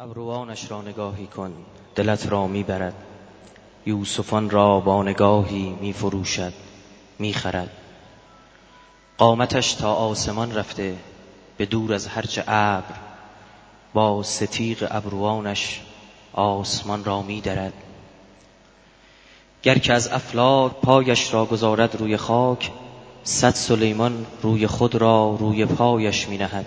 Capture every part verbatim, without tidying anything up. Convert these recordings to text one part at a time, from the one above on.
ابروانش را نگاهی کن دلت را می برد، یوسفان را با نگاهی می فروشد می خرد. قامتش تا آسمان رفته به دور از هرچه ابر، با ستیغ ابروانش آسمان را می درد. گر که از افلاک پایش را گذارد روی خاک، صد سلیمان روی خود را روی پایش می نهد.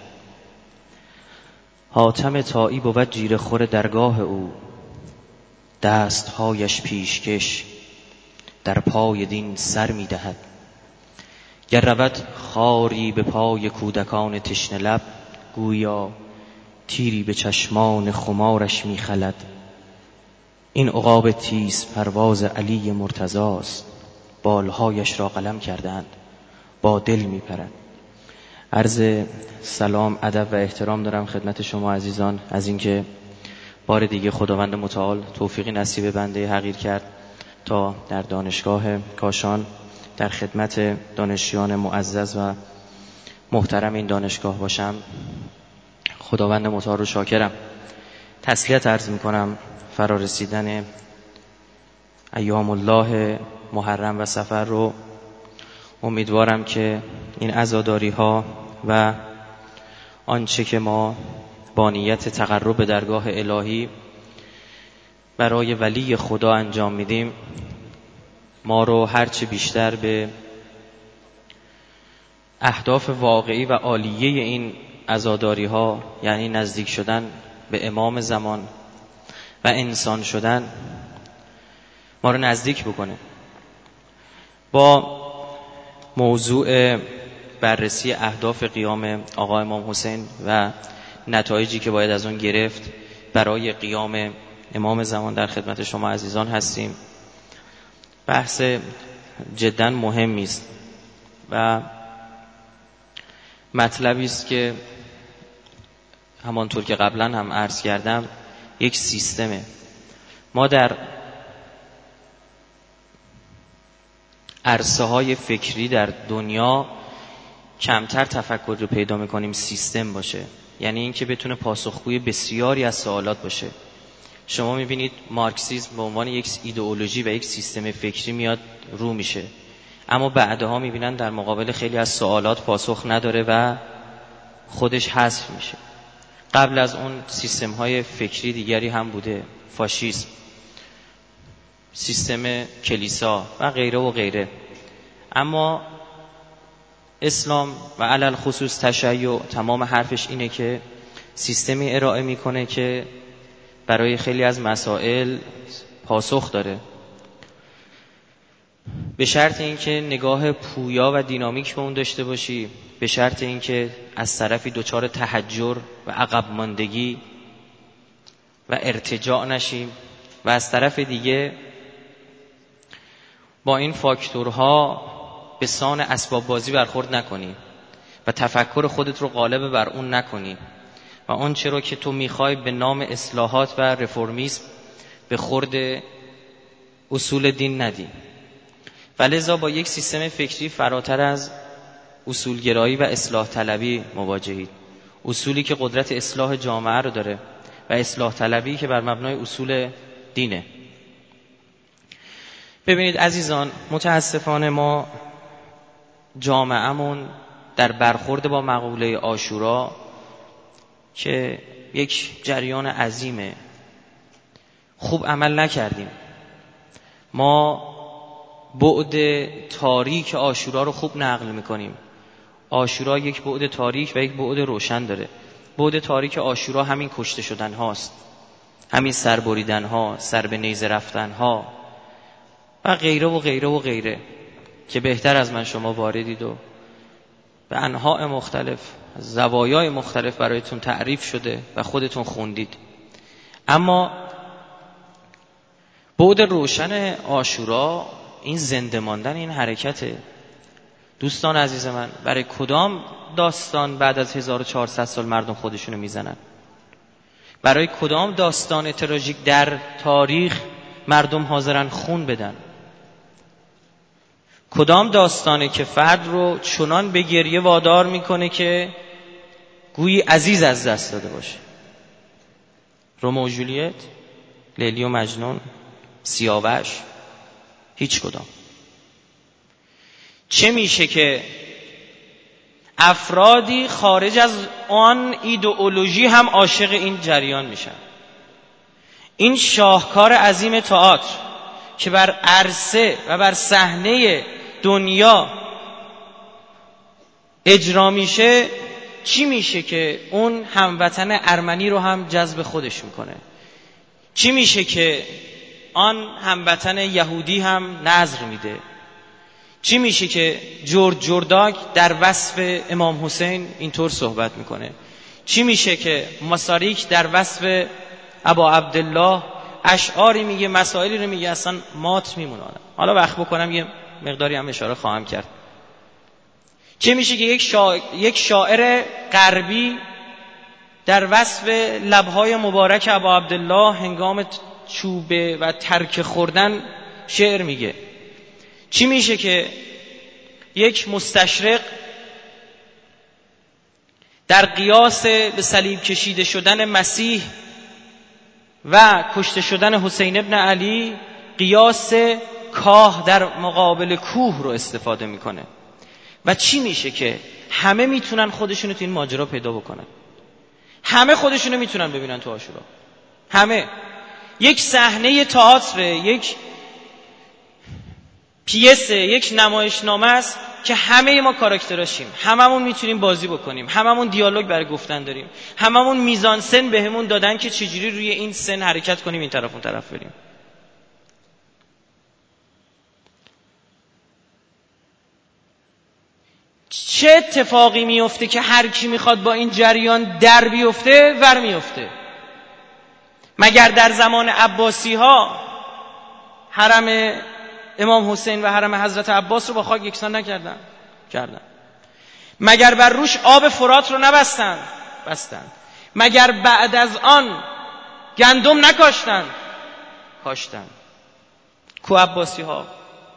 حاتم طایی بود جیره خور درگاه او، دستهایش پیشکش در پای دین سر می دهد. گر رود خاری به پای کودکان تشنه لب، گویا تیری به چشمان خمارش می خلد. این عقاب تیز پرواز علی مرتضاست، بالهایش را قلم کردند با دل می پرد. عرض سلام، ادب و احترام دارم خدمت شما عزیزان از اینکه بار دیگه خداوند متعال توفیقی نصیب بنده حقیر کرد تا در دانشگاه کاشان در خدمت دانشجویان معزز و محترم این دانشگاه باشم. خداوند متعال رو شاکرم. تسلیت عرض میکنم فرارسیدن ایام الله محرم و صفر رو. امیدوارم که این عزاداری ها و آنچه که ما با نیت تقرب به درگاه الهی برای ولی خدا انجام میدیم، ما رو هرچه بیشتر به اهداف واقعی و عالیه این عزاداری ها، یعنی نزدیک شدن به امام زمان و انسان شدن، ما رو نزدیک بکنه. با موضوع بررسی اهداف قیام آقا امام حسین و نتایجی که باید از اون گرفت برای قیام امام زمان در خدمت شما عزیزان هستیم. بحث جدا مهمی است و مطلبی است که همانطور که قبلا هم عرض کردم یک سیستمه. ما در عرصه های فکری در دنیا کمتر تفکر رو پیدا میکنیم سیستم باشه، یعنی این که بتونه پاسخگوی بسیاری از سوالات باشه. شما میبینید مارکسیسم به عنوان یک ایدئولوژی و یک سیستم فکری میاد رو میشه، اما بعدها میبینن در مقابل خیلی از سوالات پاسخ نداره و خودش حذف میشه. قبل از اون سیستم های فکری دیگری هم بوده، فاشیسم، سیستم کلیسا و غیره و غیره. اما اسلام و علل خصوص تشیع تمام حرفش اینه که سیستمی ارائه میکنه که برای خیلی از مسائل پاسخ داره، به شرط اینکه نگاه پویا و دینامیک به اون داشته باشی، به شرط اینکه از طرفی دچار تحجر و عقب ماندگی و ارتجاع نشیم و از طرف دیگه با این فاکتورها به سان اسباب بازی برخورد نکنی و تفکر خودت رو غالب بر اون نکنی و اون چرا که تو میخوای به نام اصلاحات و رفرمیسم به خورد اصول دین ندی. ولذا با یک سیستم فکری فراتر از اصولگرایی و اصلاح طلبی مواجهید. اصولی که قدرت اصلاح جامعه رو داره و اصلاح طلبی که بر مبنای اصول دینه. ببینید عزیزان، متاسفانه ما جامعهمون در برخورد با مقوله عاشورا که یک جریان عظیمه خوب عمل نکردیم. ما بعد تاریک عاشورا رو خوب نقل میکنیم. عاشورا یک بعد تاریک و یک بعد روشن داره. بعد تاریک عاشورا همین کشته شدن هاست، همین سر بریدن ها، سر به نیزه رفتن ها و غیره و غیره و غیره که بهتر از من شما واردید و به انواع مختلف، زوایای مختلف برایتون تعریف شده و خودتون خوندید. اما بعد روشن عاشورا این زنده ماندن این حرکته. دوستان عزیز من، برای کدام داستان بعد از هزار و چهارصد سال مردم خودشونو میزنن؟ برای کدام داستان تراژیک در تاریخ مردم حاضرن خون بدن؟ کدام داستانه که فرد رو چنان به گریه وادار میکنه که گویی عزیز از دست داده باشه؟ رومئو و جولیت، لیلی و مجنون، سیاوش، هیچ کدام. چه میشه که افرادی خارج از آن ایدئولوژی هم عاشق این جریان میشن؟ این شاهکار عظیم تئاتر که بر عرصه و بر صحنه دنیا اجرا میشه، چی میشه که اون هموطن ارمنی رو هم جذب خودش میکنه؟ چی میشه که آن هموطن یهودی هم نظر میده؟ چی میشه که جورج جرداک در وصف امام حسین اینطور صحبت میکنه؟ چی میشه که ماساریک در وصف ابا عبدالله اشعاری میگه، مسائلی رو میگه اصلا مات میمونه؟ حالا وقت بکنم یه مقداری هم اشاره خواهم کرد. چه میشه که یک, شاعر، یک شاعر غربی در وصف لبهای مبارک ابا عبدالله هنگام چوبه و ترک خوردن شعر میگه؟ چی میشه که یک مستشرق در قیاس به صلیب کشیده شدن مسیح و کشته شدن حسین ابن علی قیاس کاه در مقابل کوه رو استفاده میکنه؟ و چی میشه که همه میتونن خودشونو تو این ماجرا پیدا بکنن؟ همه خودشونو میتونن ببینن تو عاشورا. همه. یک صحنه تئاتر، یک پیس، یک نمایشنامه است که همه ما کاراکتراشیم، هممون میتونیم بازی بکنیم، هممون دیالوگ برای گفتن داریم، هممون میزان سن بهمون دادن که چجوری روی این سن حرکت کنیم، این طرف اون طرف بریم. چه اتفاقی میفته که هر کی میخواد با این جریان در بیفته ور میفته؟ مگر در زمان عباسی ها حرم امام حسین و حرم حضرت عباس رو با خاک یکسان نکردن؟ کردن. مگر بر روش آب فرات رو نبستن؟ بستن. مگر بعد از آن گندم نکاشتن؟ کاشتن. کو عباسی ها؟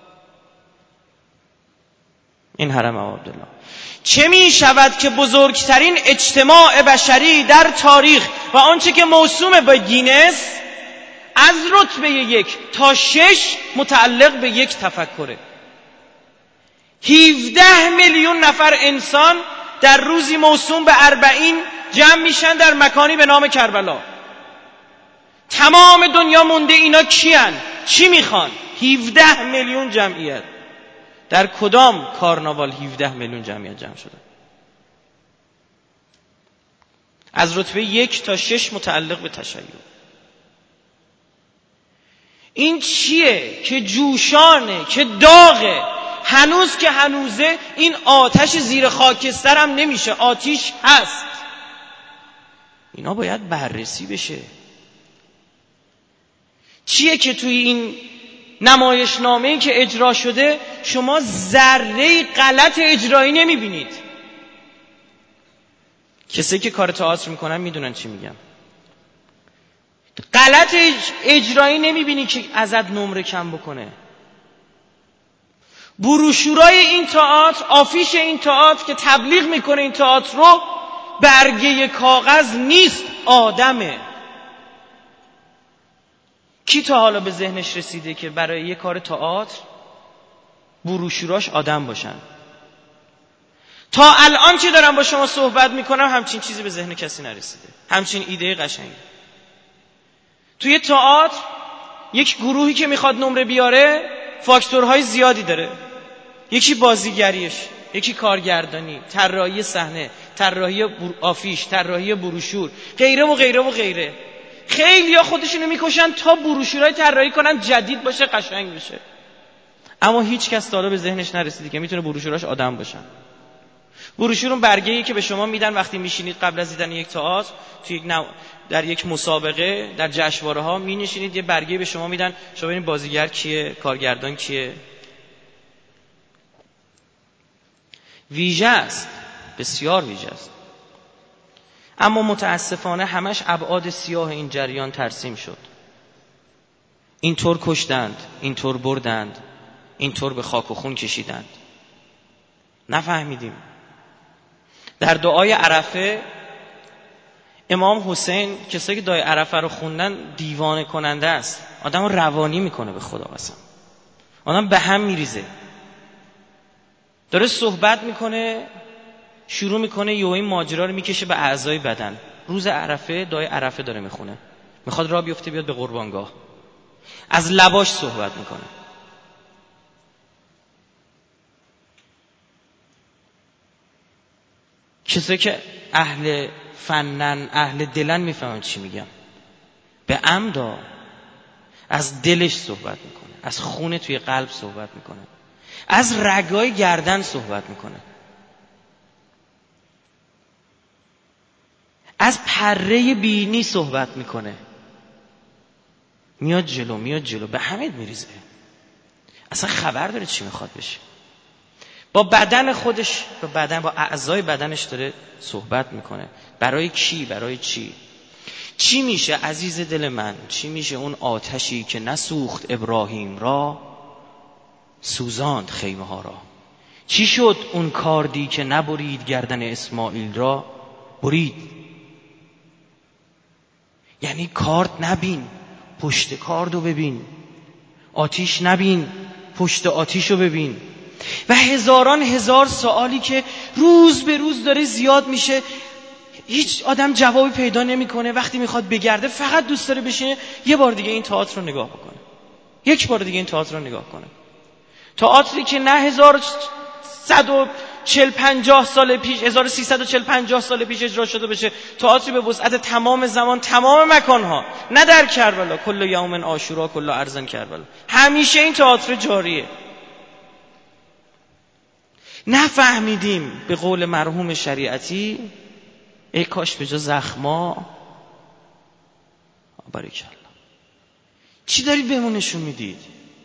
این حرم ابا عبدالله. چه می شود که بزرگترین اجتماع بشری در تاریخ و آنچه که موسوم به گینس از رتبه یک تا شش متعلق به یک تفکره؟ هفده میلیون نفر انسان در روزی موسوم به اربعین جمع میشن در مکانی به نام کربلا. تمام دنیا مونده اینا کیان؟ چی میخوان؟ هفده میلیون جمعیت. در کدام کارناوال هفده میلیون جمعیت جمع شده؟ از رتبه یک تا شش متعلق به تشیع. این چیه که جوشانه، که داغه، هنوز که هنوزه این آتش زیر خاکستر هم نمیشه، آتیش هست. اینا باید بررسی بشه. چیه که توی این نمایشنامه‌ای که اجرا شده شما ذره غلط اجرایی نمیبینید؟ کسی که کار تئاتر میکنن میدونن چی میگم. غلط اجرایی نمیبینی که ازت نمره کم بکنه. بروشورای این تئاتر، آفیش این تئاتر که تبلیغ میکنه این تئاتر رو، برگه کاغذ نیست، آدمه. کی تا حالا به ذهنش رسیده که برای یه کار تئاتر بروشوراش آدم باشن؟ تا الان که دارم با شما صحبت میکنم همچین چیزی به ذهن کسی نرسیده، همچین ایده قشنگی. توی تئاتر یک گروهی که میخواد نمره بیاره فاکتورهای زیادی داره. یکی بازیگریش، یکی کارگردانی، طراحی صحنه، طراحی آفیش، طراحی بروشور، غیره و غیره و غیره. خیلی‌ها خودشونو میکشن تا بروشورای طراحی کنن جدید باشه، قشنگ بشه. اما هیچ کس تا حالا به ذهنش نرسیده که میتونه بروشوراش آدم باشن. بروشورون برگه‌ای که به شما میدن وقتی میشینید قبل از دیدن یک تئاتر، توی یک نو... در یک مسابقه، در جشنواره‌ها می‌نشینید، یه برگه به شما میدن، شما ببینید بازیگر کیه، کارگردان کیه. ویژه است، بسیار ویژه است. اما متاسفانه همش ابعاد سیاه این جریان ترسیم شد. اینطور کشتند، اینطور بردند، اینطور به خاک و خون کشیدند. نفهمیدیم. در دعای عرفه امام حسین، کسایی که دعای عرفه رو خوندن، دیوانه کننده است. آدم رو روانی میکنه به خدا قسم. آدم به هم میریزه. داره صحبت میکنه، شروع میکنه یه این ماجرا رو میکشه به اعضای بدن. روز عرفه دعای عرفه داره میخونه، میخواد راه بیفته بیاد به قربانگاه، از لباش صحبت میکنه. کسایی که اهل فنن، اهل دلن میفهمن چی میگم. به عمدا از دلش صحبت میکنه، از خون توی قلب صحبت میکنه، از رگای گردن صحبت میکنه، از پره بینی صحبت میکنه. میاد جلو میاد جلو به همه میریزه. اصلا خبر داره چی میخواد بشه. با بدن خودش، با بدن، با اعضای بدنش داره صحبت میکنه. برای کی؟ برای چی؟ چی میشه عزیز دل من؟ چی میشه اون آتشی که نسوخت ابراهیم را، سوزاند خیمه ها را؟ چی شد اون کاردی که نبرید گردن اسماعیل را، برید؟ یعنی کارد نبین، پشت کاردو ببین. آتیش نبین، پشت آتیشو ببین. و هزاران هزار سوالی که روز به روز داره زیاد میشه، هیچ آدم جوابی پیدا نمیکنه. وقتی میخواد بگرده فقط دوست داره بشینه یه بار دیگه این تئاتر رو نگاه بکنه، یک بار دیگه این تئاتر رو نگاه کنه. تئاتری که نه هزار و صد و چهل پنجاه سال پیش، هزار و سیصد و چهل پنجاه سال پیش اجرا شده بشه، تئاتری به وسعت تمام زمان، تمام مکانها، نه در کربلا، کل یوم عاشورا کل ارض کربلا، همیشه این تئاتر جاریه. نفهمیدیم به قول مرحوم شریعتی، ای کاش به جا زخما، باریکالله. چی دارید بهمون نشون میدید؟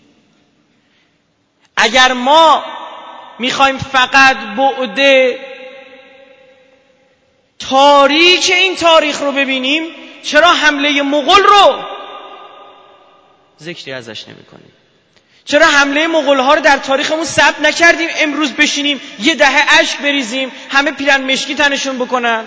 اگر ما میخوایم فقط بعد تاریک این تاریخ رو ببینیم، چرا حمله مغول رو ذکری ازش نمی کنیم؟ چرا حمله مغول ها رو در تاریخمون ثبت نکردیم؟ امروز بشینیم یه دهه اشک بریزیم، همه پیرن مشکی تنشون بکنن.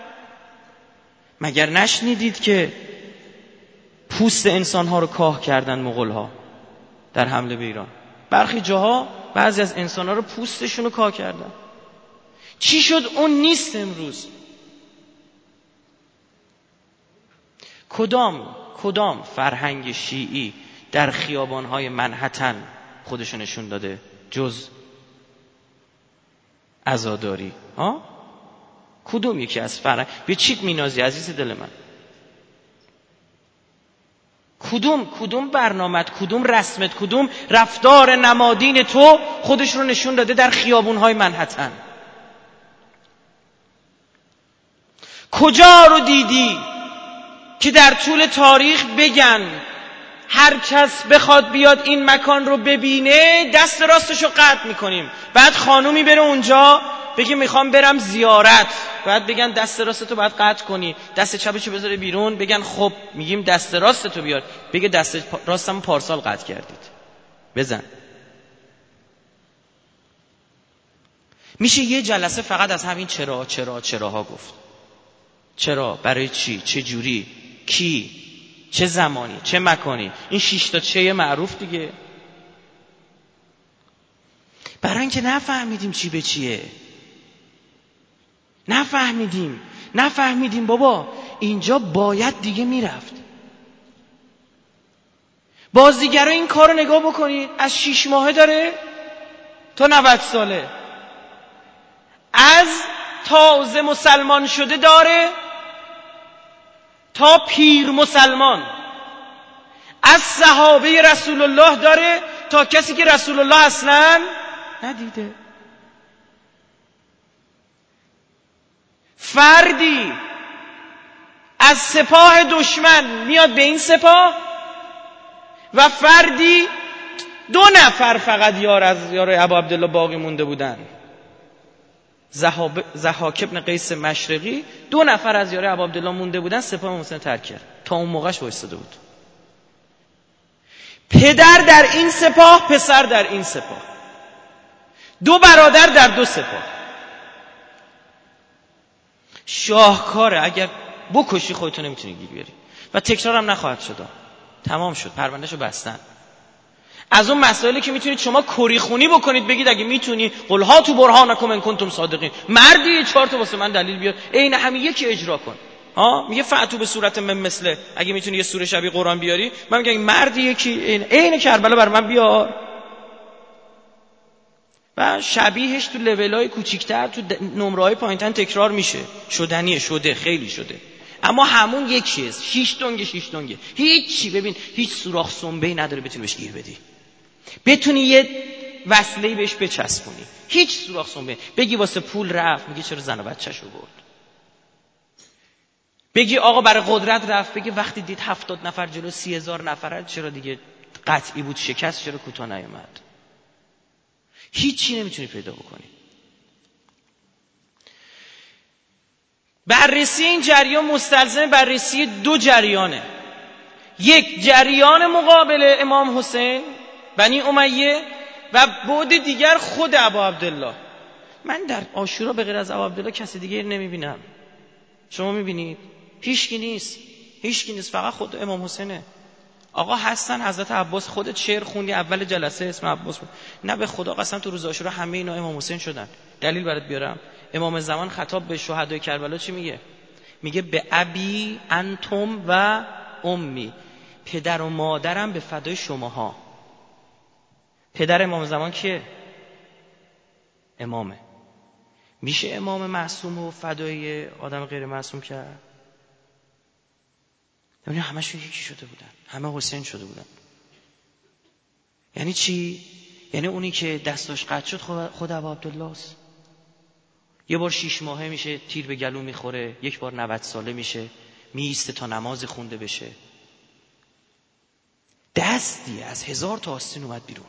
مگر نشنیدید که پوست انسان ها رو کاه کردن مغول ها در حمله به ایران؟ برخی جاها بعضی از انسان ها رو پوستشون رو کاه کردن. چی شد اون نیست امروز؟ کدام کدام فرهنگ شیعی در خیابان‌های منهتن خودشو نشون داده جز عزاداری؟ ها؟ کدوم یکی از فرهنگ؟ به چیت مینازی عزیز دل من؟ کدوم کدوم برنامت، کدوم رسمت، کدوم رفتار نمادین تو خودش رو نشون داده در خیابان‌های منهتن؟ کجا رو دیدی که در طول تاریخ بگن هر کس بخواد بیاد این مکان رو ببینه دست راستشو قطع میکنیم؟ بعد خانومی بره اونجا بگه میخوام برم زیارت، بعد بگن دست راستتو باید قطع کنی، دست چپشو بذاره بیرون، بگن خب میگیم دست راستتو بیار، بگه دست راستم پارسال قطع کردید، بزن. میشه یه جلسه فقط از همین چرا چرا چراها گفت. چرا؟ برای چی؟ چه جوری؟ کی؟ چه زمانی؟ چه مکانی؟ این شش تا چه معروف دیگه. برای اینکه نفهمیدیم چی به چیه. نفهمیدیم نفهمیدیم بابا اینجا باید دیگه میرفت. بازیگرا این کار رو نگاه بکنید، از شش ماهه داره تا نود ساله، از تازه مسلمان شده داره تا پیر مسلمان، از صحابه رسول الله داره تا کسی که رسول الله اصلا ندیده. فردی از سپاه دشمن میاد به این سپاه و فردی، دو نفر فقط یار از یار ابو عبدالله باقی مونده بودن، ضحاک ابن قیس مشرقی، دو نفر از یار ابو عبدالله مونده بودن، سپاه مسلم ترک کرد، تا اون موقعش وایساده بود. پدر در این سپاه، پسر در این سپاه، دو برادر در دو سپاه. شاهکاره. اگر بکشی خودتو نمیتونی گیر بیاری و تکرارم نخواهد شد. تمام شد، پروندهشو بستن. از اون مسائلی که میتونید شما کری خونی بکنید بگید اگه میتونی قل هاتوا برهانکم ان کنتم صادقین، مردی چهار تا واسه من دلیل بیار، عین همین یکی اجرا کن. ها میگه فاتو به صورت من مثله، اگه میتونی یه سوره شبیه قرآن بیاری، من میگم مردی یکی عین کربلا بر من بیار. و شبیهش تو لولای کوچیک‌تر تو نمره‌های پایین‌تر تکرار میشه، شدنیه، شده، خیلی شده، اما همون یکیه. شش دنگه شش دنگه هیچی. ببین هیچ سوراخ سنبه‌ای نداره بتونی بهش گیر بدی، بتونی یه وصله‌ای بهش بچسبونی، هیچ سوراخ سنبه. بگی واسه پول رفت، میگه چرا زن و بچه‌شو برد. بگی آقا برای قدرت رفت، بگی وقتی دید هفتاد نفر جلو سی هزار نفره چرا دیگه قطعی بود شکست، چرا کوتاه نیومد. هیچی نمیتونی پیدا بکنی. بررسی این جریان مستلزم بررسی دو جریانه. یک جریان مقابل امام حسین بنی امیه و بعد دیگر خود ابا عبدالله. من در عاشورا به غیر از ابا عبدالله کسی دیگه نمیبینم. شما میبینید؟ هیچکی نیست، هیچکی نیست، فقط خود امام حسینه. آقا هستن حضرت عباس، خودت شعر خوندی اول جلسه اسم عباس بود. نه به خدا قسم تو روز عاشورا همه اینا امام حسین شدن. دلیل برات بیارم. امام زمان خطاب به شهدای کربلا چی میگه؟ میگه به ابی انتم و امی، پدر و مادرم به فدای شماها. پدر امام زمان کیه؟ امامه. میشه امام معصوم و فدای آدم غیر معصوم کرد؟ یعنی همشون یکی شده بودن، همه حسین شده بودن. یعنی چی؟ یعنی اونی که دستاش قطع شد خود ابا عبدالله است. یه بار شیش ماهه میشه تیر به گلو میخوره، یک بار نود ساله میشه میایسته تا نماز خونده بشه. دستی از هزار تا آستین اومد بیرون.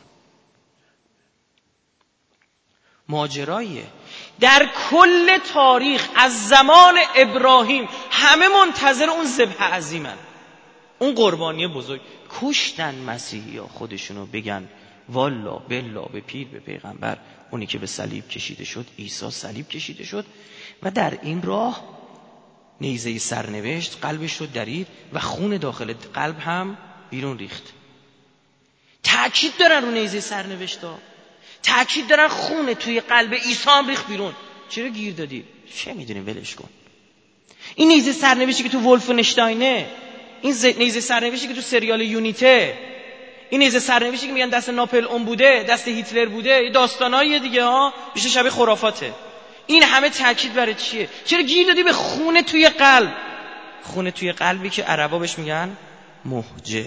ماجراییه. در کل تاریخ از زمان ابراهیم همه منتظر اون ذبح عظیمن، اون قربانی بزرگ. کشتن مسیحی ها خودشونو بگن والا بلا به پیر به پیغمبر، اونی که به صلیب کشیده شد، عیسی صلیب کشیده شد و در این راه نیزه سرنوشت قلبش رو درید و خون داخل قلب هم بیرون ریخت. تأکید دارن رو نیزه سرنوشت ها، تأکید دارن خون توی قلب عیسی هم ریخت بیرون. چرا گیر دادی؟ چه میدونیم، ولش کن. این نیزه سرنوشتی که تو ولفنشتاینه، این نیزه سرنوشتی که تو سریال یونیته، این نیزه سرنوشتی که میگن دست ناپل اون بوده، دست هیتلر بوده، داستاناییه دیگه ها، بیشتر شبیه خرافاته. این همه تأکید برای چیه؟ چرا گیر دادی به خون توی قلب؟ خون توی قلبی که عربا بهش میگن مهجه.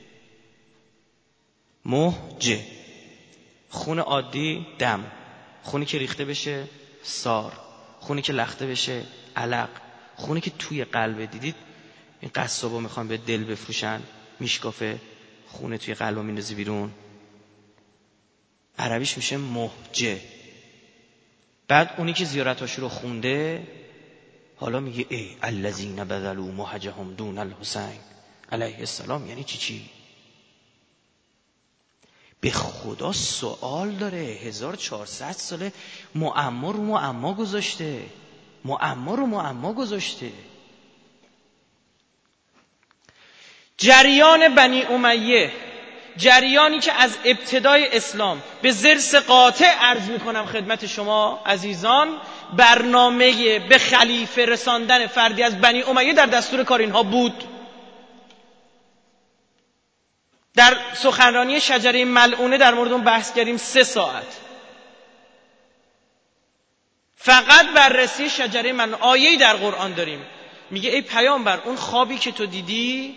مهجه خون عادی دم، خونی که ریخته بشه سار، خونی که لخته بشه علق، خونی که توی قلب. دیدید این قصابا میخوان به دل بفروشن، میشکافه خونه توی قلب میندازی بیرون، عربیش میشه مهجه. بعد اونی که زیارتاشو رو خونده حالا میگه ای الذین بذلوا مهجهم دون الحسین علیه السلام. یعنی چی چی؟ به خدا سوال داره. هزار و چهارصد ساله معما رو معما گذاشته، معما رو معما گذاشته. جریان بنی امیه، جریانی که از ابتدای اسلام به ضرس قاطع عرض میکنم خدمت شما عزیزان، برنامه به خلیفه رساندن فردی از بنی امیه در دستور کار اینها بود. در سخنرانی شجره ملعونه در مورد اون بحث کردیم سه ساعت. فقط بررسی شجره ملعونه. آیه‌ای در قرآن داریم میگه ای پیامبر اون خوابی که تو دیدی،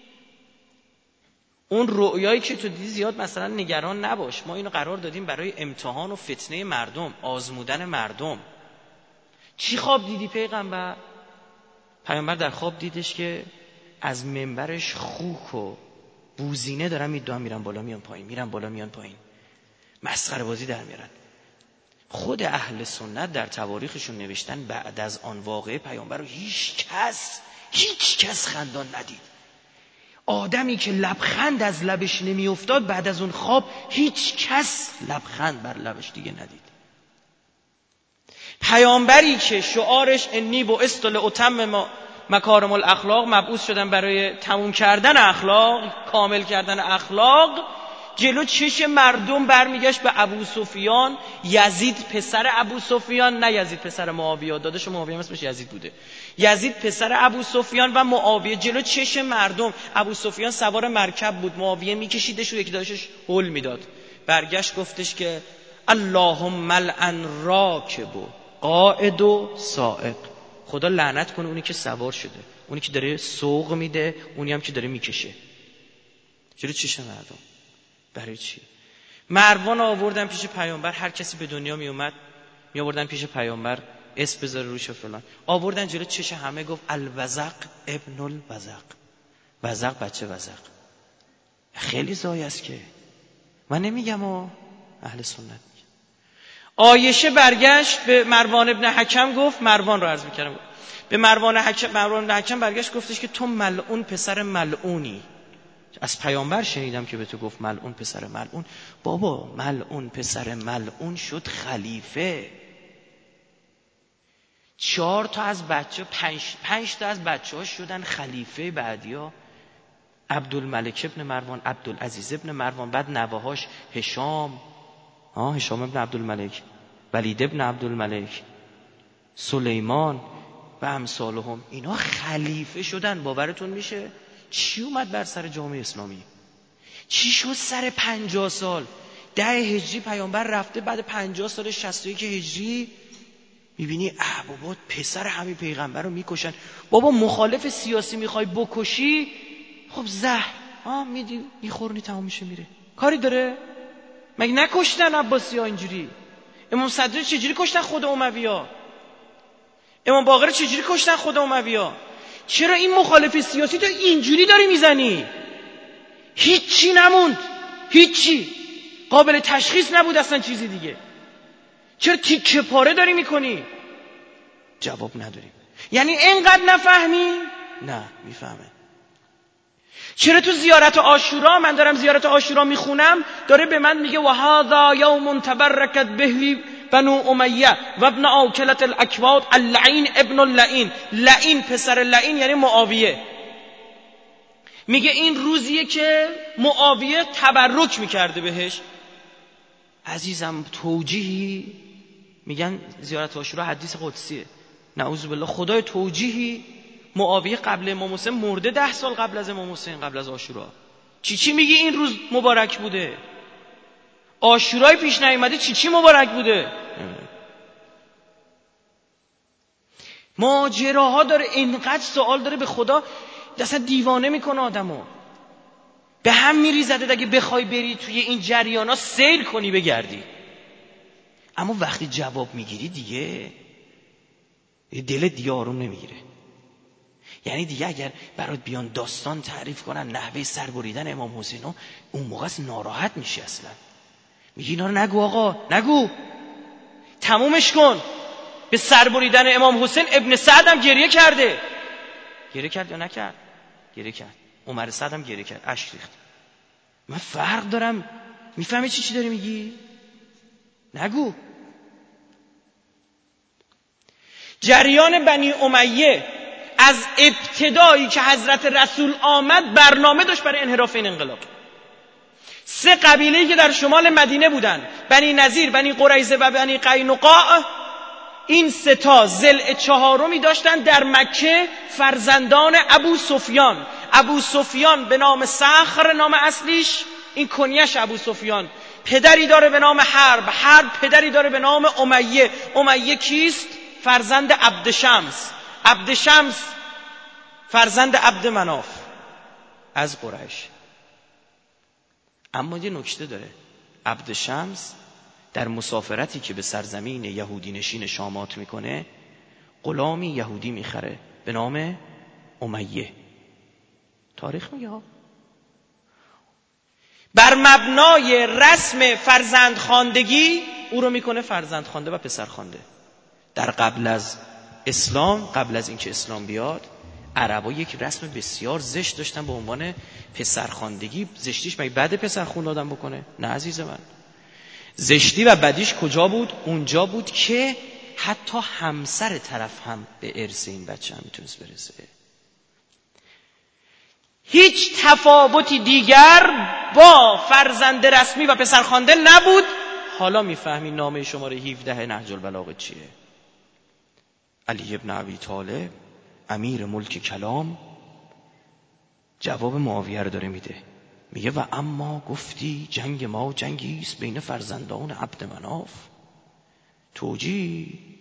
اون رؤیایی که تو دیدی زیاد مثلا نگران نباش، ما اینو قرار دادیم برای امتحان و فتنه مردم، آزمودن مردم. چی خواب دیدی پیغمبر؟ پیامبر در خواب دیدش که از منبرش خوک و بوزینه دارن میدوام، میرن بالا میان پایین، میرن بالا میان پایین، مسخره بازی در میارن. خود اهل سنت در تواریخشون نوشتن بعد از آن واقعه پیامبر رو هیچ کس هیچ کس خندان ندید. آدمی که لبخند از لبش نمی افتاد بعد از اون خواب هیچ کس لبخند بر لبش دیگه ندید. پیامبری که شعارش انی بعثت لاتمم مکارم الاخلاق مبعوث شدن برای تموم کردن اخلاق، کامل کردن اخلاق. جلو چش مردم برمیگشت به ابو سفیان، یزید پسر ابو سفیان، نه یزید پسر معاویه، داداش معاویه اسمش یزید بوده، یزید پسر ابو سفیان و معاویه. جلو چش مردم ابو سفیان سوار مرکب بود، معاویه میکشیدش و یکی داشتش هول میداد. برگشت گفتش که اللهم لعن راکب و قائد و سائق، خدا لعنت کنه اونی که سوار شده، اونی که داره سوق میده، اونی هم که داره میکشه. جلو چش مردم. برای چی؟ مروان آوردن پیش پیامبر، هر کسی به دنیا می اومد می آوردن پیش پیامبر، اسم بذاره روش و فلان. آوردن جلو چش همه، گفت الوزق ابن الوزق، وزق بچه وزق. خیلی زای است که من نمیگم و اهل سنت میگم. عایشه برگشت به مروان ابن حکم گفت، مروان رو عرض میکردم، به مروان حکم، مروان ابن حکم برگشت گفتش که تو ملعون پسر ملعونی. از پیامبر شنیدم که به تو گفت ملعون پسر ملعون. بابا ملعون پسر ملعون شد خلیفه. چهار تا از بچه پنج, پنج تا از بچه ها شدن خلیفه بعدیا. عبدالملک ابن مروان، عبدالعزیز ابن مروان، بعد نوهاش هشام، آه هشام ابن عبدالملک، ولید ابن عبدالملک، سلیمان و امثالهم. اینا خلیفه شدن. باورتون میشه؟ چی اومد بر سر جامعه اسلامی؟ چی شد سر پنجاه سال؟ ده هجری پیامبر رفته، بعد پنجاه سال شصت و یک هجری میبینی اه بابا پسر همین پیغمبر رو میکشن. بابا مخالف سیاسی میخوای بکشی، خب زهر آه میدی میخورنی تمام میشه میره، کاری داره؟ مگه نکشتن عباسی ها اینجوری؟ امام صدر چجوری کشتن خود اموی ها؟ امام باقر چجوری کشتن خود اموی ها؟ چرا این مخالف سیاسی تو اینجوری داری میزنی؟ هیچی نموند، هیچی قابل تشخیص نبود اصلا چیزی دیگه. چرا تیکه پاره داری میکنی؟ جواب نداریم. یعنی اینقدر نفهمی؟ نه میفهمه. چرا تو زیارت عاشورا، من دارم زیارت عاشورا میخونم، داره به من میگه و هذا یوم تبرکت به بنو امیه و ابن آکلة الاکواد اللعین ابن اللعین. لعین پسر لعین یعنی معاویه. میگه این روزیه که معاویه تبرک میکرده بهش. عزیزم توجیهی، میگن زیارت عاشورا حدیث قدسیه، نعوذ بالله، خدای توجیهی. معاویه قبل امام حسین مرده، ده سال قبل از امام حسین، قبل از عاشورا. چی چی میگی این روز مبارک بوده؟ عاشورای پیش نیامده چی چی مبارک بوده؟ ماجراها داره، اینقدر سوال داره به خدا، اصلا دیوانه میکنه آدمو، به هم میریزده اگه بخوای بری توی این جریانا سیر کنی بگردی. اما وقتی جواب میگیری دیگه دلت دیگه آروم نمیگیره. یعنی دیگه اگر برات بیان داستان تعریف کنن نحوه سربریدن امام حسین، اون موقع ناراحت میشی، اصلا میگی اینا رو نگو آقا، نگو، تمومش کن. به سربریدن امام حسین ابن سعد هم گریه کرده. گریه کرد یا نکرد؟ گریه کرد. عمر سعد هم گریه کرد، اشک ریخت. من فرق دارم، میفهمی چی چی داری میگی؟ نگو. جریان بنی امیه از ابتدایی که حضرت رسول آمد برنامه داشت برای انحراف این انقلاب. سه قبیله‌ای که در شمال مدینه بودن، بنی نذیر، بنی قریظه و بنی قینقاع، این سه تا ضلع چهارمی داشتن در مکه، فرزندان ابو سفیان. ابو سفیان به نام صخر نام اصلیش، این کنیش ابو سفیان. پدری داره به نام حرب، حرب پدری داره به نام امیه. امیه کیست؟ فرزند عبد شمس. عبد شمس فرزند عبد مناف از قریش. اما یه نکته داره، عبد شمس در مسافرتی که به سرزمین یهودی نشین شامات میکنه، غلامی یهودی میخره به نام امیه. تاریخ میگه ها. بر مبنای رسم فرزندخواندگی او رو میکنه فرزندخوانده و پسرخوانده. در قبل از اسلام، قبل از اینکه اسلام بیاد، عربا یک رسم بسیار زشت داشتن به عنوان پسرخواندگی. زشتیش مگه بعد پسرخوند آدم بکنه؟ نه عزیز من، زشتی و بدیش کجا بود؟ اونجا بود که حتی همسر طرف هم به ارث این بچه هم میتونست برسه. هیچ تفاوتی دیگر با فرزند رسمی و پسرخوانده نبود. حالا میفهمی نامه شماره هفده نهج البلاغه چیه. علی ابن ابی طالب امیر ملک کلام جواب معاویه رو داره میده. میگه و اما گفتی جنگ ما جنگی است بین فرزندان عبد مناف. توجی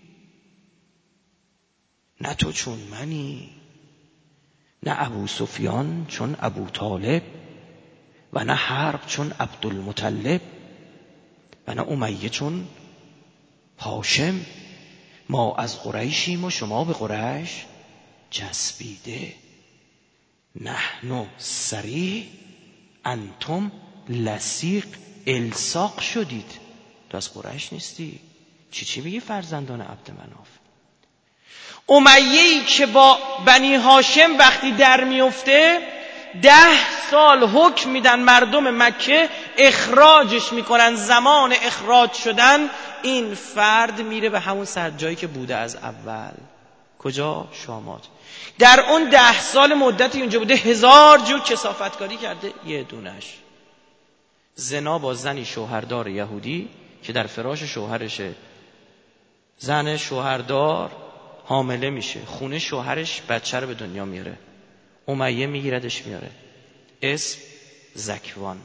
نه تو چون منی، نه ابو سفیان چون ابو طالب، و نه حرب چون عبدالمطلب، و نه امیه چون هاشم. ما از قریشیم و شما به قریش جسبیده. نحن صریح انتم لصیق. الصاق شدید، تو از قریش نیستی. چی چی میگی فرزندان عبد مناف؟ امیه‌ای که با بنی هاشم وقتی در میفته ده سال حکم میدن مردم مکه اخراجش میکنن. زمان اخراج شدن این فرد میره به همون صد جایی که بوده از اول. کجا؟ شامات. در اون ده سال مدتی اونجا بوده هزار جور کثافتکاری کرده. یه دونش زنا با زنی شوهردار یهودی که در فراش شوهرشه. زن شوهردار حامله میشه، خونه شوهرش بچه رو به دنیا میاره. امیه میگیردش میاره. اسم زکوان،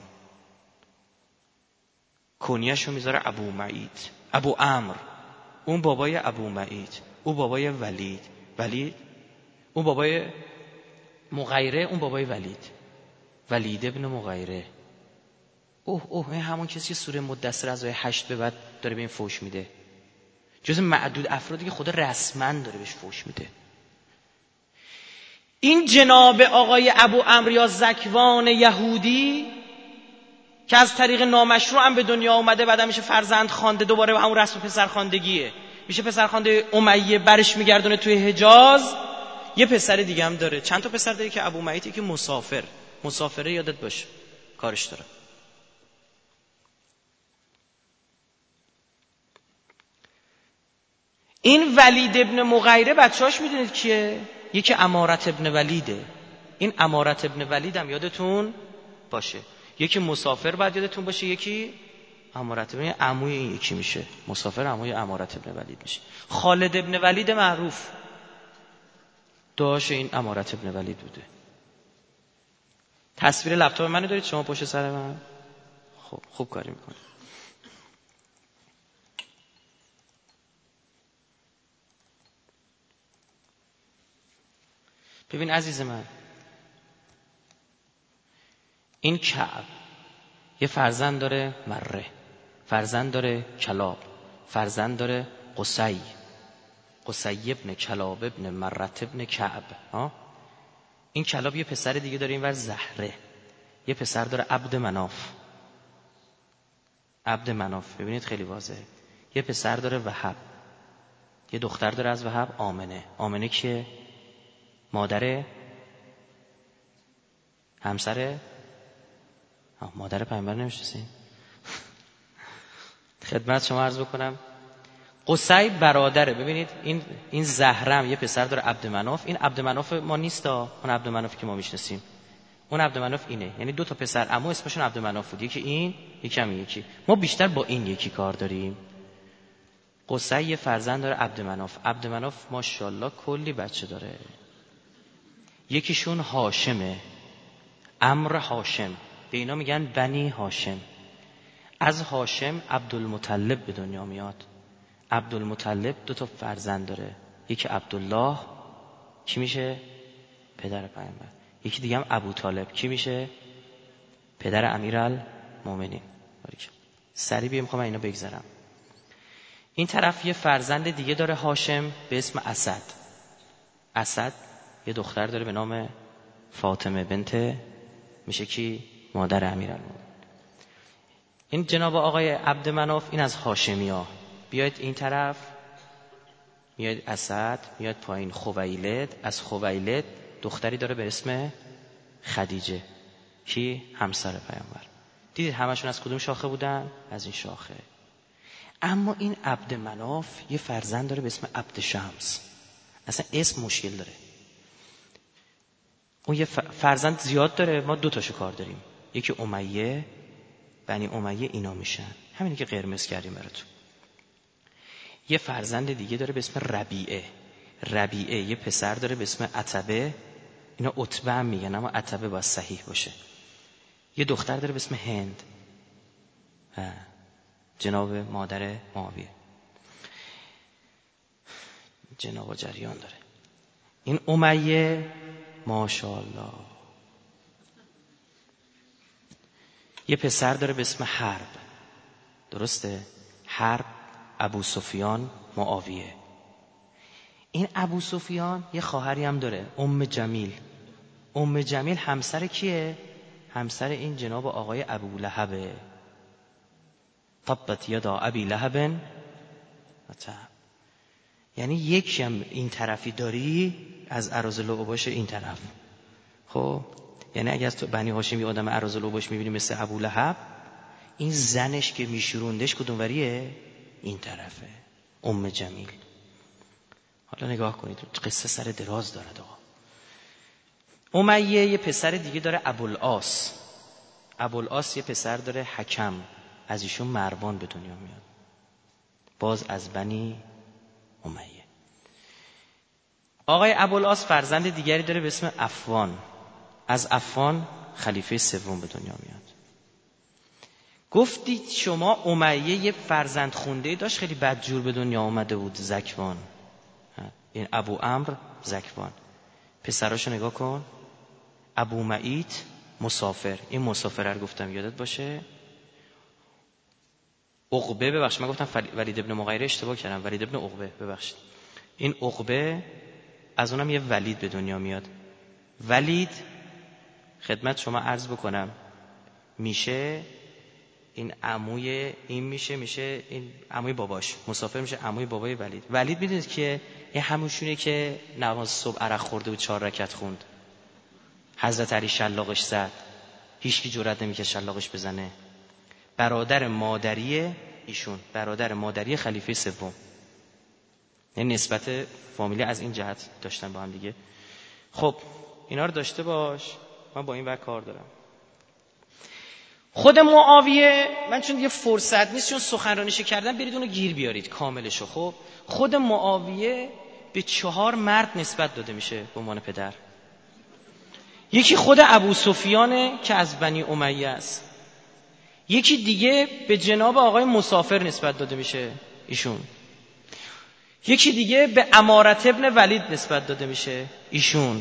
کنیشو میذاره ابو معید، ابو عمرو. اون بابای ابو معید، اون بابای ولید، ولید اون بابای مغیره، اون بابای ولید، ولید ابن مغیره. اوه اوه این همون کسی که سوره مدثر از آیه هشت به بعد داره به این فوش میده. جز معدود افرادی که خدا رسما داره بهش فوش میده. این جناب آقای ابو عمرو یا زکوان یهودی که از طریق نامشروع هم به دنیا اومده، بعد میشه فرزند خوانده، دوباره همون رسم پسرخواندگیه، میشه پسرخوانده امیه، برش میگردونه توی حجاز. یه پسر دیگه هم داره. چند تا پسر داره که ابو معیدی که مسافر مسافره یادت باشه کارش داره. این ولید ابن مغیره بچه‌اش میدونید کیه؟ یکی امارت ابن ولیده. این امارت ابن ولید هم یادتون باشه. یکی مسافر باید یادتون باشه، یکی امارت ابن عموی این یکی میشه. مسافر عموی امارت ابن ولید میشه. خالد ابن ولید معروف داشت این امارت ابن ولید بوده. تصویر لپتاپ منو دارید شما پشت سر من؟ خب خوب کاری میکنه. ببین عزیز من، این کعب یه فرزند داره مره، فرزند داره کلاب، فرزند داره قصی، قصی ابن کلاب ابن مرت ابن کعب. ها؟ این کلاب یه پسر دیگه داره اینور زهره، یه پسر داره عبد مناف. عبد مناف ببینید خیلی واضحه. یه پسر داره وهب، یه دختر داره از وهب آمنه. آمنه کیه؟ مادر همسر مادر پیامبر نمیشناسین؟ خدمت شما عرض بکنم قصی برادره. ببینید این این زهرم یه پسر داره عبد مناف. این عبد مناف ما نیستا، اون عبد منافی که ما میشناسیم. اون عبد مناف اینه. یعنی دو تا پسر عمو اسمشون عبد مناف بود، یکی این یکی هم یکی. ما بیشتر با این یکی کار داریم. قصی یه فرزند داره عبد مناف. عبد مناف ماشاءالله کلی بچه داره. یکیشون هاشمه، عمرو هاشم. به اینا میگن بنی هاشم. از هاشم عبدالمطلب به دنیا میاد. عبدالمطلب دو تا فرزند داره، یکی عبدالله کی میشه؟ پدر پیامبر. یکی دیگه هم ابو طالب کی میشه؟ پدر امیرالمومنین. سریع بیام میخوام اینا بگذرم. این طرف یه فرزند دیگه داره هاشم به اسم اسد. اسد یه دختر داره به نام فاطمه بنت میشه کی؟ مادر امیرالمومنین. این جناب آقای عبد مناف این از هاشمیا. بیاید این طرف، میاد اسد، میاد پایین خویلد. از خویلد دختری داره به اسم خدیجه کی؟ همسر پیامبر. دیدید همشون از کدوم شاخه بودن؟ از این شاخه. اما این عبد مناف یه فرزند داره به اسم عبد شمس. اصلا اسم مشکل داره. اون یه فرزند زیاد داره، ما دو تاشو کار داریم. یکی امیه، بنی امیه اینا میشن، همینی که قرمز کردیم براتون. یه فرزند دیگه داره به اسم ربیعه. ربیعه یه پسر داره به اسم عتبه، اینا عتبه هم میگن اما عتبه باید صحیح باشه. یه دختر داره به اسم هند، جناب مادر معاویه. جناب جریان داره. این امیه ماشاءالله یه پسر داره به اسم حرب، درسته؟ حرب ابو سفیان معاویه. این ابو سفیان یه خواهری هم داره، ام جمیل. ام جمیل همسر کیه؟ همسر این جناب آقای ابو لهبه. تبت یدا ابی لهب و تب. یعنی یکی هم این طرفی داری از اراذلعباش این طرف. خب یعنی اگه از تو بنی هاشم یه آدم اراذلعباش میبینی مثل ابو لهب، این زنش که میشوروندش کدوم وریه؟ این طرفه، ام جمیل. حالا نگاه کنید قصه سر دراز داره آقا. امیه یه پسر دیگه داره ابوالعاص. ابوالعاص یه پسر داره حکم، از ایشون مروان به دنیا میاد، باز از بنی امیه. آقای ابوالعاص فرزند دیگری داره به اسم عفان، از عفان خلیفه سوم به دنیا میاد. گفتید شما امیه یه فرزند خونده داشت خیلی بدجور به دنیا آمده بود، زکوان. این ابو عمرو زکوان. پسراشو نگاه کن، ابو معیط مسافر، این مسافر رو گفتم یادت باشه. عقبه، ببخشید من گفتم ولید ابن مغیره، اشتباه کردم، ولید ابن عقبه، ببخشید. این عقبه از اونم یه ولید به دنیا میاد. ولید خدمت شما عرض بکنم میشه این عموی این میشه میشه این عموی باباش، مسافر میشه عموی بابای ولید. ولید میدونید که این همونشونه که نماز صبح عرق خورده و چهار رکعت خوند، حضرت علی شلاقش زد، هیچ کی جرئت نمیکنه شلاقش بزنه. برادر مادری ایشون، برادر مادری خلیفه سوم. یعنی نسبت فامیلی از این جهت داشتن با هم دیگه. خب اینا رو داشته باش، من با این ور کار دارم. خود معاویه، من چون یه فرصت نیست چون سخنرانیش کردم برید اونو گیر بیارید کاملشو. خب خود معاویه به چهار مرد نسبت داده میشه به عنوان پدر. یکی خود ابو سفیانه که از بنی امیه است. یکی دیگه به جناب آقای مسافر نسبت داده میشه ایشون. یکی دیگه به امارت ابن ولید نسبت داده میشه ایشون.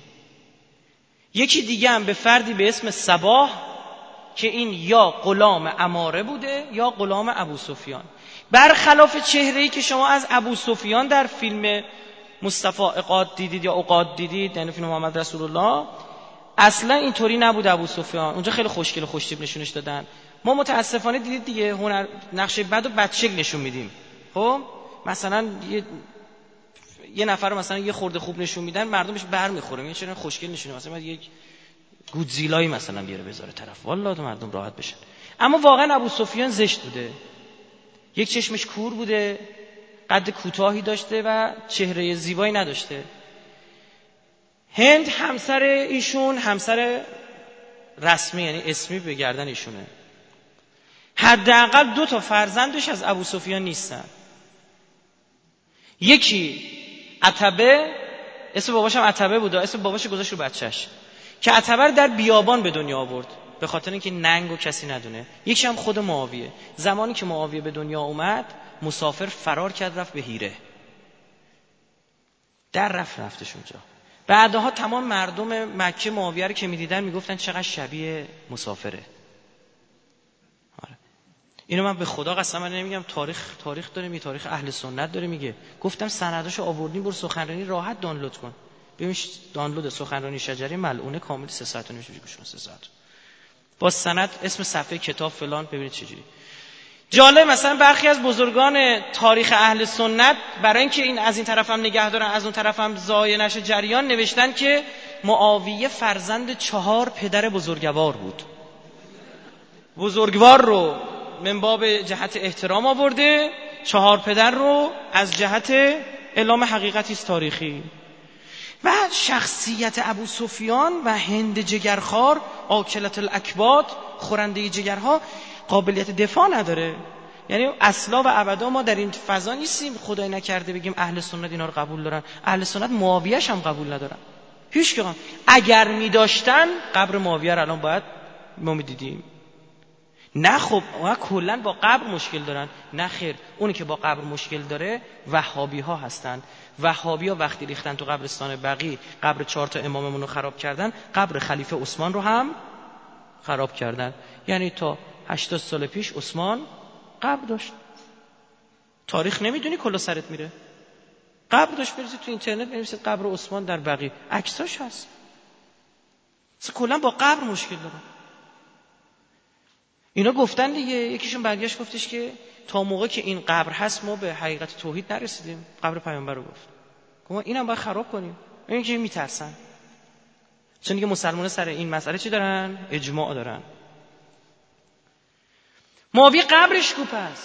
یکی دیگه هم به فردی به اسم صباح که این یا غلام اماره بوده یا غلام ابو سفیان. برخلاف چهره‌ای که شما از ابو سفیان در فیلم مصطفی عقاد دیدید یا عقاد دیدید، یعنی فیلم محمد رسول الله، اصلا اینطوری نبود ابو سفیان. اونجا خیلی خوشگل و خوشتیپ نشونش دادن. ما متاسفانه دیدید دیگه هنر نقشه بد و بدشکل نشون میدیم. خب مثلا یه یه نفر رو مثلا یه خورده خوب نشون میدن، مردمش برمیخوره، میگن چرا خوشگل نشونه، مثلا یک گودزیلایی مثلا بیاره بذاره طرف، والله مردم راحت بشن. اما واقعا ابو سفیان زشت بوده، یک چشمش کور بوده، قد کوتاهی داشته و چهره زیبایی نداشته. هند همسر ایشون همسر رسمی یعنی اسمی به گردن ایشونه. حداقل دو تا فرزندش از ابو سفیان نیستن. یکی عتبه، اسم باباش هم عتبه بود، اسم باباش گذاشت رو بچهش که عتبه در بیابان به دنیا آورد به خاطر اینکه ننگ و کسی ندونه. یکی هم خود معاویه. زمانی که معاویه به دنیا اومد مسافر فرار کرد رفت به هیره، در رفت رفتش اونجا. بعدها تمام مردم مکه معاویه رو که می‌دیدن میگفتن چقدر شبیه مسافره. آره. اینو من به خدا قسم نمیگم، تاریخ تاریخ داره میگه، تاریخ اهل سنت داره میگه. گفتم سنداشو آوردین برو سخنرانی راحت دانلود کن. ببین دانلود سخنرانی شجری ملعونه کامل سه ساعت و نیم گوش کن، سه ساعت با سند، اسم صفحه کتاب فلان، ببینید چجوری جالب. مثلا برخی از بزرگان تاریخ اهل سنت برای اینکه این از این طرف هم نگه دارن از اون طرف هم ضایع نشه جریان، نوشتن که معاویه فرزند چهار پدر بزرگوار بود. بزرگوار رو من باب جهت احترام آورده، چهار پدر رو از جهت اعلام حقیقتی تاریخی. و شخصیت ابو سفیان و هند جگرخوار، آکلت الاکباد، خورنده جگرها، قابلیت دفاع نداره. یعنی اصلا و ابدا ما در این فضا نیستیم خدای نکرده بگیم اهل سنت اینا رو قبول دارن. اهل سنت معاویه‌ش هم قبول ندارن. هیچ که اگر می داشتن قبر معاویه رو الان باید ما می دیدیم. نه خب اونا کلا با قبر مشکل دارن. نه خیر، اونی که با قبر مشکل داره وهابی ها هستن. وهابی ها وقتی ریختن تو قبرستان بقیع، قبر چهار تا اماممون رو خراب کردن، قبر خلیفه عثمان رو هم خراب کردن. یعنی تا هشتاد سال پیش عثمان قبر داشت. تاریخ نمیدونی کلا سرت میره. قبر داشت، بریزید تو اینترنت بنویسید قبر عثمان در بقیع، عکساش هست. اصلا کلا با قبر مشکل دارن. اینا گفتن دیگه، یکیشون برگشت گفتش که تا موقع که این قبر هست ما به حقیقت توحید نرسیدیم. قبر پیامبر رو گفت. گفت اینم باید خراب کنیم. این که میترسن. چون دیگه مسلمان‌ها سر این مسئله چی دارن؟ اجماع دارن. معاویه قبرش کو پس؟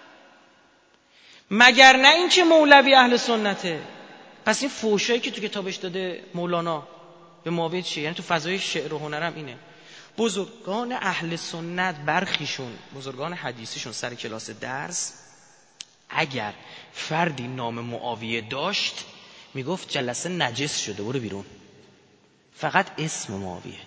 مگر نه این که مولوی اهل سنته؟ پس این فوشایی که تو کتابش داده مولانا به معاویه چیه؟ یعنی تو فضای شعر و هنرم اینه. بزرگان اهل سنت برخیشون، بزرگان حدیثیشون سر کلاس درس، اگر فردی نام معاویه داشت میگفت جلسه نجس شده برو بیرون، فقط اسم معاویه.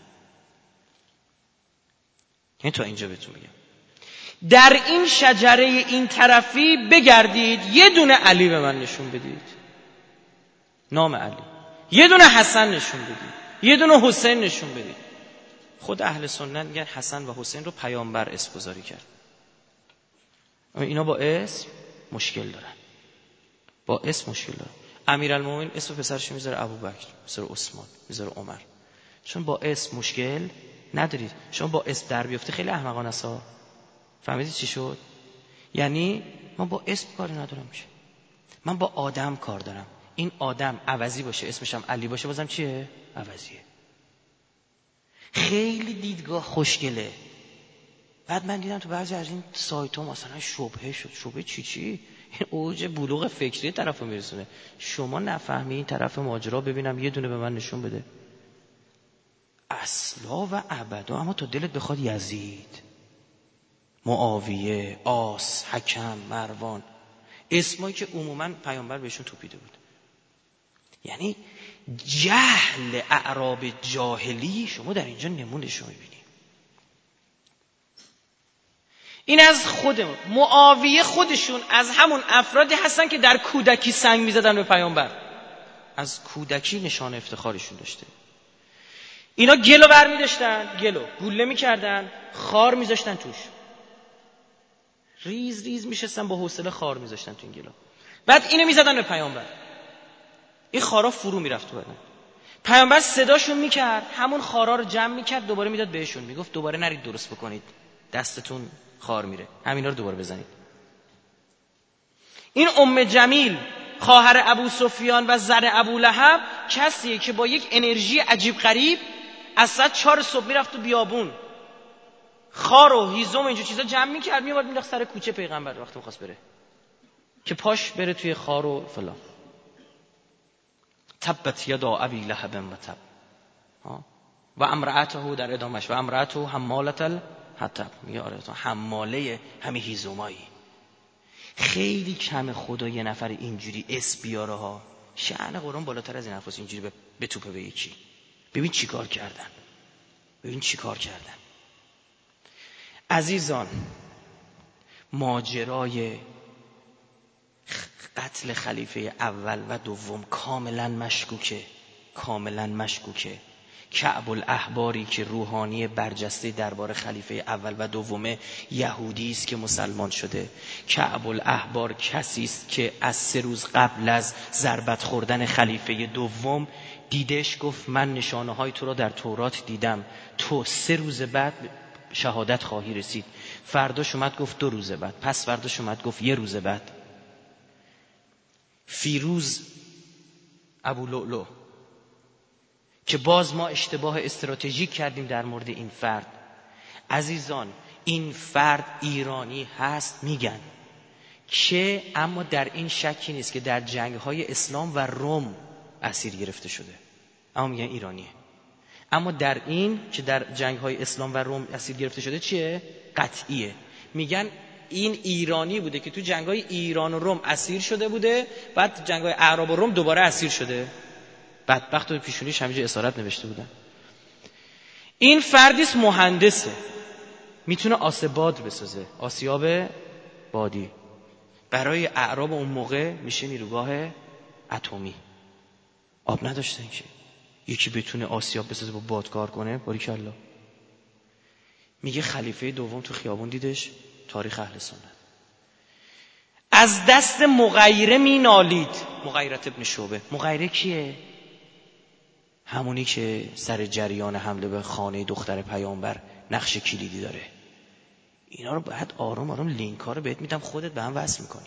یعنی تا اینجا بهتون میگم در این شجره این طرفی بگردید یه دونه علی به من نشون بدید، نام علی، یه دونه حسن نشون بدید، یه دونه حسین نشون بدید. خود اهل سنت میگن حسن و حسین رو پیامبر اسم گذاری کرد. اینا با اسم مشکل دارن، با اسم مشکل دارن. امیرالمومنین اسم پسرش میذاره ابوبکر، میذاره عثمان، میذاره عمر، چون با اسم مشکل ندارید. شما با اسم در بیفته خیلی احمقانه است. فهمیدید چی شد؟ یعنی ما با اسم کاری ندارم میشه، من با آدم کار دارم. این آدم عوضی باشه اسمش هم علی باشه بازم چیه؟ عوضیه. خیلی دیدگاه خوشگله. بعد من دیدم تو بعضی از این سایت ها مثلا شبهه شد. شبهه چی چی؟ این اوج بلوغ فکری طرف رو میرسونه. شما نفهمی این طرف ماجرا، ببینم یه دونه به من نشون بده. اصلا و ابدا. اما تا دلت بخواد یزید، معاویه، آس، حکم، مروان، اسمایی که عموماً پیامبر بهشون توپیده بود. یعنی جهل اعراب جاهلی شما در اینجا نمونهشو میبینی. این از خودمون. معاویه خودشون از همون افرادی هستن که در کودکی سنگ میزدن به پیامبر، از کودکی نشان افتخارشون داشته. اینا گلو برمی داشتن، گلو گوله میکردن، خار میذاشتن توش، ریز ریز میشستن با حوصله خار میذاشتن تو این گلو. بعد اینو میزدن به پیامبر، این خارا فرو میرفت تو بدن. پیامبر صداشون میکرد، همون خارا رو جمع میکرد دوباره میداد بهشون، میگفت دوباره نرید درست بکنید، دستتون خار میره، همینا رو دوباره بزنید. این ام جمیل خواهر ابو سفیان و زر ابو لهب کسیه که با یک انرژی عجیب غریب از ساعت چهار صبح میرفت تو بیابون، خار و هیزم اینجور چیزا جمع میکرد، میومد مینداخت سر کوچه پیغمبر وقتی می‌خواست بره که پاش بره توی خار و فلان. تبت یدا ابی لهب و تب. و امرأته در ادامش و امرأته حمالة الحطب، میگه آره تو حماله همین هیزمایی. خیلی کم خدا یه نفر اینجوری اس بیاره ها. شأن قرآن بالاتر از این حرفاست. اینجوری به توپه به یکی. ببین چی کار کردن، ببین چی کار کردن. عزیزان، ماجرای قتل خلیفه اول و دوم کاملا مشکوکه، کاملا مشکوکه. کعب الاحباری که روحانی برجسته دربار خلیفه اول و دومه یهودی است که مسلمان شده. کعب الاحبار کسی است که از سه روز قبل از ضربت خوردن خلیفه دوم دیدش، گفت من نشانه های تو را در تورات دیدم، تو سه روز بعد شهادت خواهی رسید. فرداش اومد گفت دو روز بعد، پس فرداش اومد گفت یه روز بعد. فیروز ابو لؤلؤ که باز ما اشتباه استراتژیک کردیم در مورد این فرد. عزیزان، این فرد ایرانی هست میگن که، اما در این شکی نیست که در جنگ‌های اسلام و روم اسیر گرفته شده، اما میگن ایرانیه. اما در این که در جنگ‌های اسلام و روم اسیر گرفته شده چیه؟ قطعیه. میگن این ایرانی بوده که تو جنگ‌های ایران و روم اسیر شده بوده، بعد جنگ‌های اعراب و روم دوباره اسیر شده. بدبخت و پیشونیش همینجا اسارت نوشته بودن. این فردیس مهندسه، میتونه آسباد بسازه، آسیاب بادی. برای اعراب اون موقع میشه نیروگاه اتمی. آب نداشتن که یکی بتونه آسیاب بسازه با باد کار کنه. باریکالله. میگه خلیفه دوم تو خیابون دیدش، تاریخ اهل سنت. از دست مغیره مینالید. مغیرت ابن شعبه. مغیره کیه؟ همونی که سر جریان حمله به خانه دختر پیامبر نقش کلیدی داره. اینا رو باید آروم آروم لینک ها رو بهت میدم، خودت به هم وصل میکنی.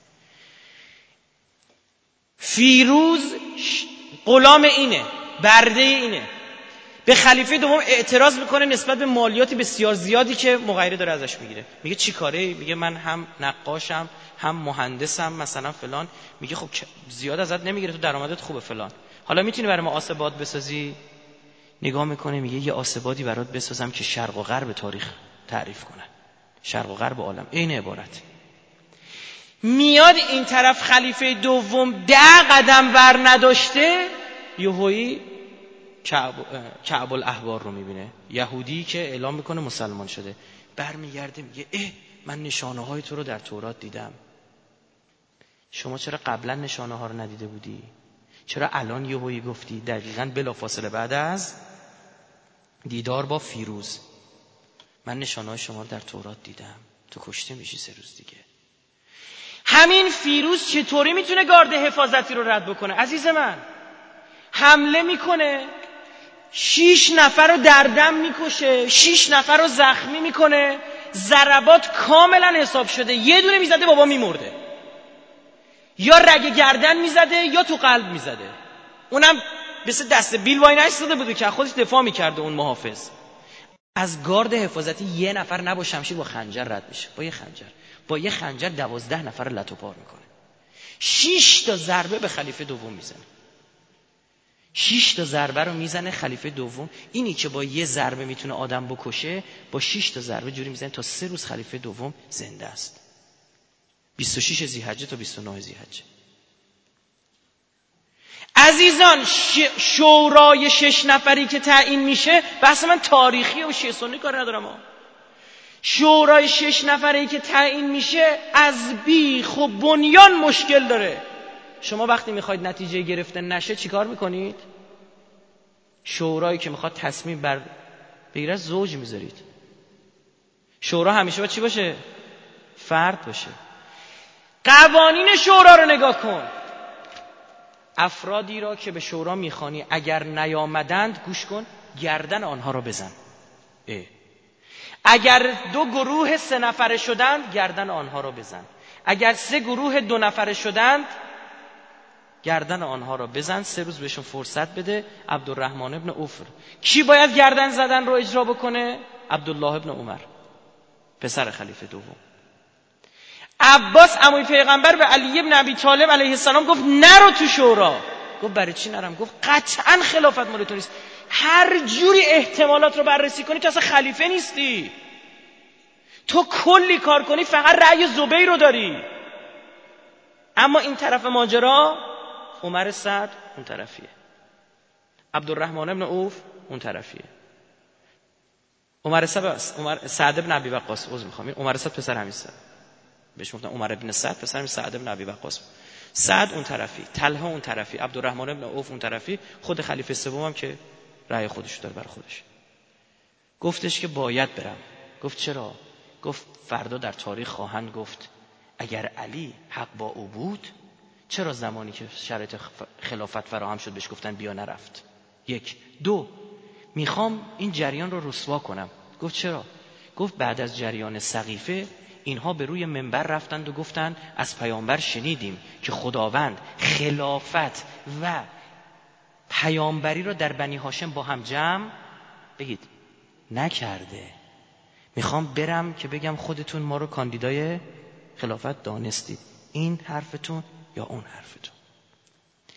فیروز غلام اینه، برده اینه. به خلیفه دوم اعتراض میکنه نسبت به مالیات بسیار زیادی که مغیره داره ازش میگیره. میگه چی کاره؟ میگه من هم نقاشم هم مهندسم مثلا فلان. میگه خب زیاد ازت نمیگیره، تو درآمدت خوبه فلان، حالا میتونی برای ما آسباد بسازی؟ نگاه میکنه میگه یه آسبادی برات بسازم که شرق و غرب تاریخ تعریف کنه، شرق و غرب عالم. این عبارت. میاد این طرف خلیفه دوم ده قدم ور نداشته، یهویی کعب کعب الاحبار رو میبینه، یهودی که اعلام میکنه مسلمان شده. برمیگرده میگه اه من نشانه های تو رو در تورات دیدم، شما چرا قبلا نشانه ها رو ندیده بودی؟ چرا الان یهویی گفتی؟ دقیقاً بلافاصله بعد از دیدار با فیروز، من نشانه های شما رو در تورات دیدم، تو کشته میشی سه روز دیگه. همین فیروز چطوری میتونه گارد حفاظتی رو رد بکنه؟ عزیز من حمله میکنه، شیش نفر رو در دم میکشه، شیش نفر رو زخمی میکنه، ضربات کاملا حساب شده، یه دونه میزده بابا میمرده، یا رگ گردن میزده یا تو قلب میزده. اونم مثل دست بیل وای نشده بوده که خودش دفاع میکرده. اون محافظ از گارد حفاظتی یه نفر نه با شمشیر با خنجر رد میشه، با یه خنجر با یه خنجر دوازده نفر لت و پار میکنه. شش تا ضربه به خلیفه دوم میزنه، شش تا ضربه رو میزنه خلیفه دوم. اینی که با یه ضربه میتونه آدم بکشه، با شش تا ضربه جوری میزنه تا سه روز خلیفه دوم زنده است. بیست و شش ذی‌حجه تا بیست و نه ذی‌حجه. عزیزان شورای شش نفری که تعیین میشه، بحث من تاریخی و شیعه سنی کار ندارم ها. شورای شش نفری که تعیین میشه از بیخ و بنیان مشکل داره. شما وقتی میخواید نتیجه گرفته نشه چیکار میکنید؟ شورایی که میخواد تصمیم بر بگیره زوج میذارید. شورا همیشه باید چی باشه؟ فرد باشه. قوانین شورا رو نگاه کن. افرادی را که به شورا میخوانی اگر نیامدند گوش کن، گردن آنها را بزن. اه. اگر دو گروه سه نفره شدند گردن آنها را بزن. اگر سه گروه دو نفره شدند گردن آنها را بزن. سه روز بهشون فرصت بده. عبدالرحمن ابن عوف. کی باید گردن زدن رو اجرا بکنه؟ عبدالله ابن عمر، پسر خلیفه دوم. عباس عموی پیغمبر به علی ابن ابی طالب علیه السلام گفت نرو تو شورا. گفت برای چی نرم؟ گفت قطعا خلافت مال تو نیست. هر جوری احتمالات رو بررسی کنی تو اصلا خلیفه نیستی. تو کلی کار کنی فقط رأی زبیر رو داری. اما این طرف ماجرا عمر سعد اون طرفیه، عبدالرحمن ابن عوف اون طرفیه. عمر سعد عمر سعد ابن ابی وقاص عذر میخوام عمر سعد پسر همین سعد بهش گفتن عمر ابن سعد، پسر همین سعد ابن ابی وقاص. سعد اون طرفی، طلحه اون طرفی، عبدالرحمن ابن عوف اون طرفی، خود خلیفه سوم هم که رأی خودش داره برای خودش. گفتش که باید برم. گفت چرا؟ گفت فردا در تاریخ خواهند گفت اگر علی حق با او بود چرا زمانی که شرایط خلافت فراهم شد بهش گفتن بیا نرفت؟ یک. دو، میخوام این جریان رو رسوا کنم. گفت چرا؟ گفت بعد از جریان سقیفه اینها به روی منبر رفتند و گفتند از پیامبر شنیدیم که خداوند خلافت و پیامبری را در بنی هاشم با هم جمع بگید نکرده. میخوام برم که بگم خودتون ما رو کاندیدای خلافت دانستید، این حرفتون یا اون حرفتون.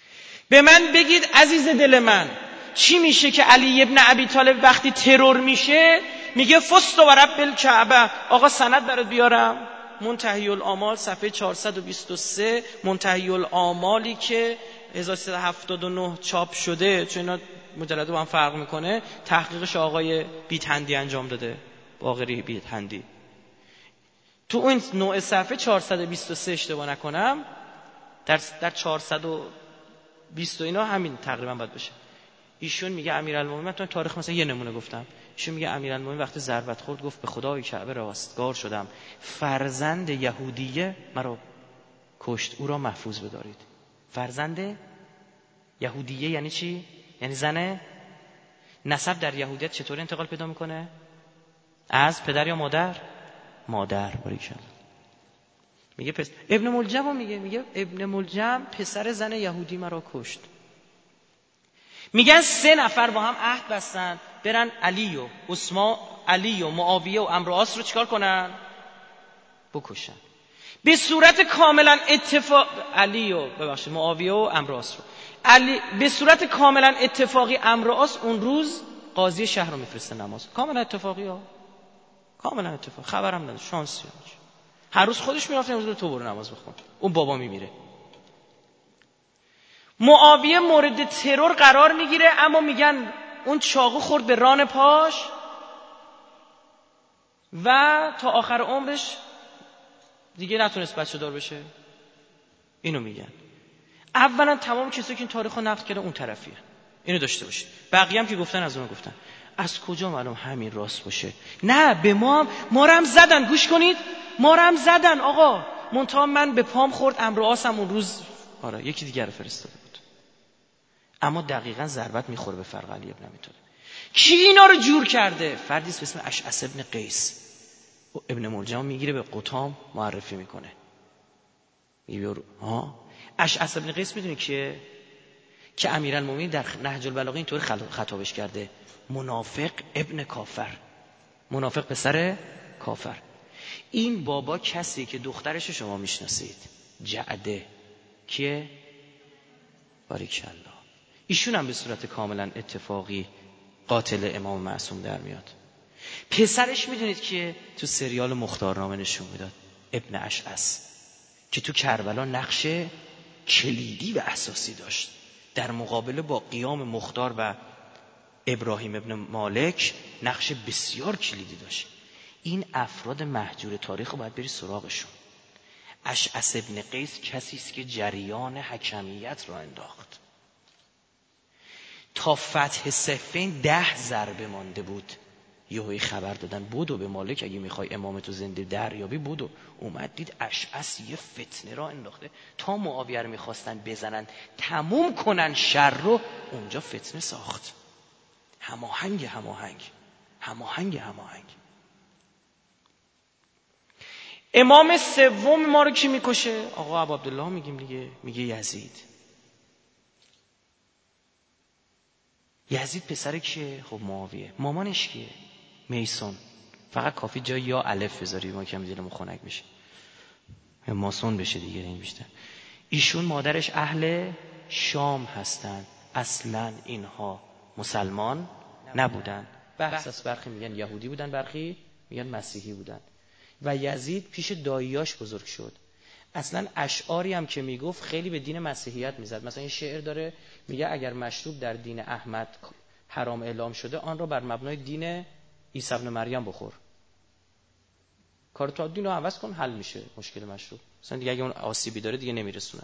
به من بگید عزیز دل من، چی میشه که علی ابن ابی طالب وقتی ترور میشه میگه فست و رب الکعبه؟ آقا سند برات بیارم، منتهی الآمال صفحه چهارصد و بیست و سه، منتهی الآمالی که هزار و سیصد و هفتاد و نه چاپ شده، چون اینا مجلد با هم فرق میکنه، تحقیقش آقای بیتندی انجام داده، باقری بیتندی. تو اون نوع صفحه چهارصد و بیست و سه اشتباه نکنم، در در چهارصد و بیست اینا همین تقریبا باید باشه. ایشون میگه امیرالمومنین، من تو تاریخ مثلا یه نمونه گفتم، ایشون میگه امیرالمومنین وقتی ضربت خورد گفت به خدای کعبه راستگار شدم، فرزند یهودیه مرا کشت، او را محفوظ بدارید. فرزند یهودیه یعنی چی؟ یعنی زنه. نسب در یهودیت چطور انتقال پیدا میکنه؟ از پدر یا مادر؟ مادر. باریکلا. میگه پس ابن ملجم میگه میگه ابن ملجم پسر زن یهودی مرا کشت. میگن سه نفر با هم عهد بستن برن علی و عثمان، علی و معاویه و عمرو عاص رو چیکار کنن؟ بکشن. به صورت کاملا اتفاق علی و ببخشید معاویه و عمرو عاص رو علی به صورت کاملا اتفاقی عمرو عاص اون روز قاضی شهر رو میفرسته نماز. کاملا اتفاقی ها، کاملا اتفاق، خبرم نداره، شانسی ها. هر روز خودش میرفت امروز تو برو نماز بخون، اون بابا میمیره. معاویه مورد ترور قرار میگیره، اما میگن اون چاقو خورد به ران پاش و تا آخر عمرش دیگه نتونست بچه دار بشه. اینو میگن. اولا تمام کسایی که این تاریخو نقد کردن اون طرفیه، اینو داشته باشید. بقیه هم که گفتن از اون گفتن. از کجا معلوم همین راست باشه؟ نه، به ما هم ما رو هم زدن، گوش کنید، ما رو هم زدن آقا. منتها من به پام خورد، عمرو عاصم اون روز آره یکی دیگه رو فرستاده بود. اما دقیقاً ضربت میخوره به فرق علی ابن ابی طالب. کی اینا رو جور کرده؟ فردی به اسم اشعث ابن قیس. ابن ملجم میگیره به قطام معرفی میکنه. میگه ها اشعث ابن قیس میدونی کیه؟ که امیرالمومنین در نهج البلاغه اینطور خطابش کرده، منافق ابن کافر، منافق پسر کافر. این بابا کسی که دخترش شما میشناسید، جعده، کیه؟ باریکالله. ایشون هم به صورت کاملا اتفاقی قاتل امام معصوم در میاد. پسرش میدونید که تو سریال مختارنامه نشون میداد، ابن اشعث، که تو کربلا نقش کلیدی و اساسی داشت در مقابله با قیام مختار و ابراهیم ابن مالک، نقش بسیار کلیدی داشت. این افراد مهجور تاریخ رو باید بری سراغشون. اشعث ابن قیس کسی است که جریان حکمیت را انداخت. تا فتح صفین ده ضربه مانده بود، یهویی خبر دادن بودو به مالک اگه میخوای امامتو زنده دریابی بودو. اومد دید اشعث یه فتنه را انداخته، تا معاویه رو میخواستن بزنن تموم کنن شر رو، اونجا فتنه ساخت. هماهنگ هماهنگ هماهنگ هماهنگ. امام سوم ما رو کی میکشه؟ آقا ابو عبدالله میگیم دیگه، میگه یزید. یزید پسر کیه؟ خب معاویه. مامانش کیه؟ میسون. فقط کافی جای یا الف بذاری ما کم دیلمون خنک بشه، ماسون بشه دیگه. این بیشتر. ایشون مادرش اهل شام هستن، اصلا اینها مسلمان نبودن. بحث از برخی میگن یهودی بودن، برخی میگن مسیحی بودن. و یزید پیش داییاش بزرگ شد. اصلا اشعاری هم که میگفت خیلی به دین مسیحیت میزد. مثلا این شعر داره میگه اگر مشروب در دین احمد حرام اعلام شده، آن را بر مبنای دین عیسی ابن مریم بخور. کار تو دین رو عوض کن، حل میشه مشکل مشروب. مثلا دیگه اگه اون آسیبی داره دیگه نمیرسونه.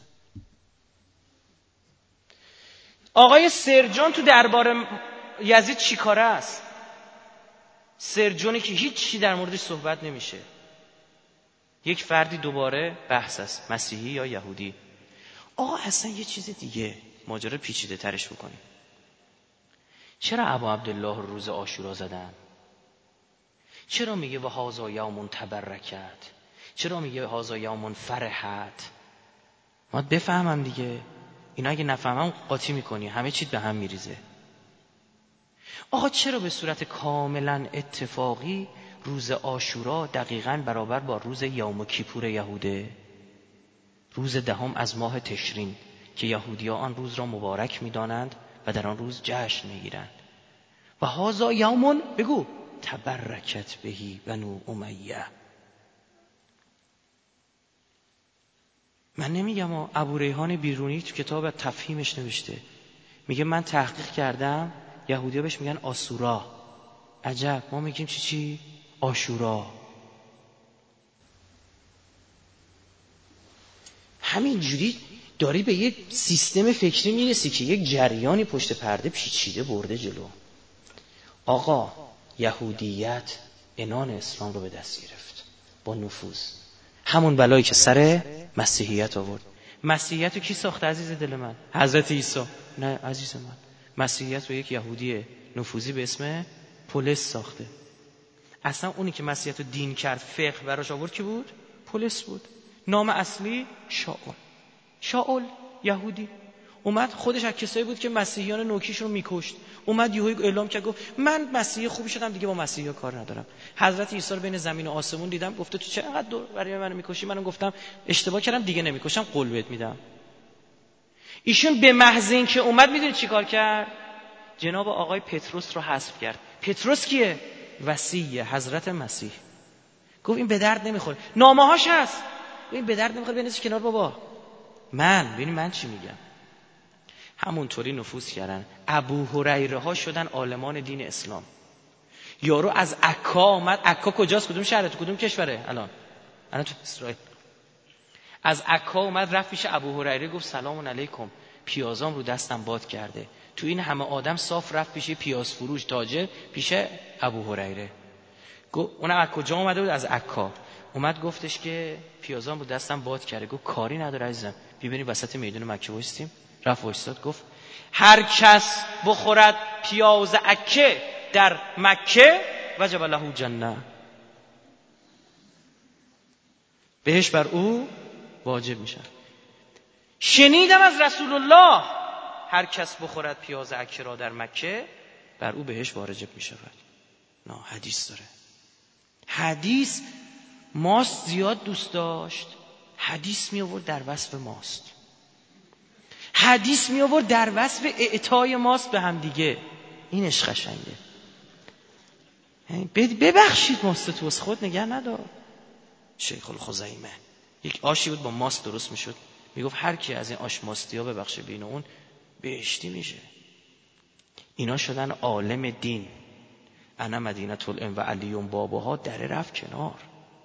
آقای سرجان تو دربار یزید چی کاره است؟ سرجانی که هیچ چی در موردش صحبت نمیشه. یک فردی دوباره بحث است، مسیحی یا یهودی. آقا اصلا یه چیز دیگه، ماجرا پیچیده ترش بکنیم. چرا ابو عبدالله روز عاشورا زدن؟ چرا میگه و هذا یوم تبرکت؟ چرا میگه هذا یوم فرحت؟ ما بفهمم دیگه، اینا اگه نفهمم قاطی میکنی، همه چیز به هم میریزه. آقا چرا به صورت کاملا اتفاقی روز عاشورا دقیقاً برابر با روز یوم کیپور یهوده، روز دهم از ماه تشرین، که یهودی‌ها آن روز را مبارک می‌دانند و در آن روز جشن می‌گیرند. و هذا یوم بگو تبرکت بهی بنو امیه. من نمیگم ابو ریحان بیرونی تو کتاب تفهیمش نوشته، میگه من تحقیق کردم یهودی‌ها بهش میگن آسورا. عجب، ما میگیم چی چی؟ آشورا. همینجوری داری به یک سیستم فکری میرسی که یک جریانی پشت پرده پیچیده برده جلو. آقا یهودیت عنان اسلام رو به دست گرفت با نفوذ، همون بلایی که سر مسیحیت آورد. مسیحیت رو کی ساخت عزیز دل من؟ حضرت عیسی. نه عزیز من، مسیحیت رو یک یهودی نفوذی به اسم پولس ساخته. اصلا اونی که مسیحیت رو دین کرد، فقه براش آورد کی بود؟ پولس بود. نام اصلی شاول. شاول یهودی اومد، خودش از کسایی بود که مسیحیان نوکیشون رو میکشت. اومد یهو اعلام کرد گفت من مسیحی خوبی شدم، دیگه با مسیحی‌ها کار ندارم. حضرت عیسی رو بین زمین و آسمون دیدم، گفته تو چقدر دور برای من میکشی؟ منم گفتم اشتباه کردم، دیگه نمیکشم، قول بهت میدم. ایشون به محض اینکه اومد میدونی چیکار کرد؟ جناب آقای پتروس رو حذف کرد. پتروس کیه؟ وصی حضرت مسیح. گفت این به درد نمیخوره. نامه‌هاش هست. گفت این به درد نمیخوره، بنویس کنار بابا. من ببین من چی میگم. همونطوری نفوذ کردن. ابو هریره ها شدن عالمان دین اسلام. یارو از عکا اومد. عکا کجاست؟ کدوم شهره؟ تو کدوم کشوره الان؟ الان تو اسرائیل. از عکا اومد رفت پیش ابو هریره گفت سلام علیکم، پیازام رو دستم باد کرده. تو این همه آدم صاف رفت پیش پیاز فروش تاجر پیش ابو هریره. گفت اونم از کجا اومده بود؟ از عکا. اومد گفتش که پیازام رو دستم باد کرده. گفت کاری نداره عزیزم، ببینی وسط میدون مکه وایستیم. رفت وایستاد، گفت هر کس بخورد پیاز عکه در مکه وجب له جنه، بهش بر او واجب میشه. شنیدم از رسول الله هر کس بخورد پیاز عکه را در مکه بر او بهش واجب میشه. نه حدیث داره. حدیث ماست زیاد دوست داشت، حدیث می آورد در وصف ماست. حدیث می آورد در وصف اعطای ماست به هم دیگه. این عشق قشنگه. ببخشید ماست تو از خود نگه ندار. شیخ الخزیمه یک آشی بود با ماست درست می شد، می گفت هر کی از این آش ماستی ها ببخشه بین اون بهشتی میشه. اینا شدن عالم دین. انا مدینه العلم و علیون بابها در رفت کنار.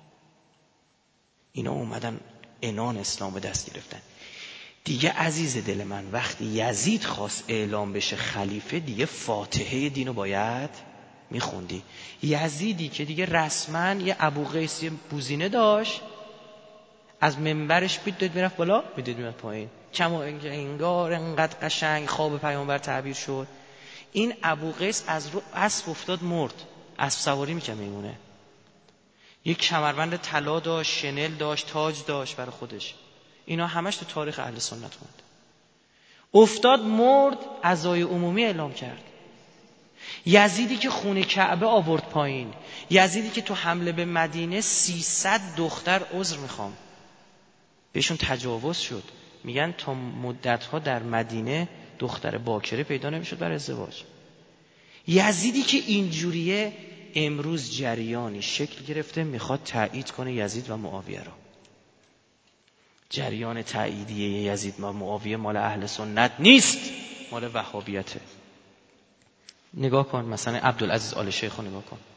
اینا اومدن عنان اسلام به دست گرفتن. دیگه عزیز دل من وقتی یزید خواست اعلام بشه خلیفه، دیگه فاتحه دینو باید میخوندی. یزیدی که دیگه رسما یه ابو قیس بوزینه داشت، از منبرش میدید میرفت بالا، میدید میرفت پایین، کم و انگار انقدر قشنگ خواب پیامبر تعبیر شد. این ابو قیس از رو اسب افتاد مرد، اسب سواری میکنه میمونه. یک کمربند طلا داشت، شنل داشت، تاج داشت برای خودش. اینا همش تو تاریخ اهل سنت موند. افتاد مرد، عزای عمومی اعلام کرد. یزیدی که خون کعبه آورد پایین، یزیدی که تو حمله به مدینه سیصد دختر عذر میخوام بهشون تجاوز شد، میگن تا مدتها در مدینه دختر باکره پیدا نمیشد برای ازدواج. یزیدی که اینجوریه امروز جریانی شکل گرفته میخواد تایید کنه یزید و معاویه را. جریان تاییدیه یزید و معاویه مال اهل سنت نیست، مال وهابیته. نگاه کن مثلا عبدالعزیز آل شیخ رو نگاه کن.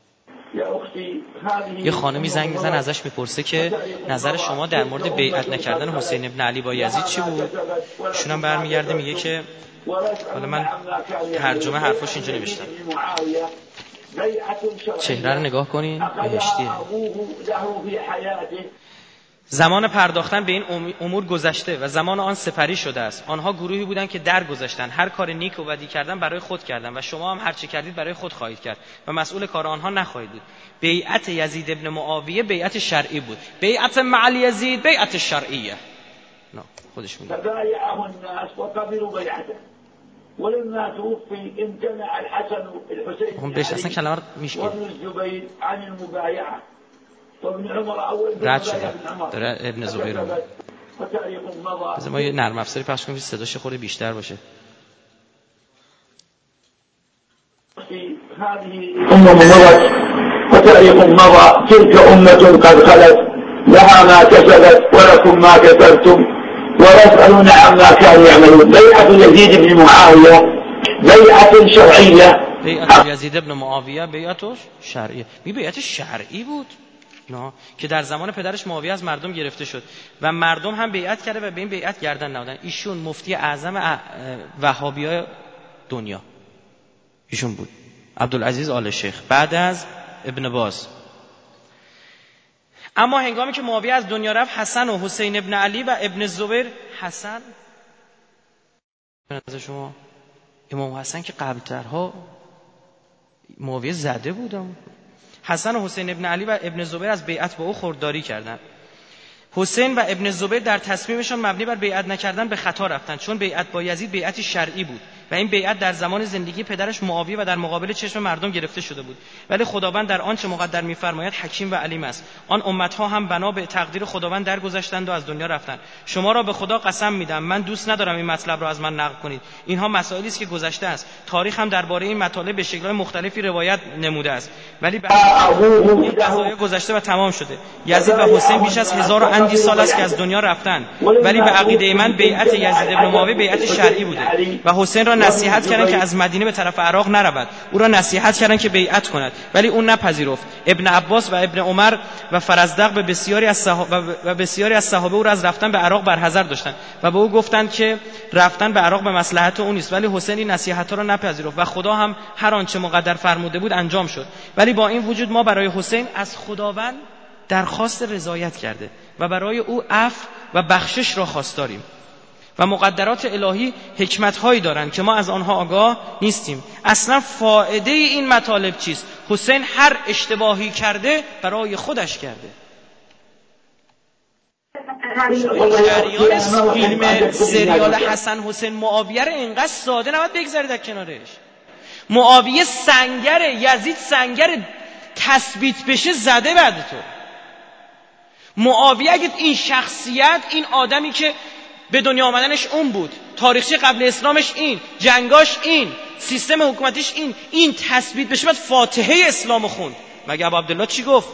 یه خانمی زنگ میزنه ازش میپرسه که نظر شما در مورد بیعت نکردن حسین ابن علی با یزید چی بود؟ ایشون هم برمیگرده میگه که حالا من ترجمه حرفاش اینجا نوشتم، چهره رو نگاه کنین بهشتیه. زمان پرداختن به این امور گذشته و زمان آن سپری شده است. آنها گروهی بودند که درگذشتن، هر کار نیک و بدی کردن برای خود کردن و شما هم هر چه کردید برای خود خواهید کرد و مسئول کار آنها نخواهید بود. بیعت یزید ابن معاویه بیعت شرعی بود، بیعت مع یزید بیعت شرعیه. نه خودش میگه تبايعه الناس وقبلوا بيعته ولما توفي امتنع الحسن الحسين هم بهش اصلا کلمات میشه وابن الزبير عن المبايعه وابن عمر اول رد شده داره ابن زبیر وتاريخ مضى. بذار ما یه نرم افزاری پخش کنیم صداش خورده بیشتر باشه. هذه أمم مضت وتاريخ مضى، تلك أمة قد خلت لها ما كسبت ولكم ما كسبتم ولا يسألون عما كانوا يعملون. بيعة يزيد بن معاوية بیعت شرعیه، بیعت یزید ابن معاویه بیعت شرعیه. می بیعت شرعی بود نه که در زمان پدرش معاویه از مردم گرفته شد و مردم هم بیعت کرده و به این بیعت گردن نهادن. ایشون مفتی اعظم وهابیای دنیا ایشون بود، عبدالعزیز آل شیخ، بعد از ابن باز. اما هنگامی که معاویه از دنیا رفت، حسن و حسین ابن علی و ابن زبیر، حسن به نظر شما امام حسن که قبلترها معاویه زده بودم. حسن و حسین ابن علی و ابن زبیر از بیعت با او خودداری کردند. حسین و ابن زبیر در تصمیمشان مبنی بر بیعت نکردن به خطا رفتند، چون بیعت با یزید بیعت شرعی بود و این بیعت در زمان زندگی پدرش معاویه و در مقابل چشم مردم گرفته شده بود. ولی خداوند در آنچه مقدر می‌فرماید حکیم و علیم است. آن امت‌ها هم بنا به تقدیر خداوند درگذشتند و از دنیا رفتند. شما را به خدا قسم می‌دهم من دوست ندارم این مطلب را از من نقل کنید. اینها مسائلی است که گذشته است. تاریخ هم درباره این مطالب به شکل‌های مختلفی روایت نموده است. ولی به این قضایا گذشته و تمام شده. یزید و حسین بیش از هزار و اندی سال است که از دنیا رفتند، ولی به عقیده من بیعت یزید ابن معاویه بیعت شرعی بوده و حسین را نصیحت کردند که از مدینه به طرف عراق نرود. او را نصیحت کردند که بیعت کند، ولی اون نپذیرفت. ابن عباس و ابن عمر و فرزدق به بسیاری از صحابه و بسیاری از صحابه او را از رفتن به عراق برحذر داشتند و به او گفتند که رفتن به عراق به مصلحت او نیست، ولی حسین این نصیحت‌ها را نپذیرفت و خدا هم هر آنچه مقدر فرموده بود انجام شد. ولی با این وجود ما برای حسین از خداوند درخواست رضایت کرده و برای او عفو و بخشش را خواستاریم و مقدرات الهی حکمت‌هایی دارند که ما از آنها آگاه نیستیم. اصلا فایده این مطالب چیست؟ حسین هر اشتباهی کرده برای خودش کرده. جریان فیلم سریال حسن حسین معاویه رو اینقدر ساده نباید بگذارید در کنارش. معاویه سنگر، یزید سنگر، تثبیت بشه زده بعد تو. معاویه اگه این شخصیت، این آدمی که به دنیا آمدنش اون بود، تاریخچه قبل اسلامش این، جنگاش این، سیستم حکومتیش این، این تثبیت بشه بعد فاتحه اسلام خوند. مگه ابو عبدالله چی گفت؟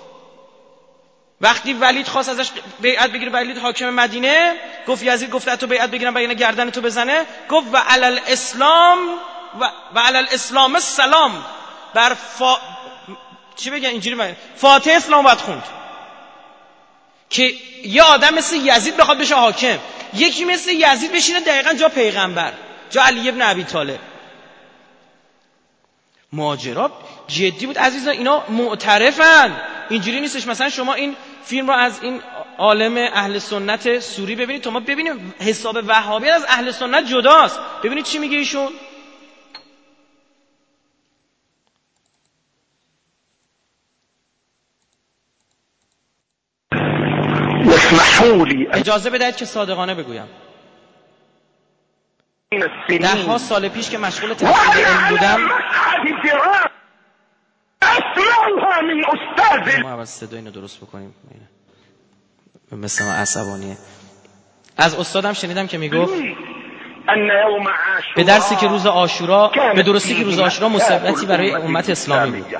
وقتی ولید خواست ازش بیعت بگیره، ولید حاکم مدینه، گفت یزید گفته تو بیعت بگیرم و اینا گردن تو بزنه، گفت و علی الاسلام و, و علی الاسلام السلام، بر فا... چی بگن اینجوری بگن فاتحه اسلام باید خوند که یه آدم مثل یزید بخواد بشه حاکم، یکی مثل یزید بشینه دقیقاً جا پیغمبر، جا علی ابن ابی طالب. ماجرا جدی بود عزیزان، اینا معترفن، اینجوری نیستش. مثلا شما این فیلم رو از این عالم اهل سنت سوری ببینید تا ما ببینیم حساب وهابیت از اهل سنت جداست. ببینید چی میگه ایشون. اجازه بدهید که صادقانه بگویم ده ها سال پیش که مشغول تحصیل علم بودم، ما اول صدا اینو درست بکنیم، مثل ما عصبانیه. از استادم شنیدم که میگفت به درسی که روز عاشورا، به درستی که روز عاشورا مصیبتی برای امت اسلامی بود.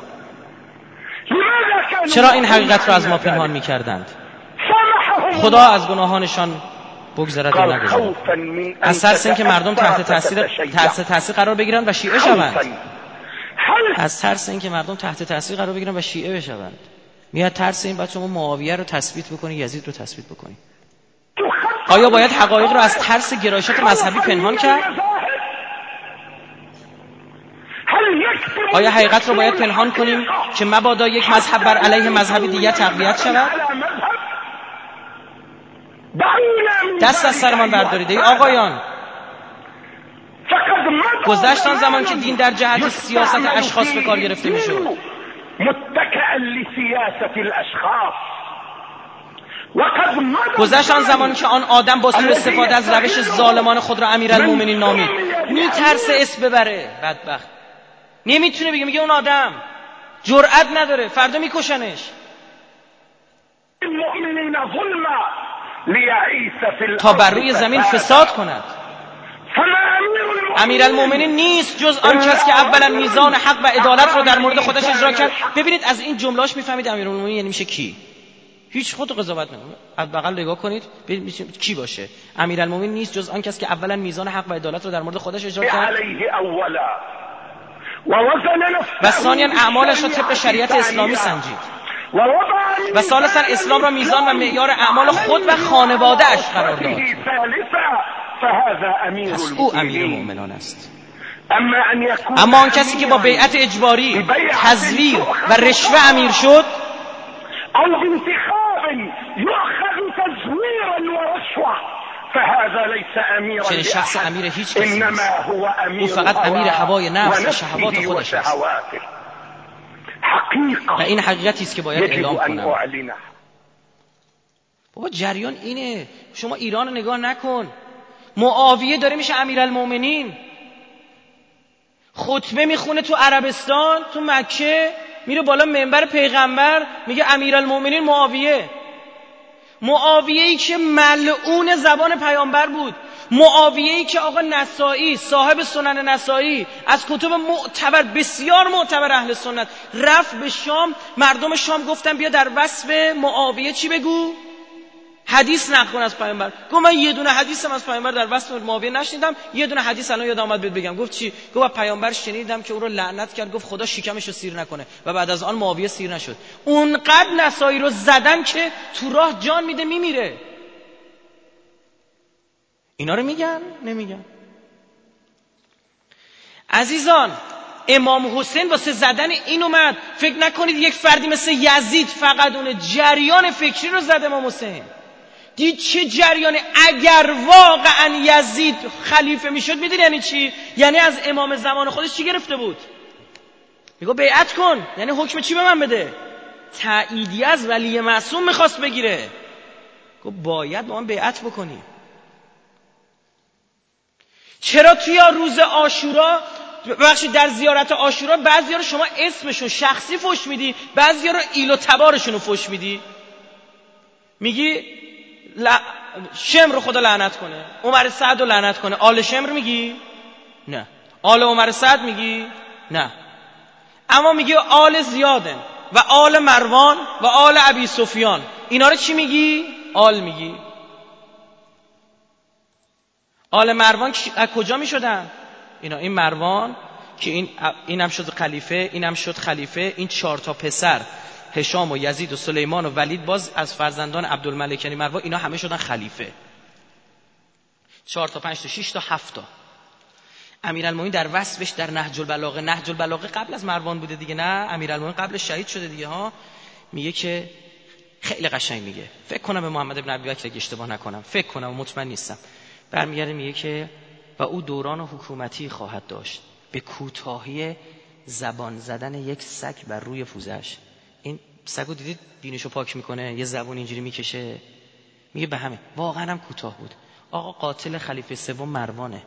چرا این حقیقت را از ما پنهان میکردند؟ خدا از گناهانشان بگذرد و نگذرد. از ترس اینکه مردم تحت تاثیر تحت تاثیر قرار بگیرن و شیعه شوند. از ترس اینکه مردم تحت تاثیر قرار بگیرن و شیعه بشوند. میاد ترس این بچه ما معاویه رو تثبیت بکنی، یزید رو تثبیت بکنی. آیا باید حقایق رو از ترس گرایشات مذهبی پنهان کرد؟ آیا حقیقت رو باید پنهان کنیم که مبادا یک مذهب بر علیه مذهب دیگر تقویت شود؟ دست از سرمان بردارید ای آقایان. گذشت آن زمان که دین در جهت سیاست اشخاص به کار گرفته میشد. گذشت آن زمان که آن آدم با سوء استفاده از روش ظالمان خود را امیرالمومنین نامید. میترسه اسم ببره، بدبخت نمیتونه بگه، میگه اون آدم جرأت نداره، فردا میکشنش. تا بر روی زمین فساد کند. امیرالمومنین نیست جز آن کس که اولا میزان حق و عدالت رو در مورد خودش اجرا کرد. ببینید از این جمله‌اش میفهمید امیرالمومنین یعنی میشه کی. هیچ خود قضاوت نکنید، از بغل نگاه کنید ببینید کی باشه. امیرالمومنین نیست جز آن کس که اولا میزان حق و عدالت رو در مورد خودش اجرا کرد و ثانیاً اعمالش را طبق شریعت اسلامی سنجید و ثالثاً اسلام را میزان و معیار اعمال خود و خانواده اش قرار داد. پس او امیر مومنان است. اما آن کسی که با بیعت اجباری، تزویر و رشوه امیر شد چنین شخص امیر هیچ کسی نیست. او فقط امیر هوای نفس و شهوات خودش است و این حقیقتی است که باید اعلام کنم. بابا جریان اینه. شما ایران رو نگاه نکن. معاویه داره میشه امیرالمومنین، خطبه میخونه تو عربستان، تو مکه، میره بالا منبر پیغمبر میگه امیرالمومنین معاویه. معاویه‌ای که ملعون زبان پیامبر بود، معاویه‌ای که آقا نسائی صاحب سنن نسائی از کتب معتبر بسیار معتبر اهل سنت رفت به شام، مردم شام گفتن بیا در وصف معاویه چی بگو؟ حدیث نقل از پیامبر. گفت من یه دونه حدیثم از پیامبر در وصف معاویه نشنیدم، یه دونه حدیث الان یادم اومد بهت بگم. گفت چی؟ گفت پیامبر شنیدم که او رو لعنت کرد، گفت خدا شکمش رو سیر نکنه و بعد از آن معاویه سیر نشد. اونقدر نسائی رو زدن که تو راه جان میده میمیره. اینا رو میگن نمیگن؟ عزیزان امام حسین واسه زدن این اومد. فکر نکنید یک فردی مثل یزید فقط اون جریان فکری رو زد امام حسین. دید چه جریانه. اگر واقعا یزید خلیفه میشد میدید یعنی چی؟ یعنی از امام زمان خودش چی گرفته بود؟ میگه بیعت کن. یعنی حکم چی به من بده؟ تاییدیه از ولی معصوم میخواست بگیره. گفت باید با من بیعت بکنی. چرا توی روز عاشورا بخشی در زیارت عاشورا بعضیا رو شما اسمشون شخصی فوش میدی، بعضیا رو ایل و تبارشون رو فوش میدی؟ میگی ل... شمر رو خدا لعنت کنه، عمر سعد رو لعنت کنه. آل شمر میگی؟ نه. آل عمر سعد میگی؟ نه. اما میگی آل زیادن و آل مروان و آل ابی سفیان. اینا رو چی میگی؟ آل میگی. آل مروان از کجا میشدن؟ اینا این مروان که این اینم شد خلیفه، اینم شد خلیفه، این چهار تا پسر هشام و یزید و سلیمان و ولید باز از فرزندان عبدالملک یعنی مروان، اینا همه شدن خلیفه. چهار تا پنج تا شش تا هفت تا. امیرالمومنین در وصفش در نهج البلاغه، نهج البلاغه قبل از مروان بوده دیگه، نه امیرالمومنین قبلش شهید شده دیگه ها. میگه که خیلی قشنگ میگه، فکر کنم به محمد ابن ابی بکر اگه اشتباه نکنم، فکر کنم و مطمئن نیستم. برمیگرده میگه که و او دوران حکومتی خواهد داشت به کوتاهی زبان زدن یک سگ بر روی پوزش. این سگو دیدید بینشو پاک میکنه، یه زبون اینجوری میکشه، میگه به همه. واقعا هم کوتاه بود. آقا قاتل خلیفه سوم مروانه.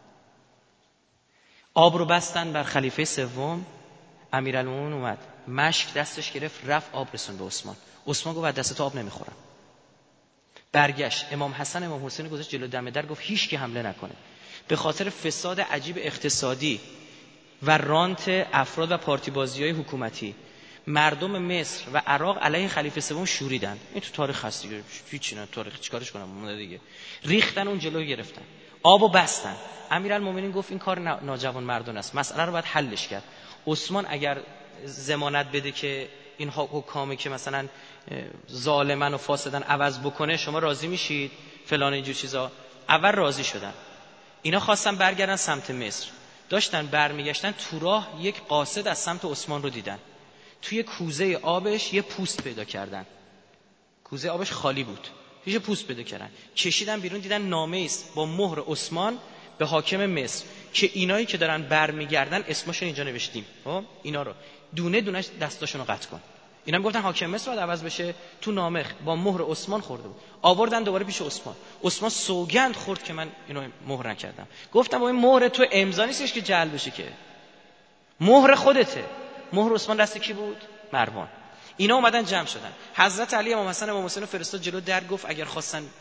آب رو بستن بر خلیفه سوم. امیرالمومنین اومد مشک دستش گرفت رفت آب رسون به عثمان. عثمان گفت دست تو آب نمیخورم. برگشت امام حسن امام حسین گذاشت جلو دم در، گفت هیچ کی حمله نکنه. به خاطر فساد عجیب اقتصادی و رانت افراد و پارتی بازی‌های حکومتی مردم مصر و عراق علیه خلیفه سوم شوریدن. این تو تاریخ هست دیگه، هیچ نه تاریخ چیکارش کنم مونده دیگه. ریختن اون جلو گرفتن، آبو بستن. امیرالمومنین گفت این کار ناجوان مردان است، مسئله رو باید حلش کرد. عثمان اگر ضمانت بده که این حکامی که مثلا ظالمن و فاسدن عوض بکنه شما راضی میشید فلان اینجور چیزا. اول راضی شدن. اینا خواستن برگردن سمت مصر، داشتن برمیگشتن تو راه یک قاصد از سمت عثمان رو دیدن. توی کوزه آبش یه پوست پیدا کردن. کوزه آبش خالی بود، یه پوست پیدا کردن، کشیدن بیرون، دیدن نامه است با مهر عثمان به حاکم مصر که اینایی که دارن برمیگردن اسمشون اینجا نوشتیم، خب اینا رو دونه دونه دستاشون رو قطع کن. اینا میگفتن حاکم مصر باید عوض بشه، تو نامه با مهر عثمان خورده بود. آوردن دوباره پیش عثمان. عثمان سوگند خورد که من اینو مهر نکردم. گفتم با این مهر تو امضا نیستش که جعل بشه، که مهر خودته. مهر عثمان دست کی بود؟ مروان. اینا اومدن جمع شدن. حضرت علی امام حسن امام حسین فرستاد جلو در، گفت اگر خواستن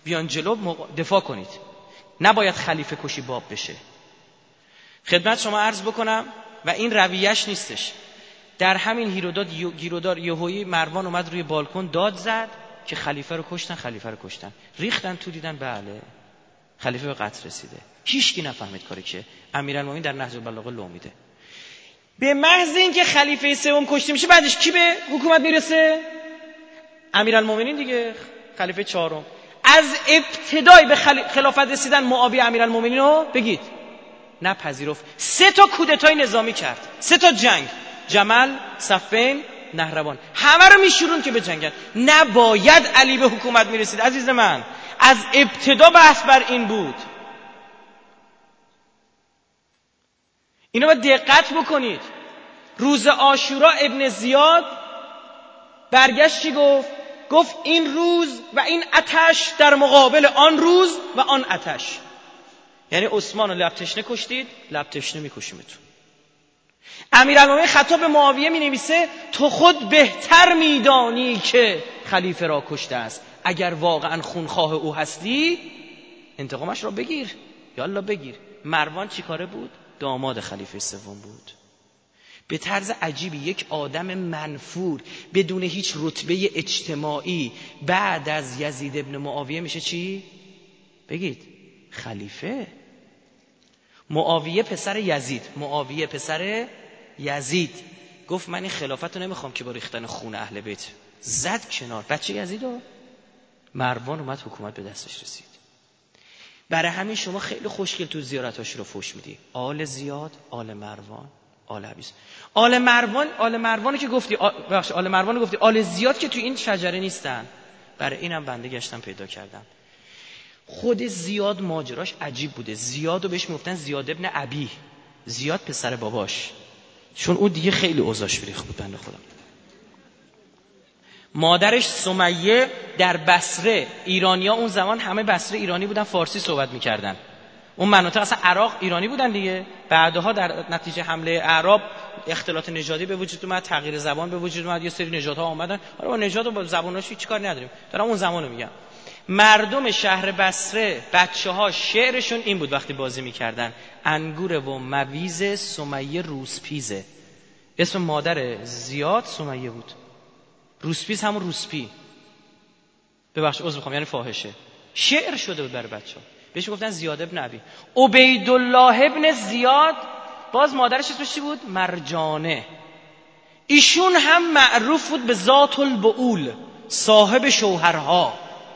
بیان جلو دفاع کنید. نباید خلیفه کشی باب بشه. خدمت شما عرض بکنم و این رویش نیستش. در همین هیروداد گیرودار یهویی مروان اومد روی بالکن داد زد که خلیفه رو کشتن، خلیفه رو کشتن. ریختن تو دیدن بله خلیفه به قتل رسیده. هیچکی نفهمید کاری که امیرالمومنین در نهج البلاغه لو میده. به محض اینکه خلیفه سوم کشته میشه بعدش کی به حکومت میرسه؟ امیرالمومنین دیگه، خلیفه چهارم. از ابتدای به خلافت رسیدن معاویه امیرالمومنین رو بگید نپذیرفت. سه تا کودتای نظامی کرد، سه تا جنگ، جمل، صفین، نهروان، همه رو میشورون که به جنگن. نباید علی به حکومت میرسید عزیز من. از ابتدا بحث بر این بود. اینو باید دقت بکنید. روز عاشورا ابن زیاد برگشت چی گفت؟ گفت این روز و این آتش در مقابل آن روز و آن آتش. یعنی عثمان رو لب تشنه کشتید، لب تشنه میکشیمتون. امیرالمومنین خطاب به معاویه می نویسه تو خود بهتر میدانی که خلیفه را کشته است. اگر واقعا خونخواه او هستی انتقامش را بگیر، یالا بگیر. مروان چی کاره بود؟ داماد خلیفه سوم بود. به طرز عجیبی یک آدم منفور بدون هیچ رتبه اجتماعی بعد از یزید ابن معاویه میشه چی؟ بگید خلیفه. معاویه پسر یزید، معاویه پسر یزید گفت من این خلافت رو نمیخوام که با ریختن خون اهل بیت. زد کنار بچه یزیدو. مروان اومد حکومت به دستش رسید. برای همین شما خیلی خوشگل تو زیارتاش رو فوش میدی. آل زیاد، آل مروان، آل عبیس. آل مروان، آل مروان که گفتی، بخش آل مروان گفتی، آل زیاد که تو این شجره نیستن. برای اینم بنده گشتم پیدا کردم. خود زیاد ماجراش عجیب بوده. زیاد رو بهش میگفتن زیاد ابن ابی، زیاد پسر باباش، چون اون دیگه خیلی اوضاعش فریخت بود بنده خدا. مادرش سمیه در بصره، ایرانیا اون زمان همه بصره ایرانی بودن، فارسی صحبت میکردن. اون مناطق اصلا عراق ایرانی بودن دیگه. بعدها در نتیجه حمله اعراب اختلاط نژادی به وجود اومد، تغییر زبان به وجود اومد، یه سری نژادها اومدن. حالا با نژاد و با زبانش هیچ کاری نداریم، دارم اون زمانو میگم. مردم شهر بصره بچه‌ها شعرشون این بود وقتی بازی میکردن: انگور و مویز سمیه روسپیزه. اسم مادر زیاد سمیه بود. روسپیز همون روسپی، ببخشید عذر میخوام، یعنی فاحشه. شعر شده بود برای بچه‌ها، بهش گفتن زیاد ابن ابی. عبیدالله ابن زیاد باز مادرش اسمش چی بود؟ مرجانه. ایشون هم معروف بود به ذات البؤول، صاحب شوهرها.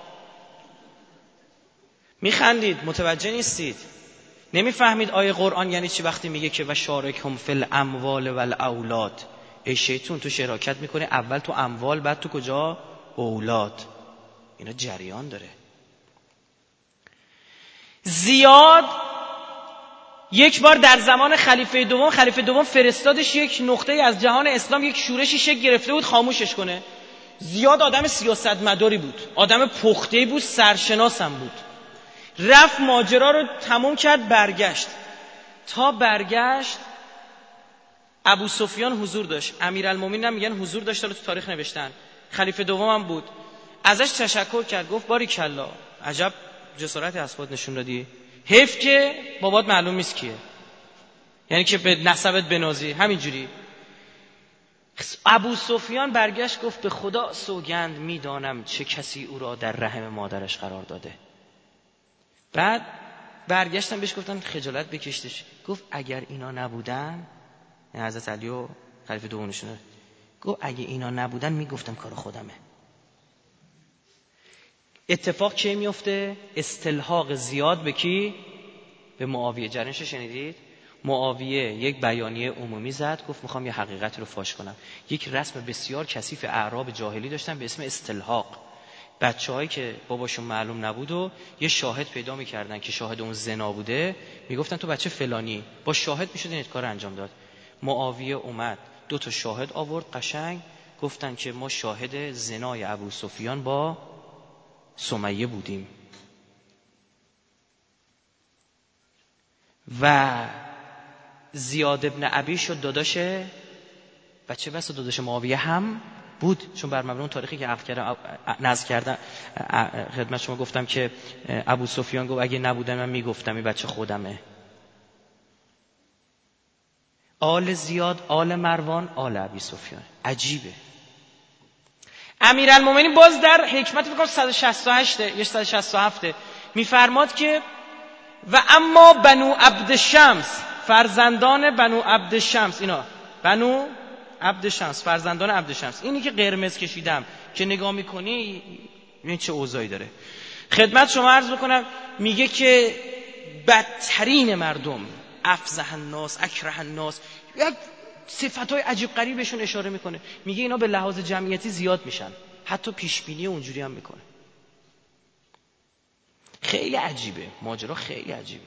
میخندید، متوجه نیستید، نمیفهمید آیه قرآن یعنی چی وقتی میگه که و شارکهم فی الاموال و الاولاد. ای شیطون تو شراکت میکنه اول تو اموال بعد تو کجا؟ اولاد. اینا جریان داره. زیاد یک بار در زمان خلیفه دوم، خلیفه دوم فرستادش یک نقطه از جهان اسلام، یک شورشی شکل گرفته بود خاموشش کنه. زیاد آدم سیاستمداری بود، آدم پخته‌ای بود، سرشناسم بود. رفت ماجرا رو تموم کرد، برگشت. تا برگشت ابو سفیان حضور داشت، امیرالمومنین هم میگن حضور داشت، رو تو تاریخ نوشتن. خلیفه دوم هم بود. ازش تشکر کرد، گفت باریکلا، عجب جسارتی از خود نشون دادی. حیف که بابات معلوم نیست کیه، یعنی که به نسبت بنازی همینجوری. ابو سفیان برگشت گفت به خدا سوگند میدانم چه کسی او را در رحم مادرش قرار داده. بعد برگشتن بهش گفتن خجالت بکشتش. گفت اگر اینا نبودن، یعنی حضرت علی و خلیفه دومشونه، گفت اگه اینا نبودن میگفتم کار خودمه. اتفاق چه میفته؟ استلحاق زیاد به کی؟ به معاویه. جریانش شنیدید؟ معاویه یک بیانیه عمومی زد، گفت میخوام یه حقیقت رو فاش کنم. یک رسم بسیار کثیف اعراب جاهلی داشتن به اسم استلحاق. بچه‌هایی که باباشون معلوم نبود و یه شاهد پیدا می‌کردن که شاهد اون زنا بوده، میگفتن تو بچه فلانی، با شاهد میشد این کار انجام داد. معاویه اومد دو تا شاهد آورد قشنگ، گفتن که ما شاهد زنای ابو سفیان با سمیه بودیم. و زیاد ابن ابی شد داداش بچه بس، داداش معاویه هم بود، چون بر مبنای اون تاریخی که عقد کردم نقض کردم خدمت شما گفتم که ابو سفیان گفت اگه نبودم من میگفتم این بچه خودمه. آل زیاد، آل مروان، آل ابی سفیان. عجیبه. امیرالمومنین باز در حکمت فکر کنم صد و شصت و هشت یا صد و شصت و هفت میفرماد که و اما بنو عبدالشمس، فرزندان بنو عبدالشمس، اینا بنو عبدالشمس، فرزندان عبدالشمس، اینی که قرمز کشیدم که نگاه میکنی این چه اوضاعی داره. خدمت شما عرض بکنم میگه که بدترین مردم، افضح الناس، اکره الناس، یک صفاتهای عجیب غریب بهشون اشاره میکنه. میگه اینا به لحاظ جمعیتی زیاد میشن، حتی پیش بینی اونجوری هم میکنه. خیلی عجیبه ماجرا، خیلی عجیبه.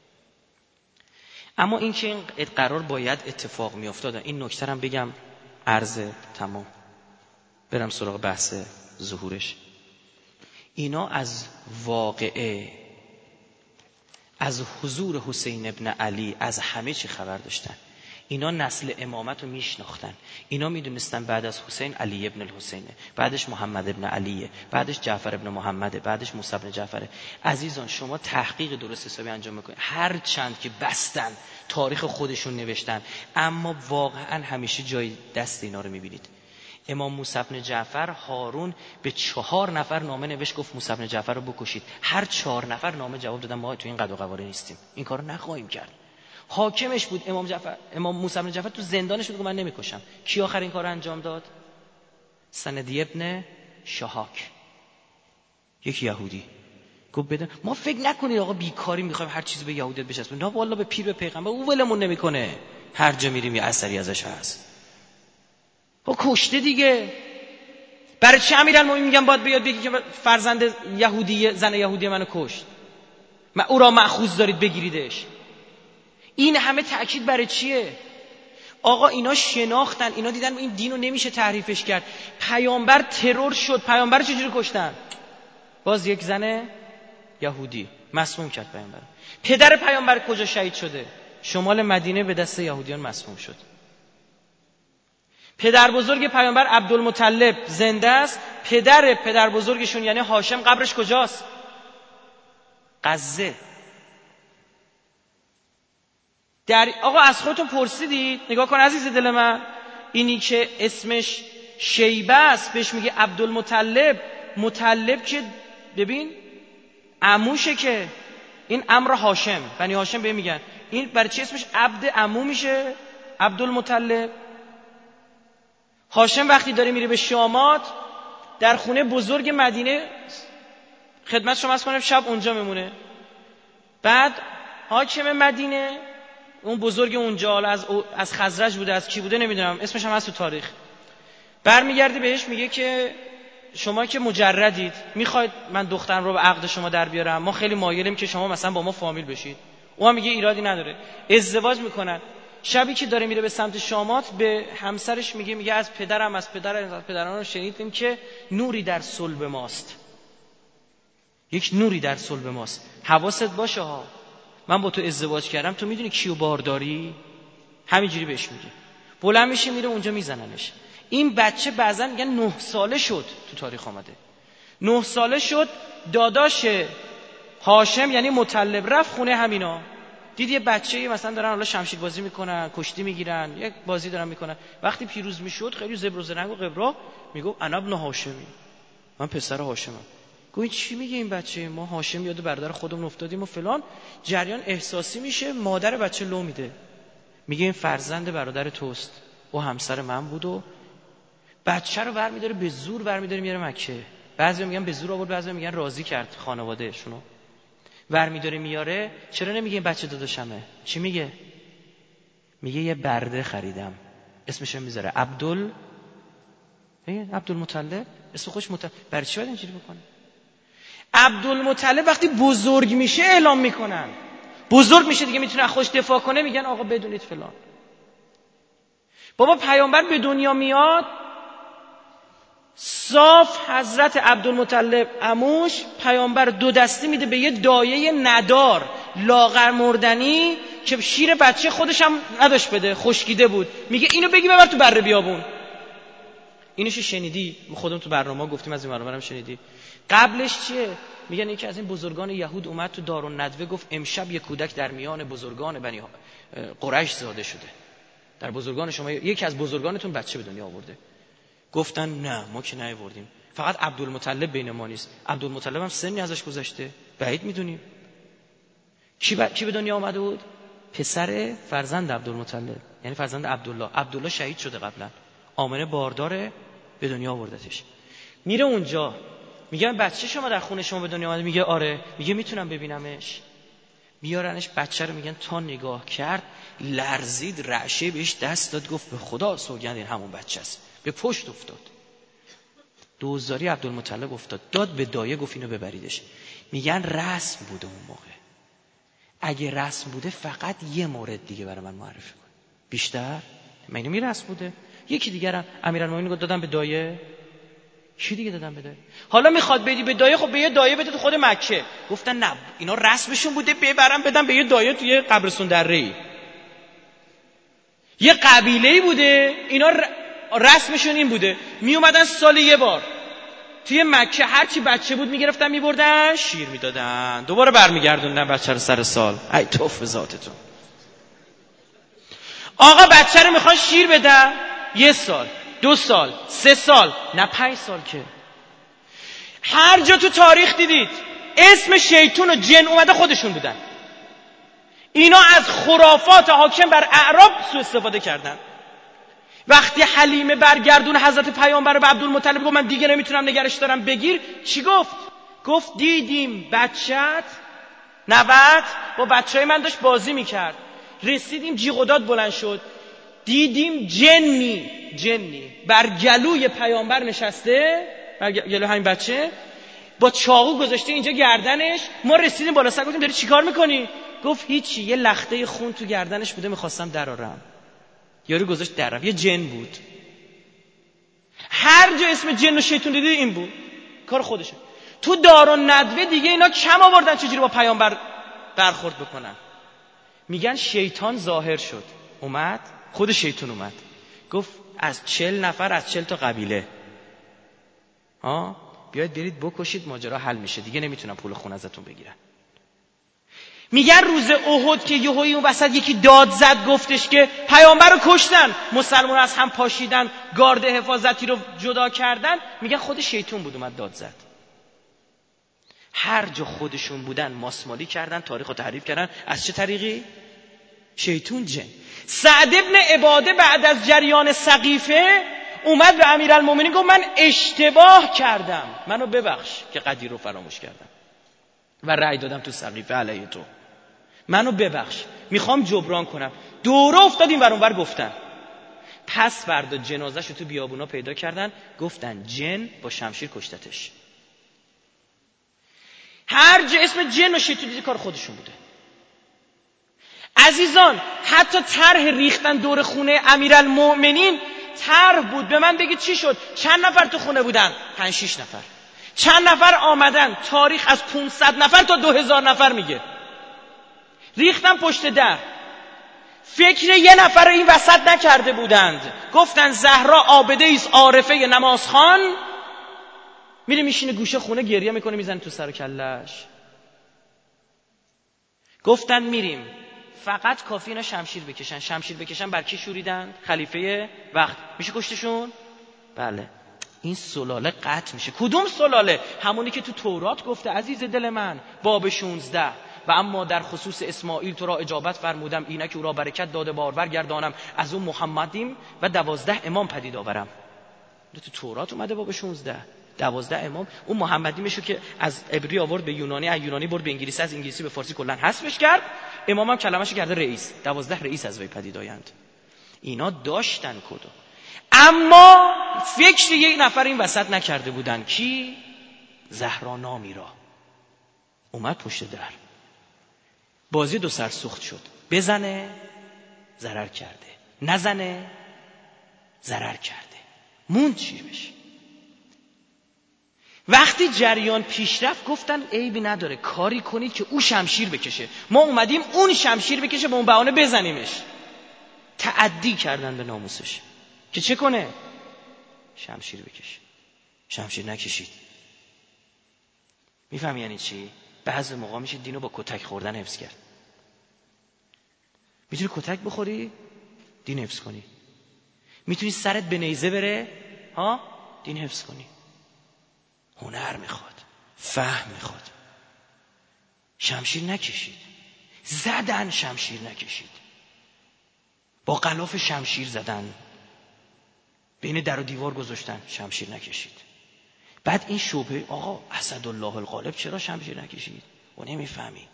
اما این که این قرار باید اتفاق میافتاد، این نکته هم بگم عرض تمام، برم سراغ بحث ظهورش. اینا از واقعه، از حضور حسین ابن علی، از همه چی خبر داشتن. اینا نسل امامت رو میشناختن. اینا میدونستن بعد از حسین علی ابن الحسینه، بعدش محمد ابن علیه، بعدش جعفر ابن محمده، بعدش موسی ابن جعفره. عزیزان شما تحقیق درست حسابی انجام میکنید، هر چند که بستن تاریخ خودشون نوشتن، اما واقعا همیشه جای دست اینا رو میبینید. امام موسی بن جعفر، هارون به چهار نفر نامه نوشت گفت موسی بن جعفر رو بکشید. هر چهار نفر نامه جواب دادن ما تو این قد و قواره نیستیم، این کارو نخواهیم کرد. حاکمش بود امام جعفر، امام موسی بن جعفر تو زندانش بود که من نمیکشم. کی آخر این کارو انجام داد؟ سندی ابن شهاک، یک یهودی. گفت بده ما فکر نکنید آقا بیکاری میخوایم هر چیزی به یهودیت بچسبونیم، نه والله به پیر به پیغمبر او ولمون نمیکنه، هر جا میریم یه اثری ازش هست. خب کشته دیگه. برای چه امیرالمومنین میگم باید بیاد بگی که فرزند یهودی، زن یهودی منو کشت، من او را مأخوذ دارید بگیریدش؟ این همه تأکید برای چیه؟ آقا اینا شناختن، اینا دیدن این دینو نمیشه تحریفش کرد. پیامبر ترور شد، پیامبر چجوری کشتن؟ باز یک زن یهودی مسموم کرد پیامبر. پدر پیامبر کجا شهید شده؟ شمال مدینه به دست یهودیان مسموم شد. پدر بزرگ پیامبر عبدالمطلب زنده است، پدر پدر بزرگشون یعنی هاشم قبرش کجاست؟ غزه. در آقا از خودتون پرسیدید؟ نگاه کن عزیز دل من، اینی که اسمش شیبه است بهش میگه عبدالمطلب، مطلب که ببین عموشه، که این امر هاشم، بنی هاشم به میگن، این برای چی اسمش عبد عمو میشه عبدالمطلب؟ هاشم وقتی داره میره به شامات در خونه بزرگ مدینه، خدمت شما عرض کنم شب اونجا میمونه. بعد حاکم مدینه، اون بزرگ اونجا، از از خزرج بوده از کی بوده نمیدونم، اسمش هم هست تو تاریخ، برمیگرده بهش میگه که شما که مجردید میخواید من دخترم رو به عقد شما در بیارم، ما خیلی مایلیم که شما مثلا با ما فامیل بشید. اون هم میگه ایرادی نداره. ازدواج میکنن. شبی که داره میره به سمت شامات به همسرش میگه میگه از پدرم از پدر از پدران رو شنیدیم که نوری در صلب ماست، یک نوری در صلب ماست، حواست باشه ها، من با تو ازدواج کردم، تو میدونی کیو بارداری؟ همینجوری بهش میگه. بلند میشه میره اونجا میزننش. این بچه بعضن میگن نه ساله شد، تو تاریخ آمده نه ساله شد. داداش هاشم یعنی مطلب رفت خونه همینا، دید یه بچه‌ای مثلا دارن حالا شمشیر بازی میکنن، کشتی میگیرن، یک بازی دارن میکنن. وقتی پیروز میشد خیلی زبر و زرنگ و قبرا میگفت انا ابن هاشمی، من پسر هاشمم. گویا چی میگه این بچه؟ ما هاشم یاد برادر خودمون افتادیم و فلان. جریان احساسی میشه، مادر بچه لو میده، میگه این فرزند برادر توست، او همسر من بود. و بچه رو برمی‌داره به زور برمی‌داره میاره مکه. بعضیا میگن به زور آورد، بعضیا میگن راضی کرد خانواده شونو. برمی‌داره میاره. چرا نمیگه این بچه داداشمه؟ چی میگه؟ میگه یه برده خریدم، اسمش میذاره عبدال عبدالمطلب، اسم خوش مطلب. برای چی باید اینجوری بکنه؟ عبدالمطلب وقتی بزرگ میشه اعلام میکنن، بزرگ میشه دیگه میتونه خودش دفاع کنه، میگن آقا بدونید فلان. بابا پیامبر به دنیا میاد صاف حضرت عبدالمطلب عموش پیامبر دو دستی میده به یه دایه ندار لاغر مردنی که شیر بچه خودش هم نداشت بده، خشکیده بود، میگه اینو بگی ببر تو بره بیابون. اینوشو شنیدی؟ ما خودمون تو برنامه گفتیم، از این برنامه هم شنیدی. قبلش چیه؟ میگن یکی از این بزرگان یهود اومد تو دارالندوه گفت امشب یک کودک در میان بزرگان بنی قریش زاده شده. در بزرگان شما یکی از بزرگانتون بچه به دنیا آورده. گفتن نه ما که نیاوردیم، فقط عبدالمطلب بین ما نیست. عبدالمطلب هم سنی ازش گذشته، بعید میدونیم. کی ب... کی به دنیا آمده بود؟ پسر فرزند عبدالمطلب، یعنی فرزند عبدالله. عبدالله شهید شده قبلا، آمنه بارداره به دنیا آوردتش. میره اونجا میگن بچه شما در خونه شما به دنیا آمده؟ میگه آره. میگه میتونم ببینمش؟ میارنش بچه رو، میگن تا نگاه کرد لرزید، رعشه بهش دست داد، گفت به خدا سوگند این همون بچه است. به پشت افتاد. دوزاری عبدالمطلب افتاد، داد به دایه، گفت اینو ببریدش. میگن رسم بوده اون موقع. اگه رسم بوده فقط یه مورد دیگه برای من معرفی کن، بیشتر من اینو میرسم بوده. یکی دیگه هم امیرالمومنین گفت دادم به دایه. کی دیگه دادم به دایه؟ حالا میخواد بدی به دایه، خب به یه دایه بده تو خود مکه. گفتن نه اینا رسمشون بوده ببرم بدم به یه دایه توی قبرستون دره‌ای، یه قبیله‌ای بوده، اینا رسمشون این بوده. می اومدن سال یه بار توی مکه هر چی بچه بود میگرفتن میبردن شیر میدادن، دوباره برمیگردوندن بچه رو سر سال. ای توف ذاتتون. آقا بچه رو میخوان شیر بدن یه سال، دو سال، سه سال، نه پنج سال که. هر جا تو تاریخ دیدید اسم شیطون و جن اومده خودشون بودن. اینا از خرافات حاکم بر اعراب سوء استفاده کردن. وقتی حلیمه برگردون حضرت پیامبر به عبدالمطلب گفت من دیگه نمیتونم نگرش دارم بگیر، چی گفت؟ گفت دیدیم بچت نوت با بچهای من داشت بازی میکرد، رسیدیم جیغ و داد بلند شد، دیدیم جنی جنی بر گلوی پیامبر نشسته، بر گلوی همین بچه، با چاقو گذاشته اینجا گردنش. ما رسیدیم بالا سر گفتیم داری چیکار میکنی؟ گفت هیچی، یه لخته خون تو گردنش بوده میخواستم درارم. یارو گذاشت درم، یه جن بود. هر جا اسم جن و شیطون دیدی این بود، کار خودشه. تو دارالندوه دیگه اینا کم آوردن چجوری با پیامبر برخورد بکنن. میگن شیطان ظاهر شد، اومد، خود شیطان اومد گفت از چل نفر از چل تا قبیله ها بیاید برید بکشید ماجرا حل میشه، دیگه نمیتونن پول خون ازتون بگیرن. میگن روز احد که یهویی اون وسط یکی داد زد گفتش که پیامبر رو کشتن، مسلمان از هم پاشیدن، گارد حفاظتی رو جدا کردن، میگن خود شیطان بود اومد داد زد. هر جا خودشون بودن ماسمالی کردن، تاریخ رو تحریف کردن. از چه طریقی؟ شیطون جن. سعد ابن عباده بعد از جریان سقیفه اومد به امیرالمومنین گفت من اشتباه کردم، منو ببخش که قدیر رو فراموش کردم و رأی دادم تو سقیفه علیه تو، منو ببخش، میخوام جبران کنم. دوره افتادیم ور اونور گفتن. پس فردا جنازه‌شو تو بیابونا پیدا کردن، گفتن جن با شمشیر کشتتش. هر جا اسم جن و شیطون دیدی کار خودشون بوده. عزیزان حتی طرح ریختن دور خونه امیرالمومنین طرح بود. به من بگید چی شد؟ چند نفر تو خونه بودن؟ پنج شش نفر. چند نفر آمدن؟ تاریخ از پانصد نفر تا دو هزار نفر میگه. ریختن پشت در. فکر یه نفر این وسط نکرده بودند. گفتن زهرا عابده ایست، عارفه نمازخوان، میره میشینه گوشه خونه گریه میکنه میزنه تو سر کلش. گفتن میریم، فقط کافی اینا شمشیر بکشن. شمشیر بکشن بر کی شوریدن؟ خلیفه وقت. میشه کشتشون؟ بله. این سلاله قطع میشه. کدوم سلاله؟ همونی که تو تورات گفته عزیز دل من، باب شانزده، و اما در خصوص اسماعیل تو را اجابت فرمودم، اینک او را برکت داده بارور گردانم، از اون محمدیم و دوازده امام پدید آورم. تو تورات اومده باب شانزده، دوازده امام. اون محمدیمشو که از عبری آورد به یونانی، از یونانی برد به انگلیسی، از انگلیسی به فارسی کلا حذفش کرد. امام هم کلمه‌شو کرده رئیس. دوازده رئیس از وی پدید آیند. اینا داشتن کدو، اما فکر یک نفر این وسط نکرده بودن. کی؟ زهرا نامی را. اومد پشت در. بازی دو سر سوخت شد. بزنه ضرر کرده، نزنه ضرر کرده. موند چی بشه؟ وقتی جریان پیش رفت گفتن عیبی نداره، کاری کنید که او شمشیر بکشه، ما اومدیم اون شمشیر بکشه با اون بهانه بزنیمش. تعدی کردن به ناموسش که چه کنه؟ شمشیر بکش. شمشیر نکشید. میفهم یعنی چی؟ بعضی موقع میشه دینو با کتک خوردن حفظ کرد. میتونی کتک بخوری دین حفظ کنی، میتونی سرت به نیزه بره ها دین حفظ کنی. هنر میخواد، فهم میخواد. شمشیر نکشید. زدن، شمشیر نکشید. با غلاف شمشیر زدن، بین در و دیوار گذاشتن، شمشیر نکشید. بعد این شبهه آقا اسدالله الغالب چرا شمشیر نکشید؟ و نمیفهمی.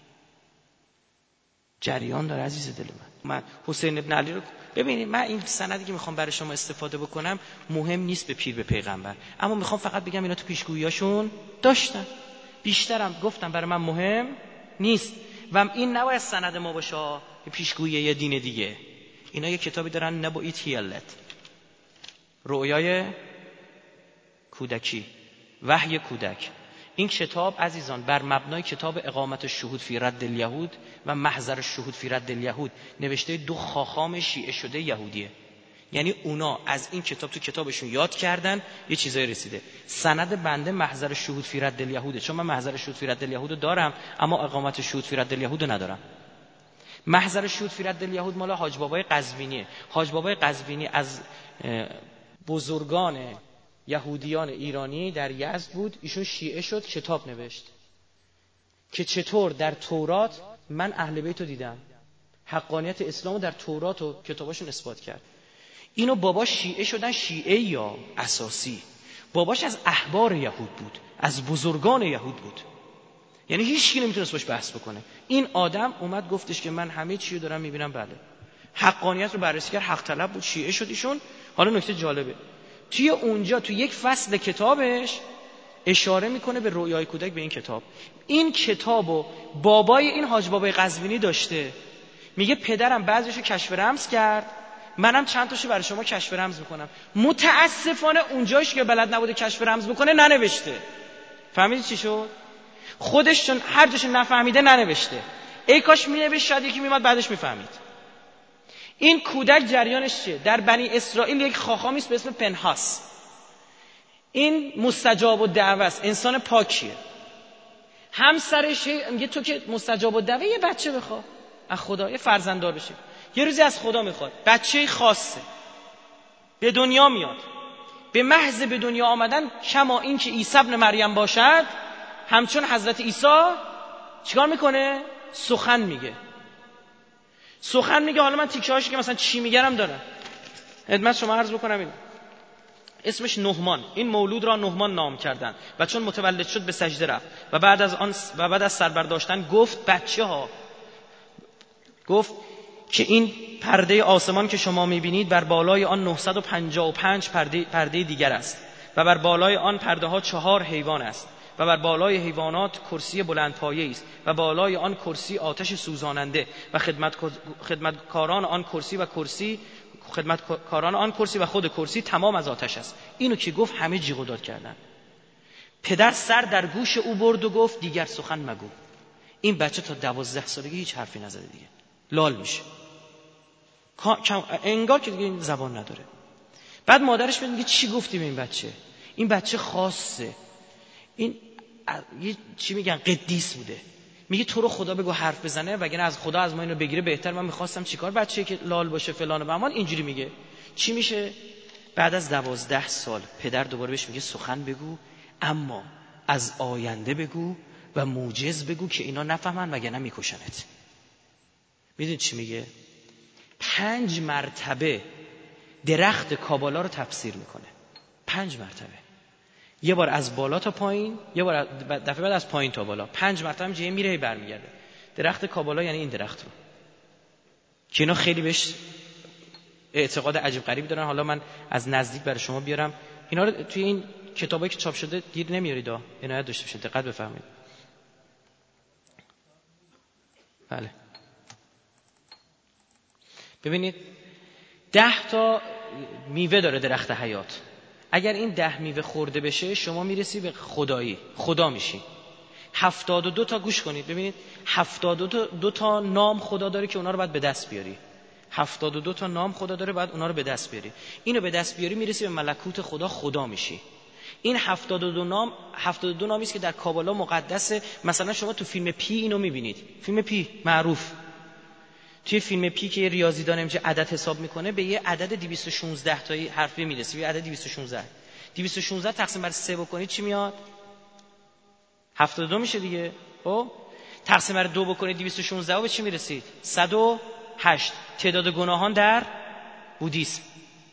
جریان داره عزیز دل من. من حسین ابن علی رو ببینید، من این سندی که میخوام برای شما استفاده بکنم مهم نیست به پیر به پیغمبر، اما میخوام فقط بگم اینا تو پیشگوییاشون داشتن. بیشترم گفتم برای من مهم نیست و این نباید سند ما باشه پیشگویی یا دین دیگه. اینا یه کتابی دارن نبوئیت هیلت، رؤیای کودکی، وحی کودک. این کتاب عزیزان بر مبنای کتاب اقامت الشهود فی رد الیهود و محضر الشهود فی رد الیهود نوشته دو خاخام شیعه شده یهودیه. یعنی اونا از این کتاب تو کتابشون یاد کردن، یه چیزایی رسیده. سند بنده محضر الشهود فی رد الیهوده، چون من محضر الشهود فی رد الیهود دارم اما اقامت الشهود فی رد الیهود ندارم. محضر الشهود فی رد الیهود مال حاج بابای قزوینیه. حاج بابای قزوینی از بزرگان یهودیان ایرانی در یزد بود، ایشون شیعه شد، کتاب نوشت که چطور در تورات من اهل بیت رو دیدم، حقانیت اسلام رو در تورات و کتاباشون اثبات کرد. اینو باباش شیعه شدن، شیعه یا اساسی. باباش از احبار یهود بود، از بزرگان یهود بود، یعنی هیچ کی نمیتونست باش بحث بکنه. این آدم اومد گفتش که من همه چی رو دارم میبینم، بله حقانیت رو بررسی کرد، حق طلب بود، شیعه شد ایشون. حالا نکته جالبه، توی اونجا تو یک فصل کتابش اشاره میکنه به رویای کودک، به این کتاب. این کتابو بابای این حاج بابای قزوینی داشته، میگه پدرم بعضیشو کشف رمز کرد، منم چند تاشو برای شما کشف رمز میکنم. متاسفانه اونجاش که بلد نبوده کشف رمز بکنه ننوشته. فهمیدی چی شد؟ خودش چون هر جاشو نفهمیده ننوشته. ای کاش مینوشت، شاید یکی میومد بعدش میفهمید. این کودک جریانش چیه؟ در بنی اسرائیل یک خاخامی است به اسم پنهاس. این مستجاب الدعوه است، انسان پاکیه. همسرش میگه تو که مستجاب الدعوه یه بچه بخوا از خدا، یه فرزنددار بشی. یه روزی از خدا میخواد بچه خاصه، به دنیا میاد. به محض به دنیا آمدن کما این که عیسی ابن مریم باشد، همچون حضرت عیسی چیکار میکنه؟ سخن میگه. سخن میگه. حالا من تیکه هاشو که مثلا چی میگم دارم خدمت شما عرض بکنم. این اسمش نهمان. این مولود را نهمان نام کردن و چون متولد شد به سجده رفت و بعد از آن و بعد از سر برداشتن گفت بچه ها، گفت که این پرده آسمان که شما میبینید بر بالای آن نهصد و پنجاه و پنج پرده پرده دیگر است و بر بالای آن پرده ها چهار حیوان است و بر بالای حیوانات کرسی بلندپایه است و بالای آن کرسی آتش سوزاننده و خدمت خدمتکاران آن کرسی و کرسی خدمتکاران آن کرسی و خود کرسی تمام از آتش است. اینو که گفت همه جیغ و داد کردن. پدر سر در گوش او برد و گفت دیگر سخن مگو. این بچه تا دوازده سالگی هیچ حرفی نزده دیگه، لال میشه، انگار که دیگه این زبان نداره. بعد مادرش میگه چی گفتی به این بچه؟ این بچه خاصه، این یه چی میگن قدیس بوده. میگه تو رو خدا بگو حرف بزنه وگرنه از خدا از ما اینو بگیره بهتر. من میخواستم چیکار بچه‌ای که لال باشه فلان و بهمان. اینجوری میگه. چی میشه؟ بعد از دوازده سال پدر دوباره بهش میگه سخن بگو، اما از آینده بگو و موجز بگو که اینا نفهمن وگرنه میکشنت. میدونید چی میگه؟ پنج مرتبه درخت کابالا رو تفسیر میکنه. پنج مرتبه، یه بار از بالا تا پایین، یه بار دفعه بعد از پایین تا بالا. پنج مرتبه هم جه میره برمیگرده. درخت کابالا یعنی این درخت رو که اینا خیلی بهش اعتقاد عجیب غریب دارن. حالا من از نزدیک برای شما بیارم. اینا رو توی این کتابایی که چاپ شده دیر نمیارید، عنایت داشته باشید، دقت بفرمایید. بله ببینید، ده تا میوه داره درخت حیات. اگر این ده میوه خورده بشه شما میرسی به خدایی، خدا میشی. هفتاد و دو تا گوش کنید ببینید، هفتاد و دو تا نام خدا داره که اونا رو باید به دست بیاری. هفتاد و دو تا نام خدا داره، باید اونا رو به دست بیاری. اینو به دست بیاری میرسی به ملکوت خدا، خدا میشی. این هفتاد و دو نام هفتاد و دو نامی است که در کابالا مقدسه. مثلا شما تو فیلم پی اینو میبینید، فیلم پی معروف، توی فیلم پی که یه ریاضیدان اینجا عدد حساب میکنه به یه عدد دویست و شانزده تایی حرفی میرسه، به عدد دویست و شانزده. دویست و شانزده تقسیم بر سه بکنید چی میاد؟ هفتاد و دو میشه دیگه. خب تقسیم بر دو بکنید دویست و شانزده به چی میرسید؟ صد و هشت. تعداد گناهان در بودیسم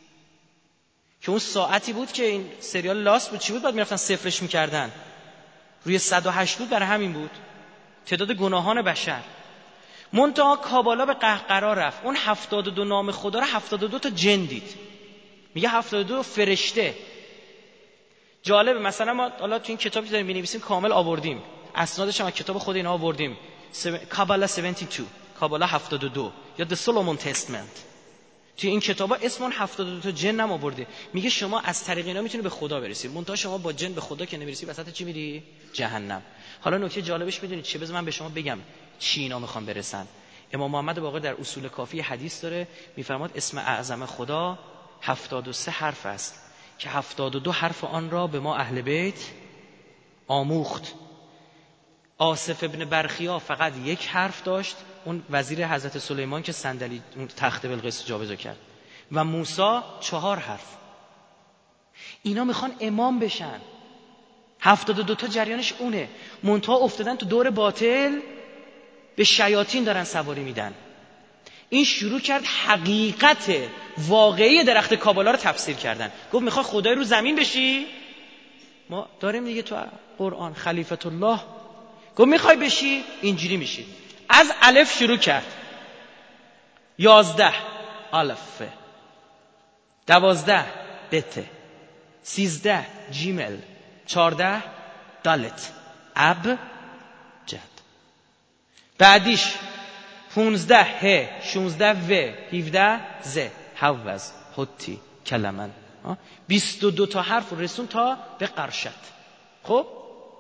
که اون ساعتی بود که این سریال لاست بود، چی بود؟ بعد میرفتن صفرش میکردن، روی صد و هشت بود، برای همین بود تعداد گناهان بشر. منتها کابالا به قهقرا رفت، اون هفتاد و دو نام خدا رو هفتاد و دو تا جن دید، میگه هفتاد و دو فرشته. جالبه، مثلا ما حالا تو این کتابی که داریم می‌نویسیم کامل آوردیم، اسنادش هم از کتاب خود اینا آوردیم، کابالا هفتاد و دو، کابالا هفتاد و دو یا د سولومون تستمنت. توی این کتابا اسم اون هفتاد و دو تا جن هم آورده. میگه شما از طریق اینا میتونی به خدا برسی، منتها شما با جن به خدا که نمیرسی وسط چی میری؟ جهنم. حالا نکته جالبش میدونید چه؟ بذار من به شما بگم چی اینا میخوان برسن. امام محمد باقر در اصول کافی حدیث داره، میفرماد اسم اعظم خدا هفتاد و سه حرف است که هفتاد و دو حرف آن را به ما اهل بیت آموخت. آصف ابن برخیا فقط یک حرف داشت، اون وزیر حضرت سلیمان که صندلی اون تخت بلقیس جابجا کرد، و موسی چهار حرف. اینا میخوان امام بشن، هفتاد و دو تا جریانش اونه، منتها افتادن تو دور باطل، به شیاطین دارن سواری میدن. این شروع کرد حقیقت واقعی درخت کابالا رو تفسیر کردن. گفت میخوای خدای رو زمین بشی؟ ما داریم دیگه تو قرآن خلیفت الله. گفت میخوای بشی؟ اینجوری میشی. از الف شروع کرد، یازده الف، دوازده بت، سیزده جیمل، چارده دالت، اب جد. بعدیش پونزده ه، شونزده و، هیوده ز، حوز، حتی، کلمن. بیست و دو تا حرف رسون تا به قرشت. خب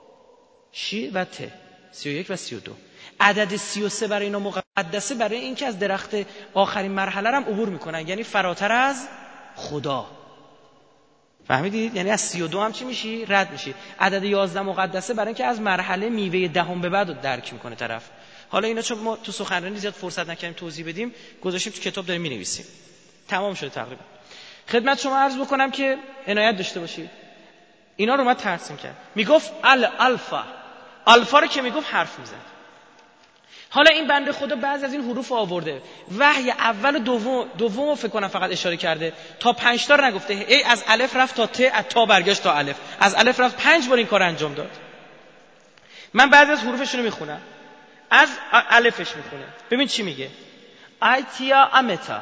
شی و ت، سی و یک و سی و دو. عدد سی و سه برای اینا مقدسه، برای این که از درخت آخرین مرحله هم عبور میکنن، یعنی فراتر از خدا. فهمیدید؟ یعنی از سی و دو هم چی میشی؟ رد میشی. عدد یازده مقدسه برای این که از مرحله میوه دهم به بعد رو درک میکنه طرف. حالا اینا چون ما تو سخنرانی زیاد فرصت نکردیم توضیح بدیم، گذاشتیم تو کتاب داریم مینویسیم. تمام شده تقریبا. خدمت شما عرض بکنم که عنایت داشته باشید. اینا رو ما ترسیم کرد. میگفت ال الفا، الفا رو که میگفت حرف میزد. حالا این بنده خدا بعضی از این حروف آورده، وحی اول و دوم دوم فکر کنم فقط اشاره کرده، تا پنج تا نگفته. ای از الف رفت تا ت، از تا برگشت تا الف، از الف رفت پنج بار این کار انجام داد. من بعضی از حروفشون رو میخونم، از الفش میخونه. ببین چی میگه. ایتیا امتا.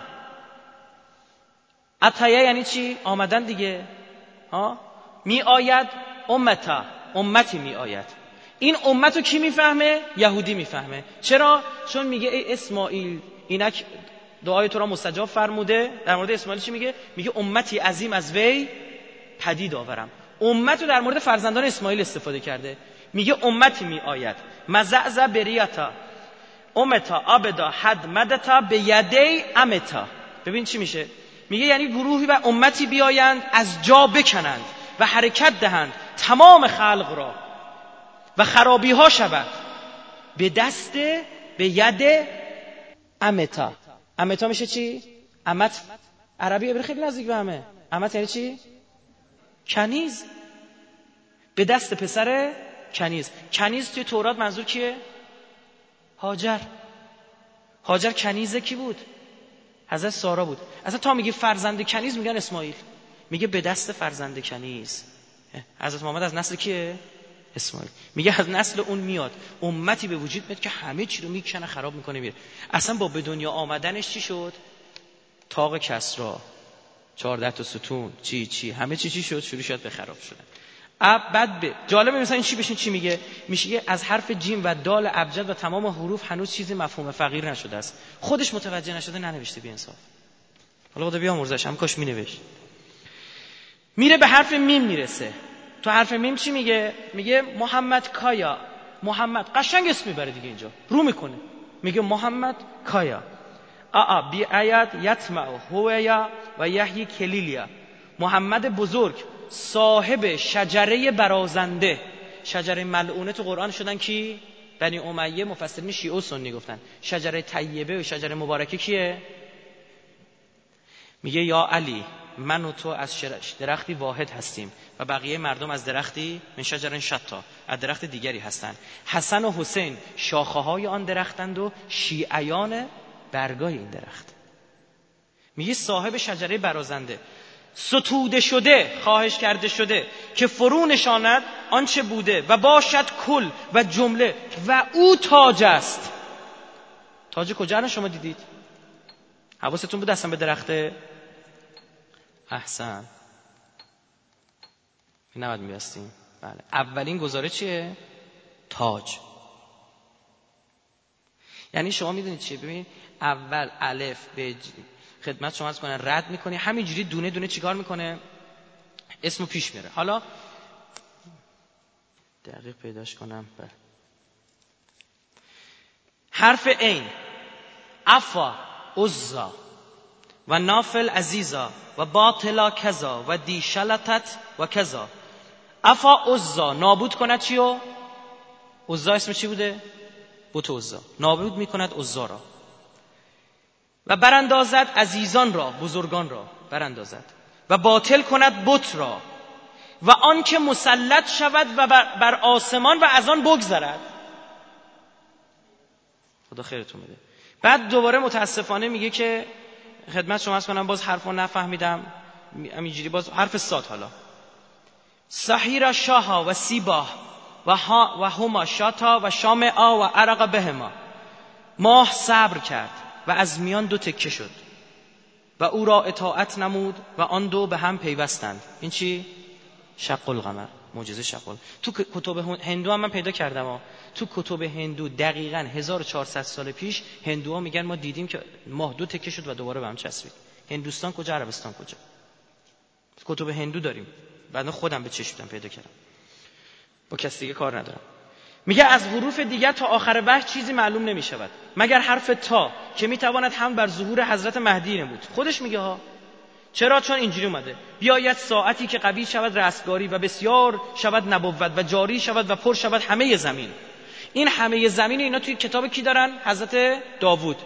اتایا یعنی چی؟ آمدن دیگه. ها؟ می آید امتا، امتی می آید. این امتو کی میفهمه؟ یهودی میفهمه. چرا؟ چون میگه ای اسماعیل، اینک دعای تو را مستجاب فرموده. در مورد اسماعیل چی میگه؟ میگه امتی عظیم از وی پدید آورم. امتو در مورد فرزندان اسماعیل استفاده کرده. میگه امتی می آید مزعزع بریتا امتا آبدا حد مدتا به یدی امتا. ببین چی میشه؟ میگه یعنی گروهی و امتی بیایند از جا بکنند و حرکت دهند تمام خلق را و خرابی ها شود به دست، به ید امتا. امتا میشه چی؟ امت عربی عبری خیلی نزدیک به همه. امت یعنی چی؟ کنیز. به دست پسر کنیز. کنیز توی تورات منظور کیه؟ هاجر. هاجر کنیز کی بود؟ حضرت سارا بود. اصلا تا میگه فرزند کنیز میگن اسماعیل، میگه به دست فرزند کنیز. حضرت محمد از نسل کیه؟ اسماعیل. میگه از نسل اون میاد، امتی به وجود میاد که همه چی رو میکنه خراب میکنه میره. اصلا با به دنیا آمدنش چی شد؟ طاق کسرا، چهارده تا ستون، چی چی همه چی چی شد؟ شروع شد به خراب شدن. بعد به جالبه مثلا این چی بشین چی میگه؟ میشه از حرف جیم و دال ابجد و تمام حروف هنوز چیزی مفهوم فقیر نشده است. خودش متوجه نشده، ننوشته بی انصاف. حالا خدا بیامرزش، هم کاش مینوشت. میره به حرف میم میرسه. تو حرف میم چی میگه؟ میگه محمد کایا. محمد قشنگ اسم میبره دیگه، اینجا رو میکنه، میگه محمد کایا. آ بی آیت یطمع هویا و یحیی کلیلیا. محمد بزرگ صاحب شجره برازنده. شجره ملعونه تو قرآن شدن کی؟ بنی امیه. مفسرین شیعه و سنی گفتن شجره طیبه و شجره مبارکه کیه؟ میگه یا علی من و تو از درختی واحد هستیم و بقیه مردم از درختی من شجر شتا، از درخت دیگری هستند. حسن و حسین شاخه های آن درختند و شیعیان برگای این درخت. میگه صاحب شجره برازنده، ستوده شده، خواهش کرده شده که فرو نشاند آنچه بوده و باشد کل و جمله و او تاج است. تاج کجا رو شما دیدید؟ حواستون بود اصلا به درخته؟ احسن، نباید میبستیم. بله. اولین گزاره چیه؟ تاج. یعنی شما میدونید چیه؟ ببینید اول الف به خدمت شما عرض کنن رد میکنی، همینجوری دونه دونه چیکار میکنه؟ اسمو پیش میره. حالا دقیق پیداش کنم. بله. حرف عین، عفا، عزا و نافل عزیزا و باطلا کذا و دی شلتت و کذا. عفا عزا نابود کند چیو؟ عزا اسم چی بوده؟ بت عزا. نابود میکند عزا را و براندازد عزیزان را، بزرگان را براندازد و باطل کند بت را و آن که مسلط شود و بر آسمان و از آن بگذرد. خدا خیرتون بده. بعد دوباره متاسفانه میگه که خدمت شما عرض کنم باز حرفو نفهمیدم، همینجوری باز حرف صاد. حالا سحیر شاها و سیبا و ها و هما شاتا و شامعا و عرق بهما. ماه صبر کرد و از میان دو تکه شد و او را اطاعت نمود و آن دو به هم پیوستند. این چی؟ شق القمر، معجزه شق. تو کتب هندو هم من پیدا کردم ها. تو کتب هندو دقیقاً هزار و چهارصد سال پیش هندوها میگن ما دیدیم که ماه دو تکه شد و دوباره به هم چسبید. هندوستان کجا، عربستان کجا؟ کتب هندو داریم. بعدا خودم به چشمم پیدا کردم، با کسی دیگه کار ندارم. میگه از حروف دیگر تا آخر وحی چیزی معلوم نمیشود مگر حرف تا که میتواند هم بر ظهور حضرت مهدی نمود. خودش میگه ها. چرا؟ چون اینجوری اومده بیاید ساعتی که قوی شود رستگاری و بسیار شود نبوت و جاری شود و پر شود همه زمین. این همه زمین اینا توی کتاب کی دارن؟ حضرت داوود.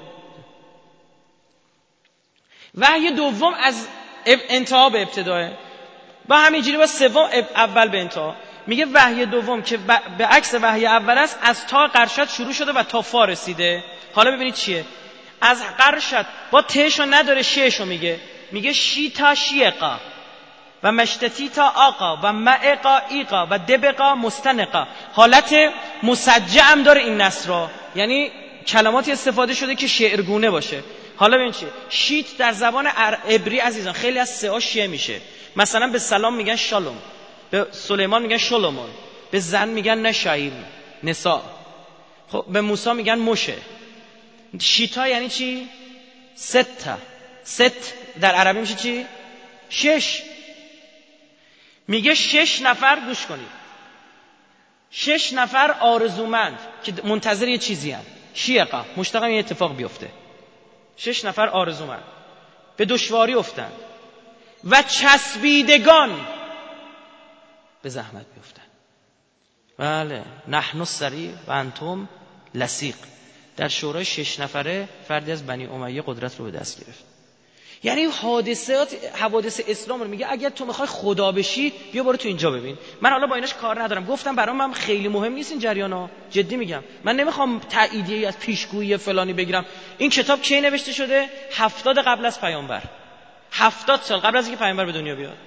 وحی دوم از انتها به ابتداه با همینجوری با سوم اول به انتها. میگه وحی دوم که به عکس وحی اول است از تا قرشت شروع شده و تا فا رسیده. حالا ببینید چیه. از قرشت با تشو نداره، ششو میگه. میگه شیتا شیقا و مشتتیتا آقا و معقا ایقا و دبقا مستنقا. حالت مسجعم داره این نصرا، یعنی کلماتی استفاده شده که شعرگونه باشه. حالا ببین چیه. شیت در زبان عبری عزیزان خیلی از سه ها شیعه میشه. مثلا به سلام میگن شالوم، به سلیمان میگن شلومون، به زن میگن نشایم نساء، خب به موسی میگن مشه. شیتا یعنی چی؟ ستا. ست در عربی میشه چی؟ شش. میگه شش نفر، گوش کنید، شش نفر آرزومند که منتظر یه چیزی هست. شیقا مشتاق این اتفاق بیفته. شش نفر آرزومند به دشواری افتند و چسبیدگان به زحمت بیفتن. بله نحن السریع و انتم لصیق. در شورای شش نفره فردی از بنی امیه قدرت رو به دست گرفت. یعنی حادثات حوادث اسلام رو میگه اگر تو میخوای خدا بشی بیا برو تو اینجا ببین. من حالا با ایناش کار ندارم، گفتم برام هم خیلی مهم نیست این جریانا، جدی میگم. من نمیخوام تاییدیه از پیشگویی فلانی بگیرم. این کتاب کی نوشته شده؟ هفتاد قبل از پیامبر، هفتاد سال قبل از اینکه پیامبر به دنیا بیاد.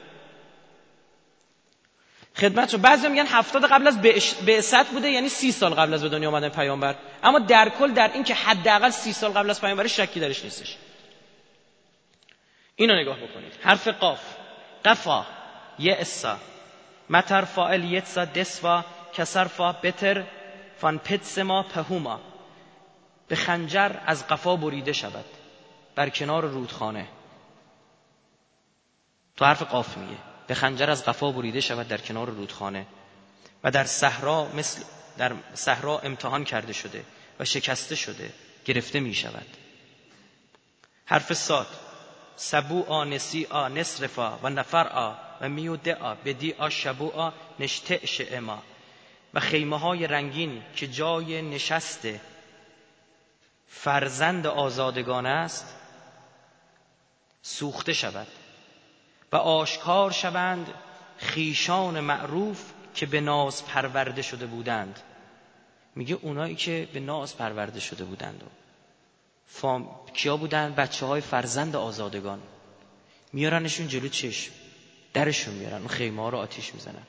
خدمتشو بعضی میگن هفتاد قبل از بعثت بوده، یعنی سی سال قبل از به دنیا آمدن پیامبر. اما در کل در این که حداقل سی سال قبل از پیامبر شکی درش نیستش. اینو نگاه بکنید. حرف قاف، قفا، یعسا، متر فاعل یتسا دسوا، کسر فا بتر فان پتسما پهوما. به خنجر از قفا بریده شود بر کنار رودخانه. تو حرف قاف میگه به خنجر از قفا بریده شود در کنار رودخانه و در صحرا مثل در صحرا امتحان کرده شده و شکسته شده گرفته می شود. حرف صاد سبوعا نسیعا نصرفا و نفرعا و میودعا بدیعا شبوعا نشتع شعما. و خیمه های رنگین که جای نشست فرزند آزادگان است سوخته شود و آشکار شوند خیشان معروف که به ناز پرورده شده بودند. میگه اونایی که به ناز پرورده شده بودند فام... کیا بودن؟ بچه های فرزند آزادگان. میارنشون جلو چشم، درشون میارن، اون خیمه ها رو آتیش میزنن.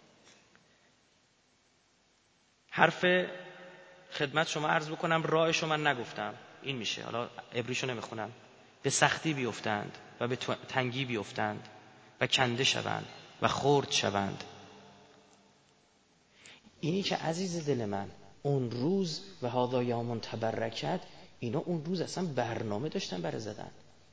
حرف خدمت شما عرض بکنم، راهشو من نگفتم، این میشه، حالا عبریشو نمیخونم. به سختی بیفتند و به تنگی بیفتند و کنده شوند و خرد شوند. اینی که عزیز دل من اون روز و هذا یوم تبرکت، اینا اون روز اصلا برنامه داشتن برای زدن.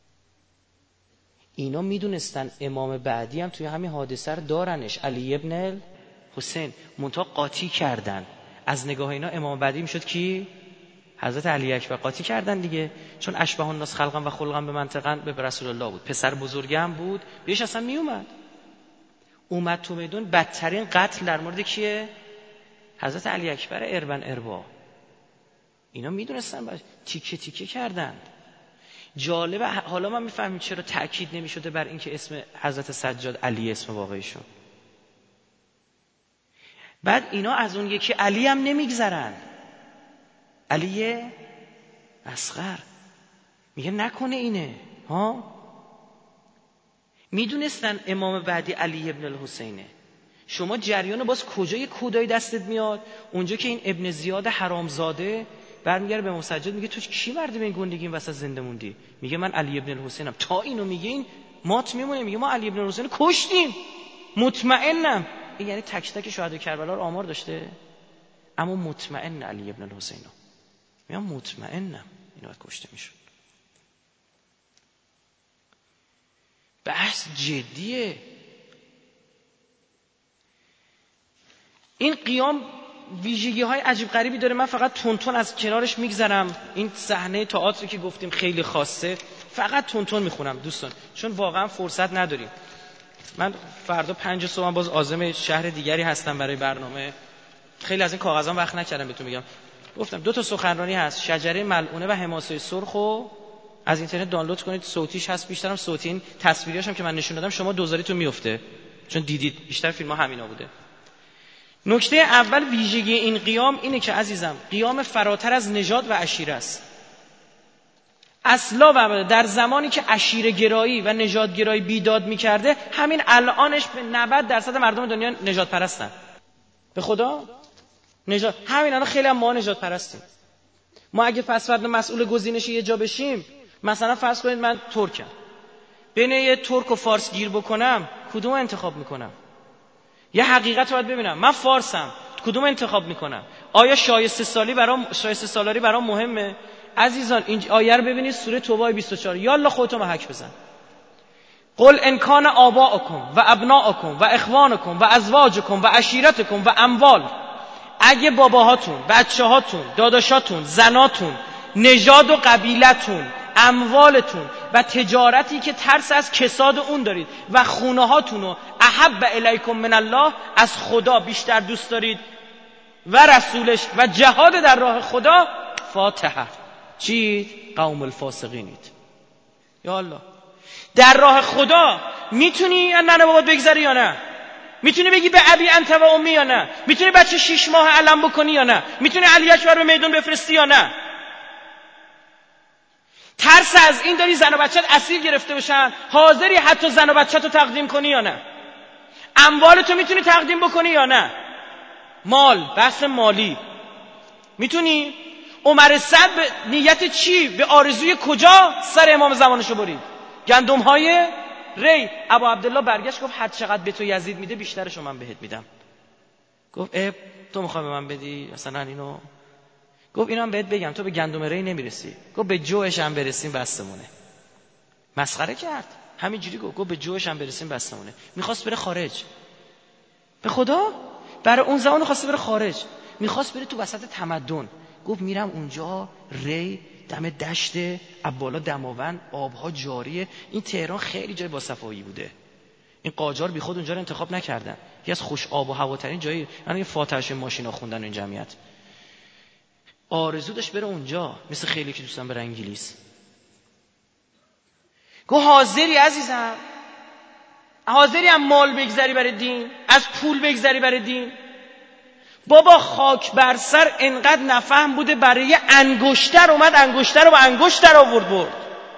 اینا میدونستن امام بعدی هم توی همین حادثه رو دارنش، علی ابن حسین، منتها قاطی کردن. از نگاه اینا امام بعدی میشد کی؟ حضرت علی اکبر. قاطی کردن دیگه، چون اشبه الناس خلقا و خلقا به منطقا به رسول الله بود، پسر بزرگم بود، بهش اصلا میومد. اومد تو میدون، بدترین قتل در مورد کیه؟ حضرت علی اکبر اربن اربا. اینا میدونستن باید تیکه تیکه کردند. جالبه، حالا من میفهمیم چرا تأکید نمیشده بر اینکه اسم حضرت سجاد علی اسم واقعیشون. بعد اینا از اون یکی علی هم نمیگذرن، علی اصغر. میگه نکنه اینه ها. میدونستن امام بعدی علی ابن الحسینه. شما جریان باز کجای کودای دستت میاد؟ اونجا که این ابن زیاد حرامزاده برمیگره به مسجد میگه تو کی مردی به این گندگی این وسط زنده موندی؟ میگه من علی ابن الحسینم. تا اینو میگه این مات میمونه، میگه ما علی ابن الحسین کشتیم، مطمئنم. این یعنی تک تک شهدای کربلا رو آمار داشته، اما مطمئن علی ابن الحسین. میگم مطمئنم اینا کشته میشد. بحث جدیه. این قیام ویژگی های عجیب غریبی داره. من فقط تونتون از کنارش میگذرم. این صحنه تئاتری که گفتیم خیلی خاصه، فقط تونتون میخونم دوستان، چون واقعا فرصت نداریم. من فردا پنج صبح باز عازم شهر دیگری هستم برای برنامه. خیلی از این کاغذام وقت نکردم بهتون میگم. گفتم دو تا سخنرانی هست، شجره ملعونه و حماسه سرخو از اینترنت دانلود کنید، صوتیش هست، بیشترم صوتی. این تصویریاشم که من نشون دادم شما دوزاریتون میفته، چون دیدید بیشتر فیلم‌ها همینا بوده. نکته اول ویژگی این قیام اینه که عزیزم، قیام فراتر از نژاد و عشیره است. اصلا و در زمانی که عشیره گرایی و نژاد گرایی بیداد میکرده، همین الانش به نود درصد مردم دنیا نژاد پرستن. به خدا نژاد، همین الان خیلی هم ما نژاد پرستیم. ما اگه فرض فرض مسئول گزینش یه جا بشیم، مثلا فرض کنید من ترکم، بین یه ترک و فارس گیر بکنم، کدوم انتخاب میکنم؟ یه حقیقت رو باید ببینم، من فارسم، کدوم انتخاب میکنم؟ آیا شایسته سالی برام شایسته سالاری برام مهمه؟ عزیزان این آیه رو ببینید، سوره توبه بیست و چهار. یالا خودتو محک بزن. قل ان کان آباؤکم و ابناؤکم و اخوانکم و ازواجکم و عشیرتکم و اموال، اگه باباهاتون، بچه‌هاتون، داداشاتون، زناتون، نژاد و قبیلتون، اموالتون و تجارتی که ترس از کساد اون دارید و خونه هاتونو احب الیکم من الله، از خدا بیشتر دوست دارید و رسولش و جهاد در راه خدا، فاتحه. چی؟ قوم الفاسقینید. یا الله، در راه خدا میتونی ننه بابات بگذاری یا نه؟ میتونی بگی به ابی انت و امی یا نه؟ میتونی بچه شیش ماه علم بکنی یا نه؟ میتونی علی اکبر به میدون بفرستی یا نه؟ ترس از این داری زن و بچت اسیر گرفته بشن، حاضری حتی زن و بچت رو تقدیم کنی یا نه؟ اموالتو میتونی تقدیم بکنی یا نه؟ مال، بحث مالی میتونی؟ عمر سعد به نیت چی، به آرزوی کجا سر امام زمانشو برید؟ گندم های ری. ابا عبدالله برگشت گفت هر چقدر به تو یزید میده بیشترشو من بهت میدم. گفت اه تو میخوای به من بدی مثلا اینو؟ گفت اینو هم بهت بگم، تو به گندم ری نمیرسی. گفت به جوش هم برسیم بستمونه. مسخره کرد، همینجوری گفت گفت به جوش هم برسیم بستمونه. میخواست بره خارج. به خدا برای اون زمان خواست بره خارج، میخواست بره تو وسط تمدن. گفت میرم اونجا ری دم دشت ابوالا دماوند، آبها جاریه. این تهران خیلی جای با صفایی بوده. این قاجار بی خود اونجا رو انتخاب نکردن. یکی از خوش آب و هواترین جایی، یعنی فاتحش ماشینا خوندن این جمعیت. آرزو داشت بره اونجا، مثل خیلی که دوستان بره انگلیس. گو حاضری عزیزم؟ حاضری هم مال بگذری برای دین؟ از پول بگذری برای دین؟ بابا خاک بر سر انقدر نفهم بوده، برای انگشتر اومد انگشتر رو با انگشتر آورد برد.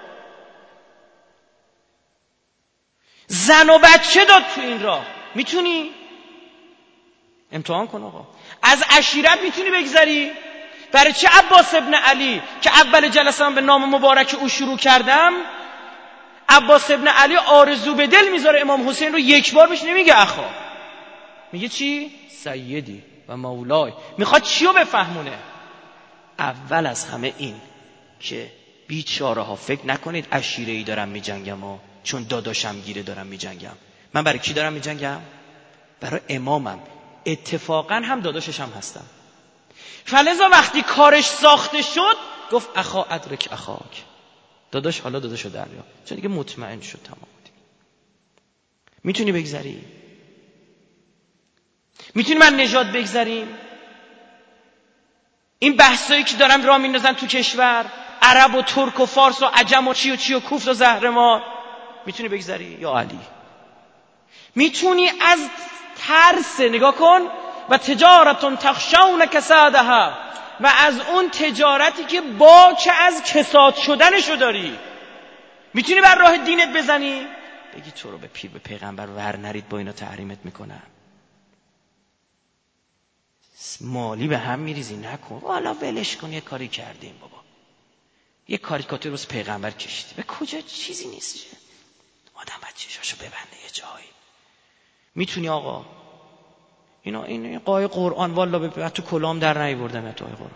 زن و بچه داد تو این راه. میتونی؟ امتحان کن آقا. از عشیرت میتونی بگذری؟ برای چه عباس ابن علی که اول جلسه من به نام مبارک او شروع کردم، عباس ابن علی آرزو به دل میذاره امام حسین رو یک بار بهش نمیگه اخا، میگه چی؟ سیدی و مولای. میخواد چی رو بفهمونه؟ اول از همه این که بیچاره ها فکر نکنید عشیره ای دارم میجنگم ها، چون داداشم گیره دارم میجنگم. من برای کی دارم میجنگم؟ برای امامم. اتفاقا هم داداشش هم هستم. فلذا وقتی کارش ساخته شد گفت اخا ادرک اخاک، داداش حالا داداشو دریا، چون دیگه مطمئن شد تمام. میتونی بگذری؟ میتونی من نجات بگذاریم؟ این بحثایی که دارم راه میندازن تو کشور، عرب و ترک و فارس و عجم و چی و چی و کوفت و زهرمار، میتونی بگذری یا علی؟ میتونی از ترس نگاه کن و تجارتون تخشون کسادها، و از اون تجارتی که باک از کساد شدنشو داری، میتونی بر راه دینت بزنی؟ بگی تو رو به پیر به پیغمبر ور نرید با اینا تحریمت میکنن. مالی به هم میریزی نکن، والا ولش کن، یه کاری کردیم بابا، یه کاریکاتور واسه پیغمبر کشیدی، به کجا چیزی نیست. آدم باید چشاشو ببنده یه جایی. میتونی آقا اینا این قای قرآن والا به تو کلام در نیاوردم تو قرآن.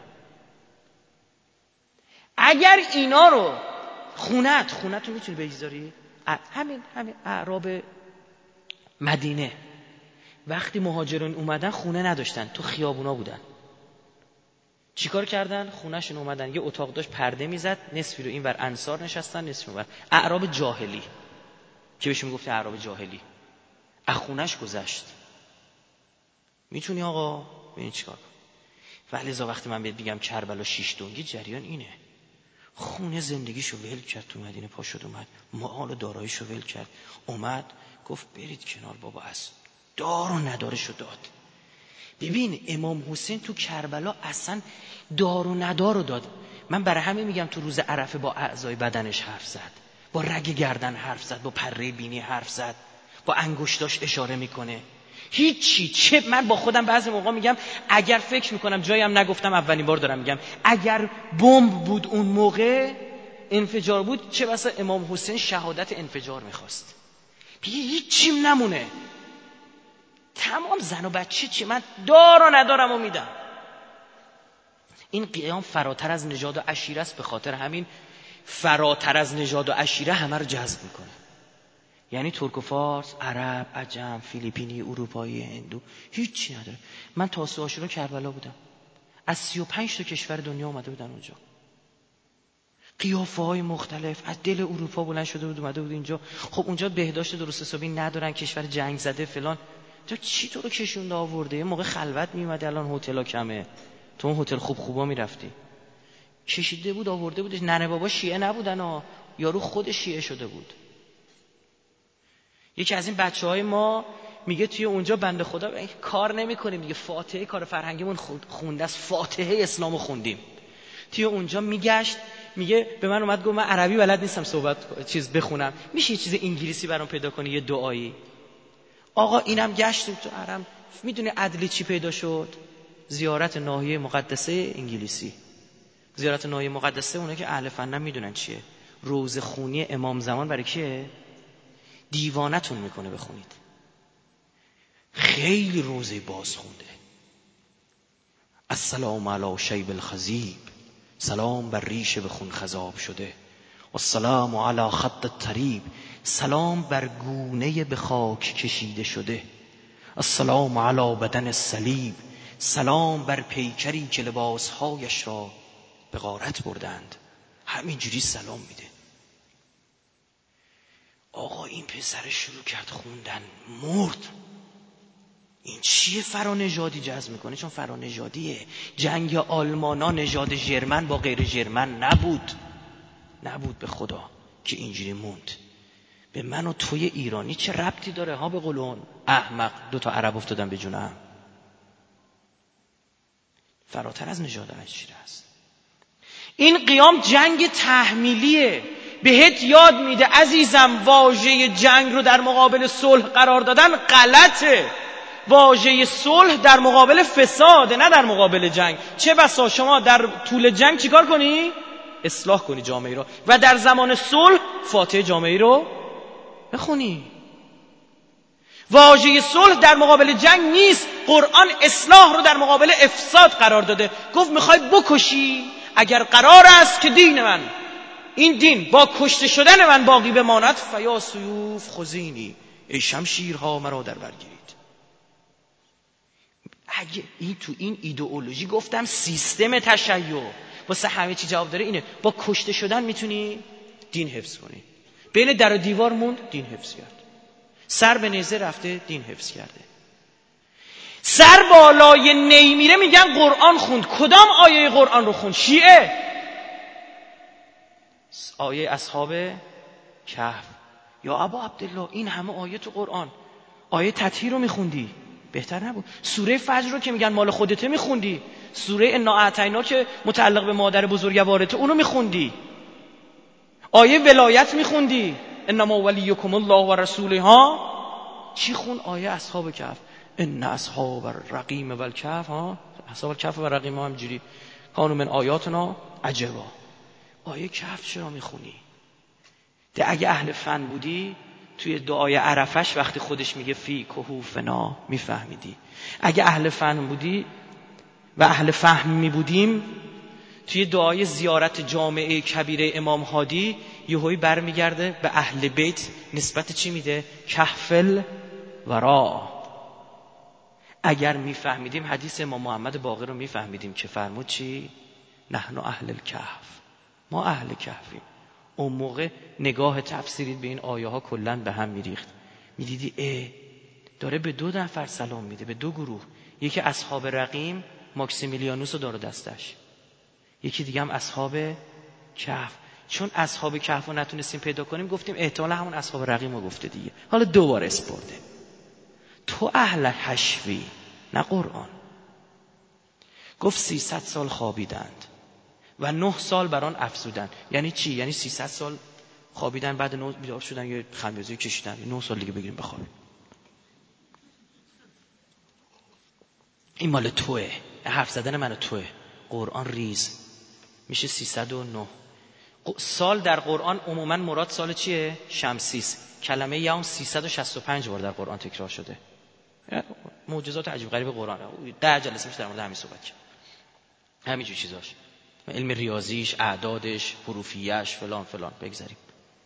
اگر اینا رو خونت خونت رو میتونی بگذاری؟ همین همین اعراب مدینه وقتی مهاجرون اومدن خونه نداشتن، تو خیابونا بودن. چیکار کردن؟ خونهشون اومدن، یه اتاق داشت پرده میزد، نصفی رو اینور انصار نشستن، نصفی اونور اعراب جاهلی که بهش میگفت اعراب جاهلی. از خونهش گذشت. میتونی آقا ببین چیکار کن. ولذا وقتی من بهت میگم کربلا شش دنگی، جریان اینه. خونه زندگیشو ول کرد تو مدینه، پا شد اومد، مال و داراییشو ول کرد، اومد گفت برید کنار بابا، از دار و ندارشو داد. ببین امام حسین تو کربلا اصلا دار و ندارو داد. من برای همه میگم تو روز عرفه با اعضای بدنش حرف زد، با رگ گردن حرف زد، با پره بینی حرف زد، با انگشتاش اشاره میکنه. هیچی. چه من با خودم بعضی موقع میگم اگر فکر میکنم جایم نگفتم، اولین بار دارم میگم، اگر بمب بود اون موقع انفجار بود، چه بسا امام حسین شهادت انفجار میخواست. بگی هیچیم نمونه، تمام زن و بچه چی، من دار و ندارم و میدم. این قیام فراتر از نژاد و عشیره است. به خاطر همین فراتر از نژاد و عشیره همه رو جذب میکنه. یعنی ترک و فارس، عرب، عجم، فیلیپینی، اروپایی، هندو، هیچی نداره. من تاسه عاشورا کربلا بودم، از سی و پنج تا کشور دنیا اومده بودن اونجا، قیافه های مختلف، از دل اروپا بلند شده بود اومده بود اینجا. خب اونجا بهداشت درست حسابی ندارن، کشور جنگ زده فلان. تو چی تو رو کشونده آورده؟ یه موقع خلوت میومدی، الان هتل‌ها کمه، تو اون هتل خوب خوبا میرفتی. کشیده بود آورده بودش. ننه بابا شیعه نبودن ها، یارو خود شیعه شده بود. یکی از این بچه‌های ما میگه توی اونجا بنده خدا کار نمی‌کنیم دیگه، فاتحه کار فرهنگیمون خونده است، فاتحه اسلامو خوندیم. توی اونجا میگشت، میگه به من اومد گفت من عربی بلد نیستم صحبت چیز بخونم، میشه یه چیز انگلیسی برام پیدا کنی، یه دعایی؟ آقا اینم گشتیم تو حرم. میدونی عدلی چی پیدا شد؟ زیارت ناحیه مقدسه انگلیسی. زیارت ناحیه مقدسه اونه که اهل فنن میدونن چیه. روزه خونی امام زمان برای کیه؟ دیوانتون میکنه بخونید. خیلی روزه باز خونده. السلام علی شیب الخضیب، سلام بر ریشه به خون خضاب شده. السلام علی خط الطریب، سلام بر گونه به خاک کشیده شده. السلام علی بدن الصلیب، سلام بر پیکری که لباسهایش را به غارت بردند. همینجوری سلام میده. آقا این پسر شروع کرد خوندن، مرد. این چیه فرانژادی جذب میکنه؟ چون فرانژادیه. جنگ آلمانا نژاد ژرمن با غیر ژرمن نبود، نبود به خدا که اینجوری موند. به من و توی ایرانی چه ربطی داره ها؟ به قول اون احمق دو تا عرب افتادن به جونم. فراتر از نژاد اجیره است. این قیام جنگ تحمیلیه. بهت یاد میده عزیزم واژه جنگ رو در مقابل صلح قرار دادن غلطه. واژه صلح در مقابل فساده، نه در مقابل جنگ. چه بسا شما در طول جنگ چیکار کنی؟ اصلاح کنی جامعه رو، و در زمان صلح فاتحه جامعه رو بخونی. واژه صلح در مقابل جنگ نیست. قرآن اصلاح رو در مقابل افساد قرار داده. گفت میخوای بکشی؟ اگر قرار است که دین من، این دین با کشته شدن من باقی بماند، فیا سیوف خزینی، ای شمشیرها مرا در برگیرید. اگه این تو این ایدئولوژی گفتم سیستم تشیع واسه همه چی جواب داره اینه. با کشته شدن میتونی دین حفظ کنی. بین در و دیوار موند، دین حفظ کرد. سر به نیزه رفته، دین حفظ کرده. سر بالای نی میره میگن قرآن خوند. کدام آیه قرآن رو خوند؟ شیعه آیه اصحاب کهف. یا ابا عبدالله این همه آیه تو قرآن، آیه تطهیر رو میخوندی بهتر نبود؟ سوره فجر رو که میگن مال خودته میخوندی؟ سوره انا اعطینا که متعلق به مادر بزرگوارته اونو میخوندی؟ آیه ولایت میخوندی؟ انما ولیکم الله و رسوله ها. چی خون؟ آیه اصحاب کهف. ان اصحاب الرقیم و الکهف ها، اصحاب الکهف و الرقیم هم جوری کانوا من آیاتنا عجبا. آیه کهف چرا میخونی؟ ده اگه اهل فن بودی توی دعای عرفش وقتی خودش میگه فی کهوفنا میفهمیدی. اگه اهل فن بودی و اهل فهم میبودیم توی دعای زیارت جامعه کبیره امام هادی یهویی برمیگرده به اهل بیت نسبت چی میده؟ کهفل ورا. اگر میفهمیدیم حدیث امام محمد باقر رو میفهمیدیم که فرمود چی؟ نحن اهل الکهف، ما اهل کهفیم. اون موقع نگاه تفسیری به این آیه ها کلن به هم میریخت. میدیدی اه داره به دو نفر سلام میده، به دو گروه. یکی اصحاب رقیم ماکسیمیلیانوس رو داره دستش، یکی دیگه هم اصحاب کهف. چون اصحاب کهف رو نتونستیم پیدا کنیم گفتیم احتمال همون اصحاب رقیم رو گفته دیگه. حالا دوباره اسپرده. تو اهل حشوی نه قرآن. گفت سیصد سال خوابیدند و نه سال بران افزودن. یعنی چی؟ یعنی سیصد سال خوابیدن بعد نه بیدار شدن یه خمیازه کشیدن، نه سال دیگه بگیریم بخوابیم. این مال توه، حرف زدن من توه. قرآن ریز میشه سیصد و نه سال. در قرآن عموما مراد سال چیه؟ شمسی است. کلمه یوم سیصد و شصت و پنج بار در قرآن تکرار شده. معجزات عجیب غریب قرآن. ده جلسه میشه در مورد همین صحبت کرد. همینجور چیزاش، علم ریاضیش، اعدادش، حروفیش، فلان فلان بگذاریم.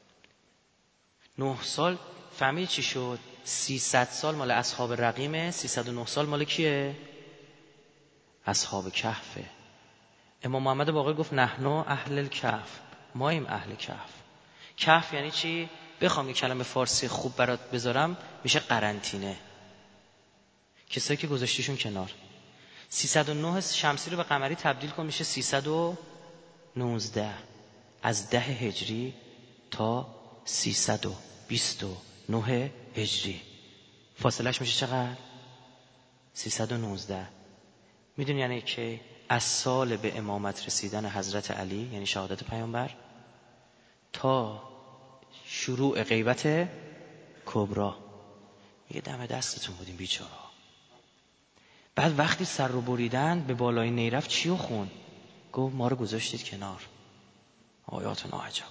نه سال فهمید چی شد؟ سیصد سال مال اصحاب رقیمه، سیصد و نه سال مال کیه؟ اصحاب کهفه. امام محمد باقر گفت نحن اهل الکهف، مایم اهل کهف. کهف یعنی چی؟ بخوام یه کلمه فارسی خوب برات بذارم میشه قرنطینه. کسایی که گذاشتیشون کنار. سیصد و نه شمسی رو به قمری تبدیل کن میشه سیصد و نوزده. از ده هجری تا سیصد و بیست و نه هجری فاصلش میشه چقدر؟ سیصد و نوزده. میدونی یعنی که از سال به امامت رسیدن حضرت علی یعنی شهادت پیامبر تا شروع غیبت کبرا یه دم دستتون بودیم بیچارا. بعد وقتی سر رو بریدن به بالای نی رفت چی رو خون؟ گفت ما رو گذاشتید کنار، آیات ناعجبا.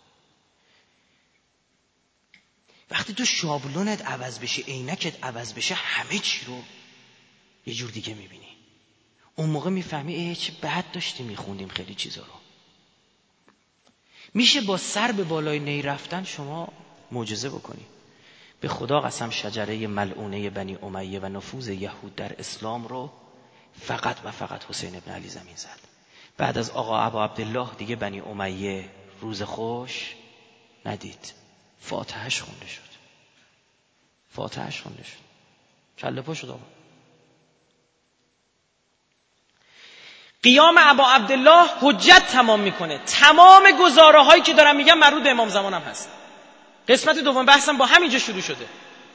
وقتی تو شابلونت عوض بشه، عینکت عوض بشه، همه چی رو یه جور دیگه میبینی. اون موقع میفهمی ای چه بد داشتیم میخوندیم خیلی چیزا رو. میشه با سر به بالای نی رفتن شما معجزه بکنی. به خدا قسم شجره ملعونه بنی امیه و نفوذ یهود در اسلام رو فقط و فقط حسین ابن علی زمین زد. بعد از آقا ابا عبدالله دیگه بنی امیه روز خوش ندید. فاتحهش خونده شد. فاتحهش خونده شد. کله پا شد آقا. قیام ابا عبدالله حجت تمام میکنه. تمام گزاره هایی که دارم میگم مربوط به امام زمانم هست. قسمت دوم بحثم با همینجا شروع شده.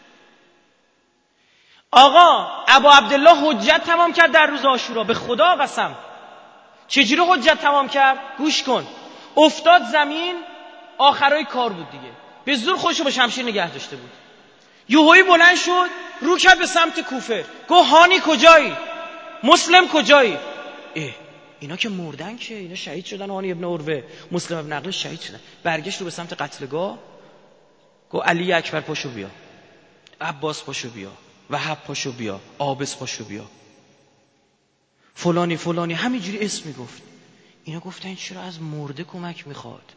آقا ابا عبدالله حجت تمام کرد در روز عاشورا. به خدا قسم. چجوری حجت تمام کرد؟ گوش کن. افتاد زمین، آخرای کار بود دیگه. به زور خودشو با شمشیر نگه داشته بود. یوهویی بلند شد، رو کرد به سمت کوفه. گفت هانی کجایی؟ مسلم کجایی؟ اه اینا که مردن، که اینا شهید شدن. هانی ابن عروه، مسلم ابن عقیل شهید شدن. برگشت رو به سمت قتلگاه. گفت علی اکبر پاشو بیا، عباس پاشو بیا، وهب پاشو بیا، عابس پاشو بیا، فلانی فلانی، همینجوری اسم میگفت. اینا گفتن چرا از مرده کمک میخواد؟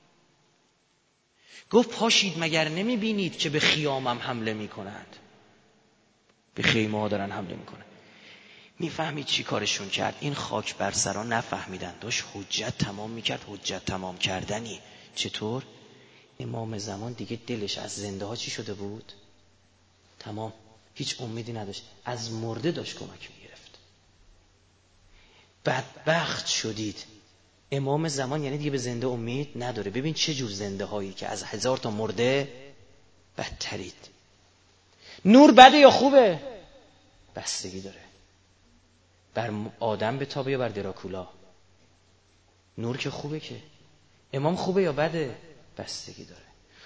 گفت پاشید مگر نمیبینید که به خیامم حمله میکنند؟ به خیمه ها دارن حمله میکنن. میفهمید چی کارشون کرد؟ این خاک بر سرا نفهمیدن. داشت حجت تمام میکرد. حجت تمام کردنی چطور؟ امام زمان دیگه دلش از زنده ها چی شده بود؟ تمام. هیچ امیدی نداشت. از مرده داشت کمک میگرفت. بدبخت شدید. امام زمان یعنی دیگه به زنده امید نداره. ببین چه جور زنده هایی که از هزار تا مرده بدترید. نور بده یا خوبه؟ بستگی داره. بر آدم به تابه یا بر دراکولا؟ نور که خوبه. که امام خوبه یا بده؟ بستگی داره.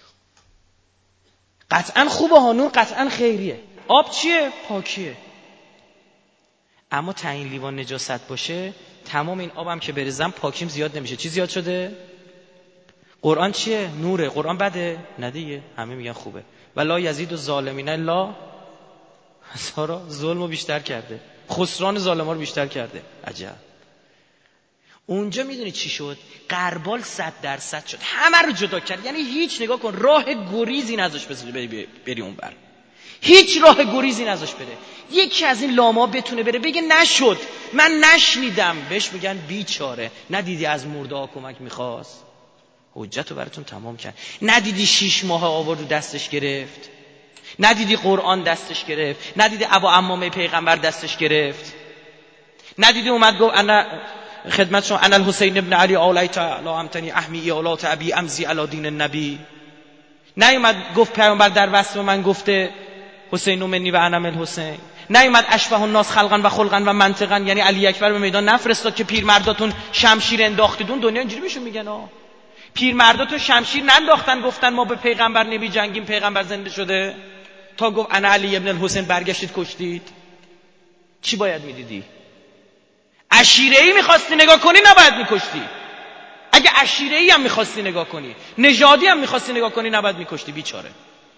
قطعا خوبه ها. نور قطعا خیریه. آب چیه؟ پاکیه. اما تعیین لیوان نجاست باشه، تمام این آبم که بریزم پاکیم زیاد نمیشه. چی زیاد شده؟ قرآن چیه؟ نوره. قرآن بده؟ نه دیگه. همه میگن خوبه. ولا یزید الظالمین الا خسارا. ظلمو بیشتر کرده، خسران ظالما رو بیشتر کرده. عجب. اونجا میدونی چی شد؟ غربال صد درصد شد. همه رو جدا کرد. یعنی هیچ، نگاه کن، راه گریزی نذاش بری بری اون بر. هیچ راه گریزی نذاش بره. یکی از این لاما بتونه بره بگه نشد، من نشنیدم، بهش میگن بیچاره. ندیدی از مرده ها کمک میخواست؟ حجت رو براتون تمام کرد. ندیدی شیش ماه آورد و دستش گرفت؟ ندیدی قرآن دستش گرفت؟ ندیدی ابا عمامه پیغمبر دستش گرفت؟ ندیدی اومد گفت انا خدمت شما انا الحسین ابن علی اولیت لا امتنی احمی اولات ابی امزی علی دین النبی؟ نیومد گفت پیغمبر در وصف من گفته حسین منی و انا الحسین؟ نیومد اشبه الناس خلقا و خلقا و منطقا، یعنی علی اکبر به میدان نفرستاد که پیرمرداتون شمشیر انداختیدون؟ دنیا اینجوری بهشون میگن ها. پیرمرداتون شمشیر ننداختن گفتن ما به پیغمبر نمی جنگیم، پیغمبر زنده شده، تا گفت انا علی ابن الحسین برگشتید کشتید. چی باید میدیدی؟ عشیره‌ای میخواستی نگاه کنی نباید میکشتی. اگه عشیره‌ای هم میخواستی نگاه کنی، نژادی هم میخواستی نگاه کنی، نباید میکشتی. بیچاره.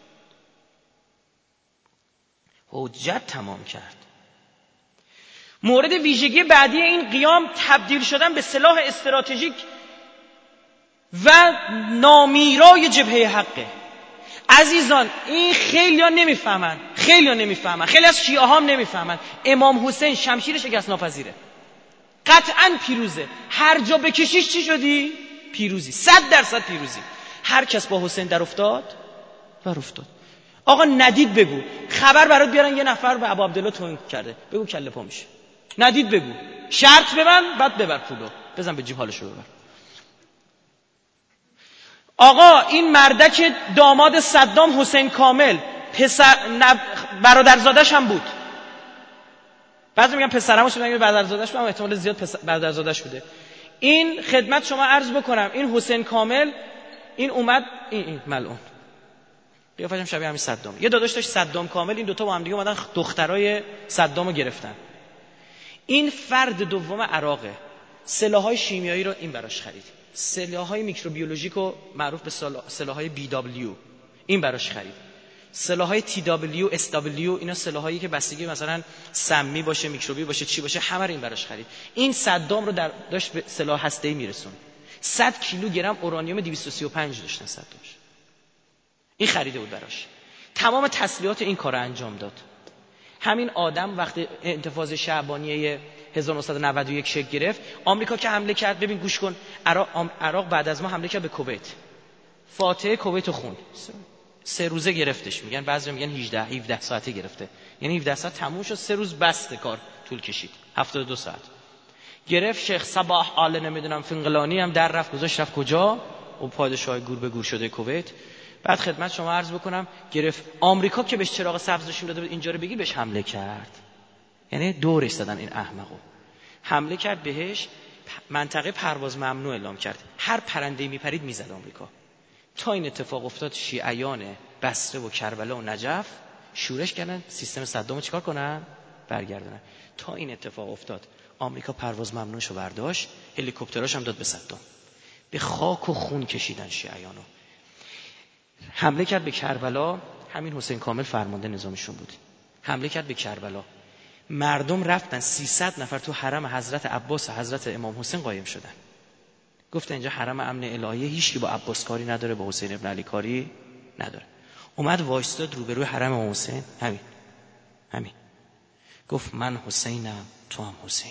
حجت تمام کرد. مورد ویژگی بعدی این قیام تبدیل شدن به سلاح استراتژیک و نامیرای جبهه حقه. عزیزان این خیلی ها نمیفهمن. خیلی ها نمیفهمن. خیلی از شیعه هم نمیفهمن. امام حسین شمشیر شکست ناپذیره. قطعاً پیروزه. هر جا بکشیش چی شدی؟ پیروزی. صد درصد پیروزی. هر کس با حسین در افتاد بر افتاد. آقا ندید بگو. خبر برات بیارن یه نفر به ابو عبدالله توهین کرده، بگو کله پا میشه. ندید بگو. شرط ببند، بعد ببر پولو. بزن به جیب حالشو ببر. آقا این مردک داماد صدام حسین کامل پسر نب... برادرزادش هم بود. بعضی میگن پسرمش بود، میگن برادرزادش بود، اما احتمال زیاد پسر... برادرزادش بوده. این خدمت شما عرض بکنم، این حسین کامل این اومد، این این ملعون قیافش هم شبیه همین صدام. یه داداش داشت صدام کامل، این دوتا با هم دیگه اومدن دخترای صدامو گرفتن. این فرد دوم عراقه. سلاح‌های شیمیایی رو این براش خرید. سلاح‌های میکروبیولوژیک رو معروف به سلاح‌های بی دبلیو این براش خرید. سلاح‌های تی دبلیو، اس دبلیو، اینا سلاحایی که بستگی مثلا سمی باشه، میکروبی باشه، چی باشه، همه رو این براش خرید. این صدام رو در داشت به سلاح هسته‌ای میرسون. صد کیلوگرم اورانیوم دویست و سی و پنج داشتن صدامش. این خریده بود براش. تمام تسلیحات این کارو انجام داد. همین آدم وقتی انتفاضه شعبانیه هزار و نهصد و نود و یک شکل گرفت. آمریکا که حمله کرد، ببین گوش کن، عراق, عراق بعد از ما حمله کرد به کویت، فاتحه کویت خون، سه روزه گرفتش. میگن بعضی میگن هجده هفده ساعته گرفته، یعنی هفده ساعت تموم شد، سه روز بسته کار طول کشید، هفتاد و دو ساعت گرفت. شیخ صباح آل نمیدونم فنقلانی هم در رفت گذاشت رفت کجا؟ و پادشاه گور به گور شده کویت. بعد خدمت شما عرض بکنم گرفت آمریکا که بهش چراغ سبز نشون داده بود اینجا رو بگی، بهش حمله کرد. یعنی دورش دادن این احمقو، حمله کرد بهش، منطقه پرواز ممنوع اعلام کرد، هر پرنده‌ای میپرید میزد آمریکا. تا این اتفاق افتاد شیعیان بصره و کربلا و نجف شورش کردن سیستم صدامو چیکار کنن؟ برگردونن. تا این اتفاق افتاد آمریکا پرواز ممنوعشو برداشت، هلیکوپتراش هم داد به صدام. به خاک و خون کشیدن شیعیانو. حمله کرد به کربلا، همین حسین کامل فرمانده نظامشون بود. حمله کرد به کربلا، مردم رفتن سیصد نفر تو حرم حضرت عباس و حضرت امام حسین قایم شدن. گفتن اینجا حرم امن الهیه، هیچ کی با عباس کاری نداره، با حسین ابن علی کاری نداره. اومد وایستاد روبروی حرم امام حسین، همین همین گفت من حسینم، تو هم حسینی.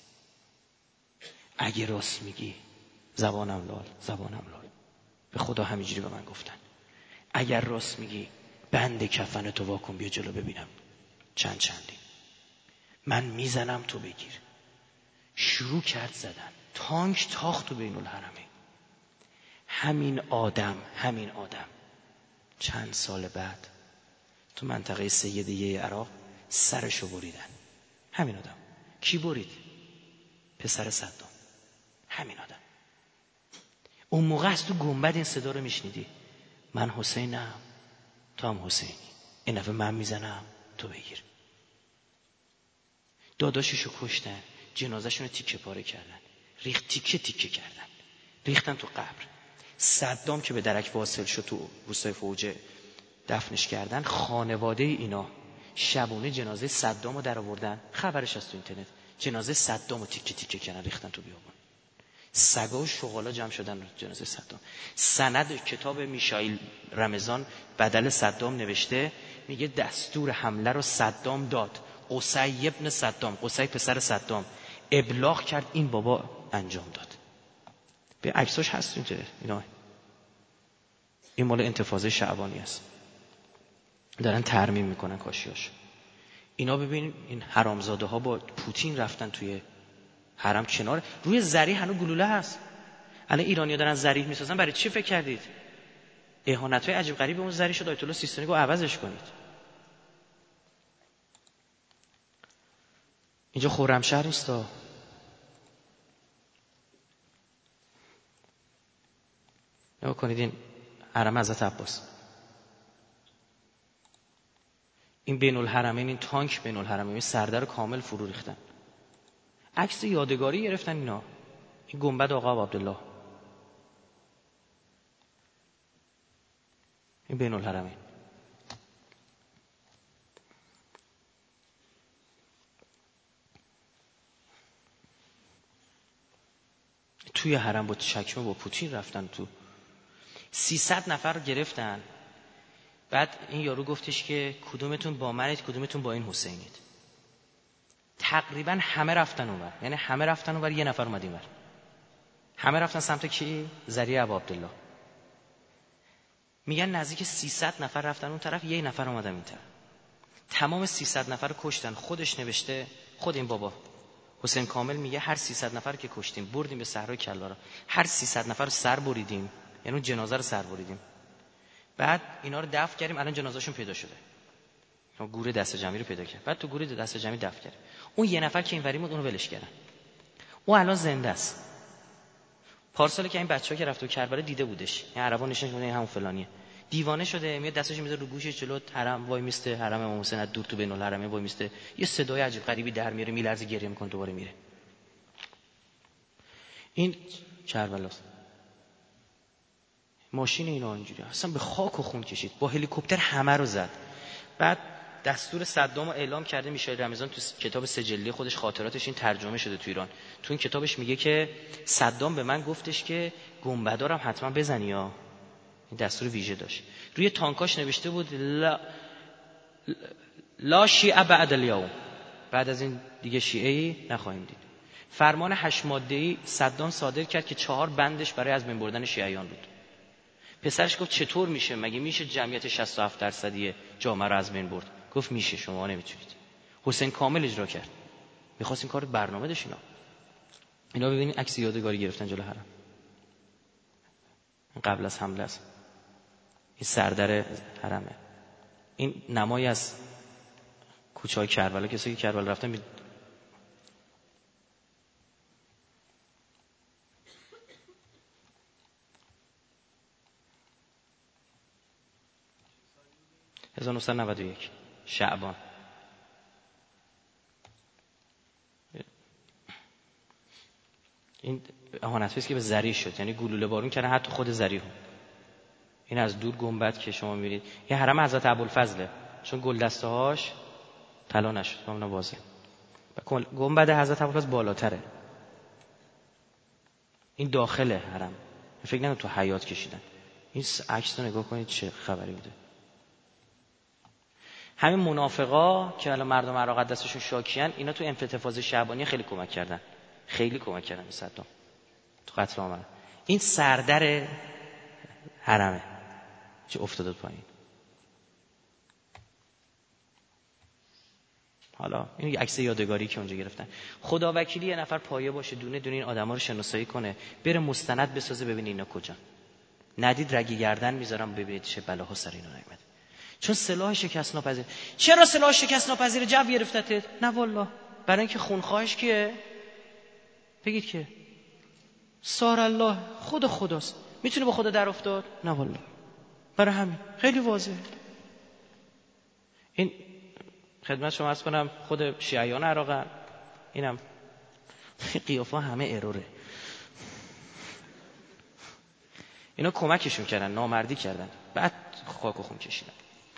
اگه راست میگی زبانم لال، زبانم لال. به خدا همینجوری به من گفتن. اگر راست میگی بند کفن تو واکن بیا جلو ببینم چند چندی. من میزنم تو بگیر. شروع کرد زدن، تانک تاخت تو بین الحرمین. همین آدم همین آدم چند سال بعد تو منطقه سیدیه عراق سرشو بریدن. همین آدم. کی برید؟ پسر صدام. همین آدم. اون موقع از تو گنبد این صدا رو میشنیدی، من حسینم، تو هم حسینی. این دفعه من میزنم تو بگیر. داداششو کشتن، جنازه‌شون رو تیکه پاره کردن، ریخت تیکه تیکه کردن، ریختن تو قبر. صدام که به درک واصل شد تو روستای فوجه دفنش کردن. خانواده اینا شبونه جنازه صدام رو در آوردن، خبرش از تو اینترنت، جنازه صدام رو تیکه تیکه کردن ریختن تو بیابون. سگا و شغالا جمع شدن جنازه صدام. سند کتاب میشائیل رمضان بدل صدام نوشته، میگه دستور حمله رو صدام داد، قصی ابن صدام، قصی پسر صدام ابلاغ کرد، این بابا انجام داد. به عکساش هست اینجا اینا. این مال انتفاضه شعبانی است، دارن ترمیم میکنن کاشیاش. اینا ببین این حرامزاده ها با پوتین رفتن توی حرم کنار، روی زری هنوز گلوله هست. الان ایرانی‌ها دارن زری میسازن، برای چی فکر کردید؟ اهانت‌های عجیب غریب اون زری شد، آیت الله سیستانی گفت عوضش کنید. اینجا خرمشهر نیستا. نگاه کنید این حرم حضرت عباس، این بین الحرمین، این تانک بین الحرمین سردر کامل فرو ریختن. عکس یادگاری گرفتن اینا. این گنبد آقا عبدالله، این بین الحرمین. توی حرم با چکمه با پوتین رفتن تو. سیصد نفر رو گرفتن. بعد این یارو گفتش که کدومتون با منید، کدومتون با این حسینید. تقریبا همه رفتن اونور، یعنی همه رفتن اونور، یه نفر اومد اینور. همه رفتن سمت کی؟ ذریعه ابو عبدالله. میگن نزدیک سیصد نفر رفتن اون طرف، یه نفر اومدن این طرف. تمام سیصد نفر رو کشتن. خودش نوشته، خود این بابا حسین کامل میگه هر سیصد نفر که کشتیم بردیم به صحرای کلبرا، هر سیصد نفر رو سر بریدیم، یعنی اون جنازه رو سر بریدیم. بعد اینا رو دفن کردیم، الان جنازه‌شون پیدا شده. ما گوره دست جمعی رو پیدا کردیم، بعد تو گوره دست جمعی دفن کردیم. اون یه نفر که اینوری بود اونو ولش کردن. اون الان زنده است. پارسال که این بچه‌ها که رفت تو کربلا دیده بودش، این عربا نشون میدن همون فلانیه. دیوانه شده، میاد دستش میذاره رو گوشش جلو حرم وای میسته، حرم امام حسین از دور تو بین الحرمین وای میسته، یه صدای عجیب غریبی در میاره، میلرزه، گریه میکنه، دوباره میره. این کربلاست. ماشین اینا اینجوری اصلا به خاک و خون کشید، با هلیکوپتر همه رو زد. بعد دستور صدام رو اعلام کرده میشائیل رمضان تو کتاب سجلی خودش، خاطراتش این ترجمه شده تو ایران. تو این کتابش میگه که صدام به من گفتش که گنبدارم حتما بزنی ها. این دستور ویژه داشت. روی تانکاش نوشته بود لا لا شیعه بعد الیوم، بعد از این دیگه شیعه‌ای نخواهیم دید. فرمان هشت ماده‌ای صدام صادر کرد که چهار بندش برای از بین بردن شیعیان بود. پسرش گفت چطور میشه؟ مگه میشه جمعیت شصت و هفت درصدی جامعه رو از بین برد؟ گفت میشه، شما نمیتونید. حسین کامل اجرا کرد. می‌خواست این کار برنامه داشت. اینا اینا ببینید عکس یادگاری گرفتن جلو حرم قبل از حمله است. این سردر حرمه. این نمایی از کوچه‌های کربلا، کسی که کربلا رفتن می... هزار و نهصد و نود و یک شعبان. این اهانت‌آمیزی که به زری شد، یعنی گلوله بارون کردن حتی خود زری هم. این از دور گنبد که شما می‌بینید یه حرم حضرت ابوالفضله، چون گل دسته‌هاش طلا نشد، کاملا واضحه. گنبد حضرت ابوالفضل بالاتره. این داخل حرم، فکر نکنم تو حیاط کشیدن. این عکس رو نگاه کنید چه خبری بوده. همین منافقا که الان مردم عراق دستشون شاکیان، اینا تو انفتاض شعبانی خیلی کمک کردن. خیلی کمک کردن به صدام تو قتل عامه. این سردر حرمه چه افتاده پایین. حالا این یک عکس یادگاری که اونجا گرفتن. خدا وکیلی یه نفر پایه باشه دونه دونه این آدما رو شناسایی کنه، بره مستند بسازه ببینه اینا کجا. ندید رگی گردن میذارم ببینید چه بلاها سر اینا نیامد. چون سلاح شکست ناپذیر. چرا سلاح شکست ناپذیر جو گرفتته؟ نه والله، برای اینکه خونخواهش کیه؟ بگید که سار الله، خود خداست. میتونه با خدا در افتاد؟ نه والله. برای همین خیلی واضحه. این خدمت شما عرض کنم خود شیعیان عراق، اینم قیافه همه اروره. اینا کمکشون کردن، نامردی کردن، بعد خاک و خون کشیدن.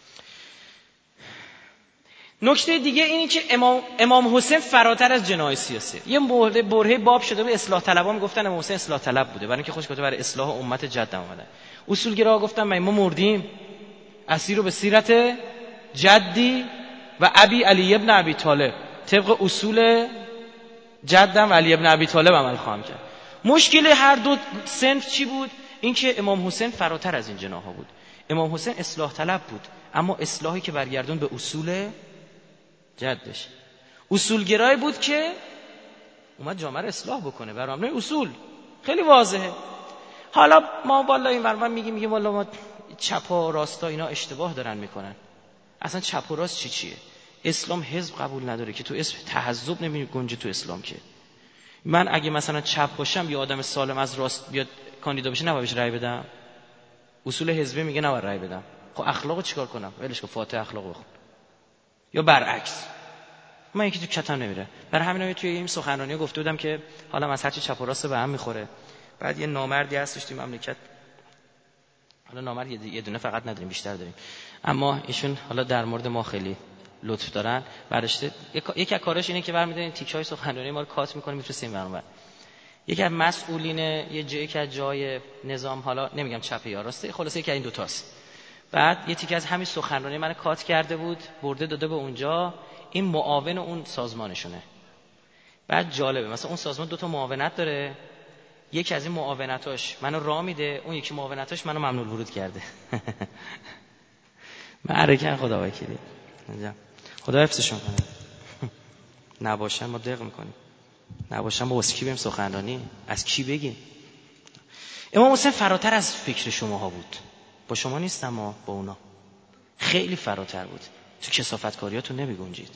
نکته دیگه اینی که امام امام حسین فراتر از جناح سیاسی. یه برهه باب شده به اصلاح طلبا میگفتن امام حسین اصلاح طلب بوده، برای اینکه خوش گفته برای اصلاح امت جدم اومدن. اصولگرا گفتن ما مردیم اسیر رو به سیرت جدی و ابی علی ابن ابی طالب، طبق اصول جدم علی ابن ابی طالب عمل خواهم کرد. مشکل هر دو صنف چی بود؟ اینکه امام حسین فراتر از این جناح‌ها بود. امام حسین اصلاح طلب بود، اما اصلاحی که برگردون به اصول جدش. اصولگرای بود که اومد جامعه رو اصلاح بکنه بر مبنای اصول. خیلی واضحه. حالا ما والا این ورمان میگیم میگیم والا ما چپ و راستا اینا اشتباه دارن میکنن. اصلا چپ و راست چی چیه؟ اسلام حزب قبول نداره که تو اسم تحزب نمیگنجه تو اسلام. که من اگه مثلا چپ باشم یا آدم سالم از راست بیاد کاندیدا بشه نباید بهش رأی بدم؟ اصول حزبی میگه نباید رأی بدم. خب اخلاقو چیکار کنم؟ ولش کن فاتحه اخلاق بخون. یا برعکس من یکی تو کتم نمیره. برای همین توی این سخنرانی گفته بودم که حالا مذهب چپ و راست به هم میخوره. بعد یه نامردی هستش تو مملکت، حالا نامرد یه دونه فقط نداریم بیشتر داریم، اما ایشون حالا در مورد ما خیلی لطف دارن. برداشته یکی از کاراش اینه که برمی‌دارن تیکای سخنرانی ما رو کات می‌کنه میفرستیم برام. یکی از مسئولین یه جایی که جای نظام، حالا نمیگم چپ یا راسته، خلاصه یکی از این دو تاست. بعد یه تیکه از همین سخنرانی من کات کرده بود، برده داده به اونجا، این معاون اون سازمانشونه. بعد جالبه مثلا اون سازمان دو تا معاونت داره، یکی از این معاونتاش منو راه میده، اون یکی معاونتاش منو ممنوع ورود کرده. معرکه خدا وکیلی. خدا حفظشون کنه. نباشن ما دق میکنیم، نباشن ما واسه کی بریم سخنرانی، از کی بگیم؟ امام حسین فراتر از فکر شماها بود. با شما نیستم، ما با اونا خیلی فراتر بود. تو کثافتکاریاتون نمیگنجید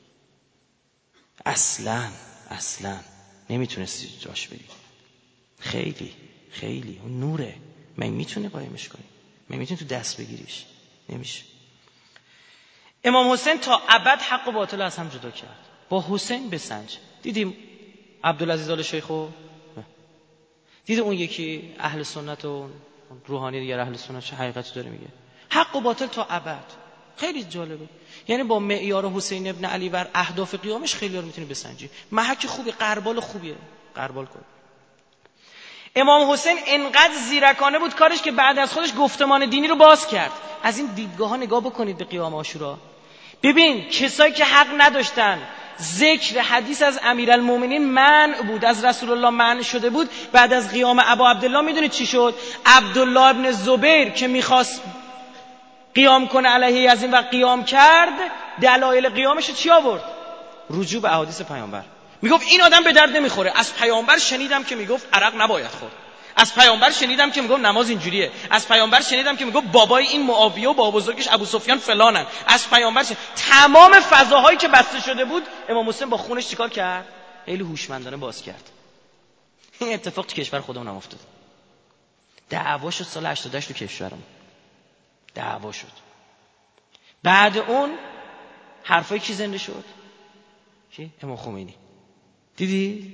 اصلا اصلا نمیتونستی جاش بری. خیلی خیلی اون نوره، من میتونه قایمش کنی، من میتونی تو دست بگیریش، نمیشه. امام حسین تا ابد حق و باطل از هم جدا کرد. با حسین بسنج. دیدیم عبدالعزیز آل شیخو، دیدیم اون یکی اهل سنت و روحانی دیگر اهل سنت چه حقیقتی داره میگه؟ حق و باطل تا ابد. خیلی جالبه. یعنی با معیار حسین ابن علی بر اهداف قیامش خیلی ها رو میتونی بسنجی. محک خوبی، قربال خوبیه، قربال کن. امام حسین انقدر زیرکانه بود کارش که بعد از خودش گفتمان دینی رو باز کرد. از این دیدگاه ها نگاه بکنید به قیام عاشورا. ببین کسایی که حق نداشتن ذکر حدیث از امیرالمومنین منع بود، از رسول الله منع شده بود. بعد از قیام ابا عبدالله میدونید چی شد؟ عبدالله ابن زبیر که میخواست قیام کنه علیه یزید و قیام کرد، دلایل قیامش چی آورد؟ رجوع به احادیث پیامبر. میگفت این آدم به درد نمیخوره، از پیامبر شنیدم که میگفت عرق نباید خورد، از پیامبر شنیدم که میگفت نماز اینجوریه، از پیامبر شنیدم که میگفت بابای این معاویه و بابا بزرگش ابو سفیان فلانن، از پیامبر شنیدم. تمام فضاهایی که بسته شده بود امام مسلم با خونش چیکار کرد؟ خیلی هوشمندانه باز کرد. این اتفاق تو کشور خودمون هم افتاد. دعوا شد سال هشتاد و هشت تو کشورمون، دعوا شد. بعد اون حرفای کی زنده شد؟ کی؟ امام خمینی. دیدی؟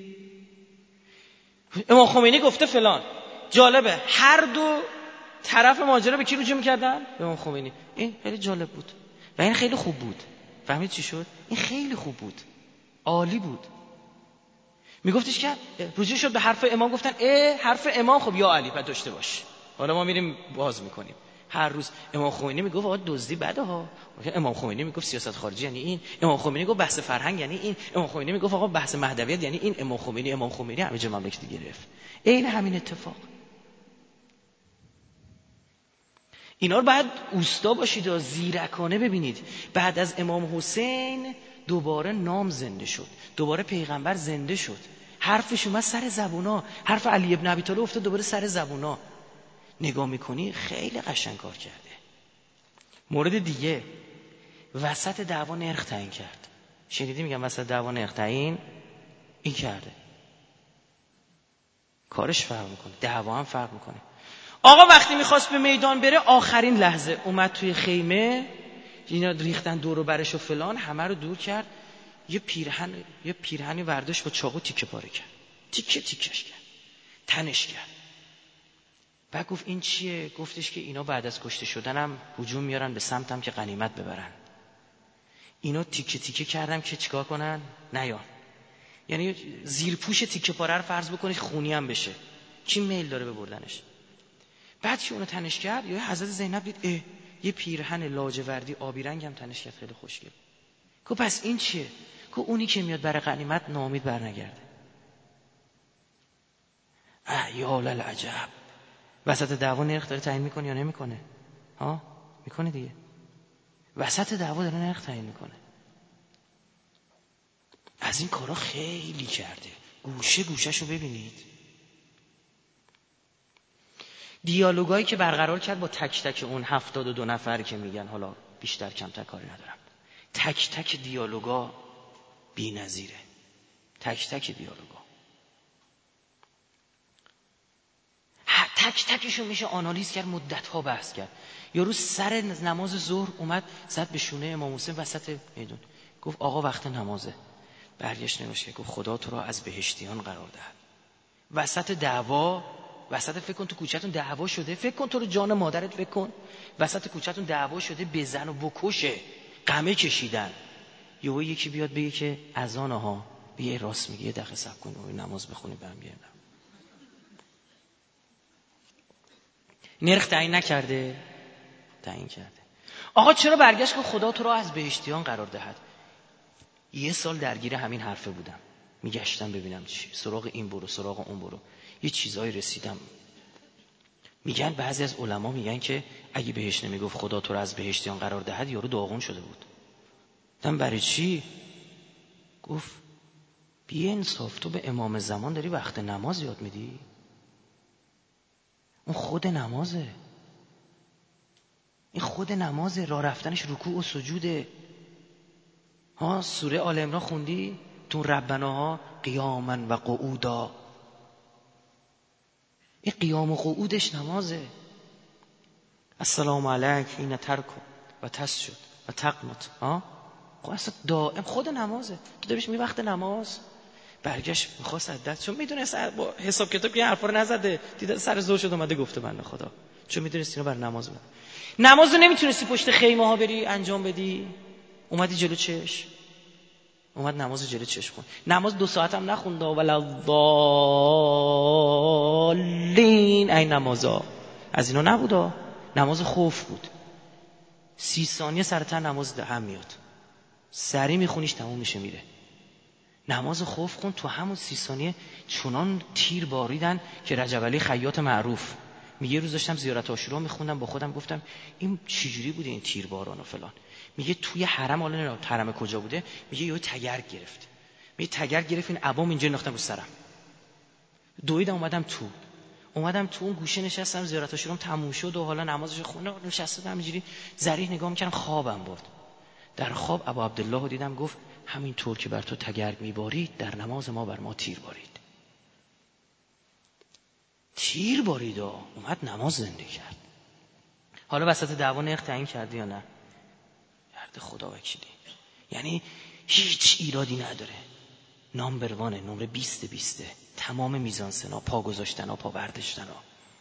امام خمینی گفته فلان. جالبه هر دو طرف ماجرا به کی رجوع می‌کردن؟ به امام خمینی. این خیلی جالب بود و این خیلی خوب بود. فهمید چی شد؟ این خیلی خوب بود، عالی بود. میگفتش که رجوع شد به حرف امام، گفتن اه حرف امام، خب یا علی بعد داشته باش، حالا ما میریم باز میکنیم. هر روز امام خمینی میگفت آقا دزدی بده ها، امام خمینی میگفت سیاست خارجی یعنی این، امام خمینی گفت بحث فرهنگ یعنی این، امام خمینی میگفت آقا بحث مهدویت یعنی این، امام خمینی امام خمینی همه جا مملکت گرفت. این همین اتفاق. اینا رو بعد اوستا باشید و زیرکانه ببینید. بعد از امام حسین دوباره نام زنده شد، دوباره پیغمبر زنده شد، حرفش اومد سر زبونا، حرف علی ابن ابی طالب افتاد دوباره سر زبونا. نگاه میکنی خیلی قشنگ کار کرده. مورد دیگه، وسط دعوا نرخ تعیین کرد. شنیدی میگم وسط دعوا نرخ تعیین این کرده. کارش فرق میکنه، دعوا هم فرق میکنه. آقا وقتی میخواست به میدان بره آخرین لحظه اومد توی خیمه، اینا ریختن دور و برش و فلان، همه رو دور کرد، یه پیرهن یه پیرهنی ورداشت با چاقو تیکه پاره کرد، تیکه تیکش کرد، تنش کرد. بعد گفت این چیه؟ گفتش که اینا بعد از کشته شدنم هجوم میارن به سمتم که غنیمت ببرن. اینا تیکه تیکه کردم که چیکار کنن؟ نیان. یعنی زیر پوش تیکه پاره رو فرض بکنید خونی هم بشه، کی میل داره ببردنش؟ بعد که اونو تنش کرد، یا حضرت زینب دید اه یه پیرهن لاجوردی آبی رنگ هم تنش کرد، خیلی خوشگل. گفت پس این چیه؟ گفت اونی که میاد برای غنیمت ناامید برنگرده. اه یا للعجب. وسط دعوا نرخ داره تعیین میکنه یا نمیکنه؟ ها میکنه دیگه. وسط دعوا داره نرخ تعیین میکنه. از این کارا خیلی کرده، گوشه گوشهشو ببینید. دیالوگایی که برقرار کرد با تک تک اون هفتاد و دو نفر که میگن، حالا بیشتر کمتر کاری ندارم، تک تک دیالوگا بی نظیره. تک تک دیالوگا تک تکشو میشه آنالیز کرد، مدت ها بحث کرد. یارو سر نماز ظهر اومد زد به شونه امام حسین وسط میدون، گفت آقا وقت نمازه. برگشت نمیشه، گفت خدا تو را از بهشتیان قرار دهد. وسط دعوا، وسط فکر کن تو کوچه‌تون دعوا شده، فکر کن تو رو جان مادرت فکر کن، وسط کوچه‌تون دعوا شده، بزن و بکشه، قمه کشیدن، یهو یکی بیاد بگه که اذان ها بیا راست میگه، یه دقیقه صبر کن نماز بخونی برام بیارم. نرخ تعیین نکرده؟ تعیین کرده. آقا چرا برگشت که خدا تو را از بهشتیان قرار دهد؟ یه سال درگیر همین حرفه بودم، میگشتم ببینم چی، سراغ این برو سراغ اون برو، یه چیزایی رسیدم. میگن بعضی از علما میگن که اگه بهش نمیگفت خدا تو را از بهشتیان قرار دهد، یارو داغون شده بود. دم برای چی؟ گفت بی انصاف، تو به امام زمان داری وقت نماز یاد میدی؟ اون خود نمازه، این خود نمازه، راه رفتنش رکوع و سجوده. ها سوره آل عمران خوندی؟ تو ربناها قیاما و قعودا، این قیام و قعودش نمازه. السلام علیک حین ترکع و تسجد و تقنط. ها خب اصلا دائم خود نمازه. تو داریش می وقت نماز. برگشت میخواست عدت، چون میدونست با حساب کتاب که این حرفا رو نزده، دیده سر زور شد اومده گفته بنده خدا، چون میدونست اینا بر نماز بود. نماز رو نمیتونستی پشت خیمه ها بری انجام بدی، اومدی جلو چش، اومد نماز جلو چش خون. نماز دو ساعت هم نخوند ولا ضالین، این نمازا از اینا نبودا، نماز خوف بود. سی ثانیه سرتر نماز هم میاد، سری میخونیش تموم میشه میره. نماز خوف خون، تو همون سی ثانیه چنان تیر باریدن که رجب علی خیاط معروف میگه روز داشتم زیارت عاشورا میخوندم، با خودم گفتم این چجوری بوده این تیر باران و فلان. میگه توی حرم، حالا نه حرم کجا بوده، میگه یه تگرگ گرفت، میگه تگرگ گرفت این عبام اینجا انداختم رو سرم، دویدم اومدم تو اومدم تو اون گوشه نشستم، زیارت عاشورام تموم شد و حالا نمازش خونه نشستم همینجوری ذریح نگاه میکردم، خوابم برد. در خواب ابا عبدالله رو دیدم، گفت همین طور که بر تو تگرگ میبارید در نماز ما بر ما تیر بارید. تیر بارید و اومد نماز زنده کرد. حالا وسط دعوا نرخ تعیین کردی یا نه؟ کرده، خدا وکیلی. یعنی هیچ ایرادی نداره، نامبر وانه، نمره بیست بیسته، تمام میزانسنا، پا گذاشتن ها، پا برداشتن ها.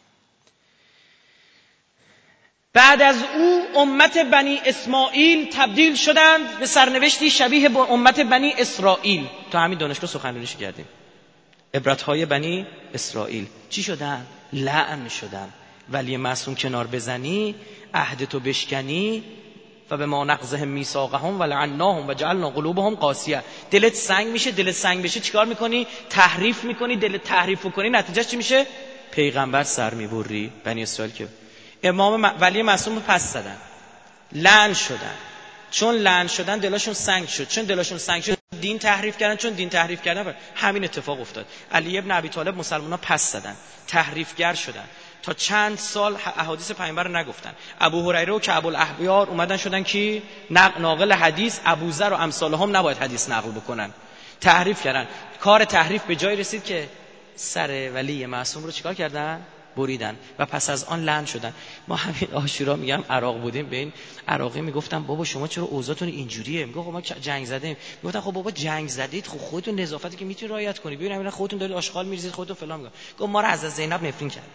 بعد از او امت بنی اسماعیل تبدیل شدند به سرنوشتی شبیه با امت بنی اسرائیل. تا همین دانشگاه سخنرانیش کردیم. عبرت‌های بنی اسرائیل چی شدن؟ لعن شدن. ولی معصوم کنار بزنی، عهدتو بشکنی، و به ما نقضهم میثاقهم ولعناهم و جعلنا قلوبهم قاسیه. دلت سنگ میشه، دلت سنگ بشه چیکار میکنی؟ تحریف میکنی. دلت تحریف کنی نتیجهش چی میشه؟ پیغمبر سر میبری. بنی اسرائیل که امام ولی معصوم رو پس زدن، لعن شدن. چون لعن شدن دلاشون سنگ شد، چون دلاشون سنگ شد دین تحریف کردن، چون دین تحریف کردن همین اتفاق افتاد. علی ابن ابی طالب مسلمان‌ها پس زدن، تحریفگر شدن، تا چند سال احادیث پیامبر رو نگفتن. ابو هریره و کعب الاحبار اومدن شدن کی ناقل حدیث، ابوذر و امثالهم نباید حدیث نقل بکنن، تحریف کردن. کار تحریف به جای رسید که سر ولی معصوم رو چیکار کردن؟ بریدن و پس از آن لعن شدن. ما همین عاشورا میگم عراق بودیم، به این عراقی میگفتم بابا شما چرا اوضاعتون اینجوریه؟ میگه خب ما جنگ زدیم. میگفتن خب بابا جنگ زدید، خب خودتون نظافتی که میتونید رعایت کنید، ببین همین خودتون دارید آشغال میریزید، خودتون فلان. میگه گفت ما رو از زینب نفرین کرده.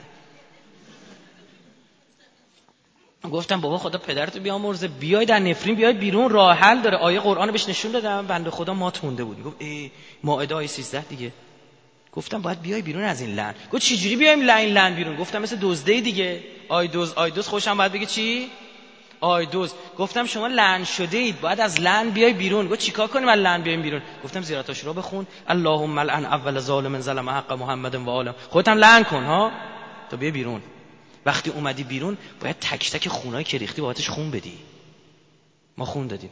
گفتم بابا خدا پدرتو بیامرزه، بیای در نفرین بیای بیرون، راه حل داره. آیه قرآن بهش نشون دادم، بنده خدا مات مونده بود. گفت ای مائده آیه سیزده دیگه. گفتم باید بیای بیرون از این لعن. گفت چه جوری بیایم لعن لعن بیرون؟ گفتم مثل دزده دیگه، آی دوز آی دوز خوشم باید بگه چی؟ آی دوز. گفتم شما لعن شده اید، باید از لعن بیای بیرون. گفت چیکار کنیم از لعن بیایم بیرون؟ گفتم زیارت عاشورا بخون، اللهم لعن اول ظالم ظلم حق محمد و آله، خودت هم لعن کن ها تا بیا بیرون. وقتی اومدی بیرون باید تک تک خونایی که ریختی باهاتش خون بدی. ما خون دادیم،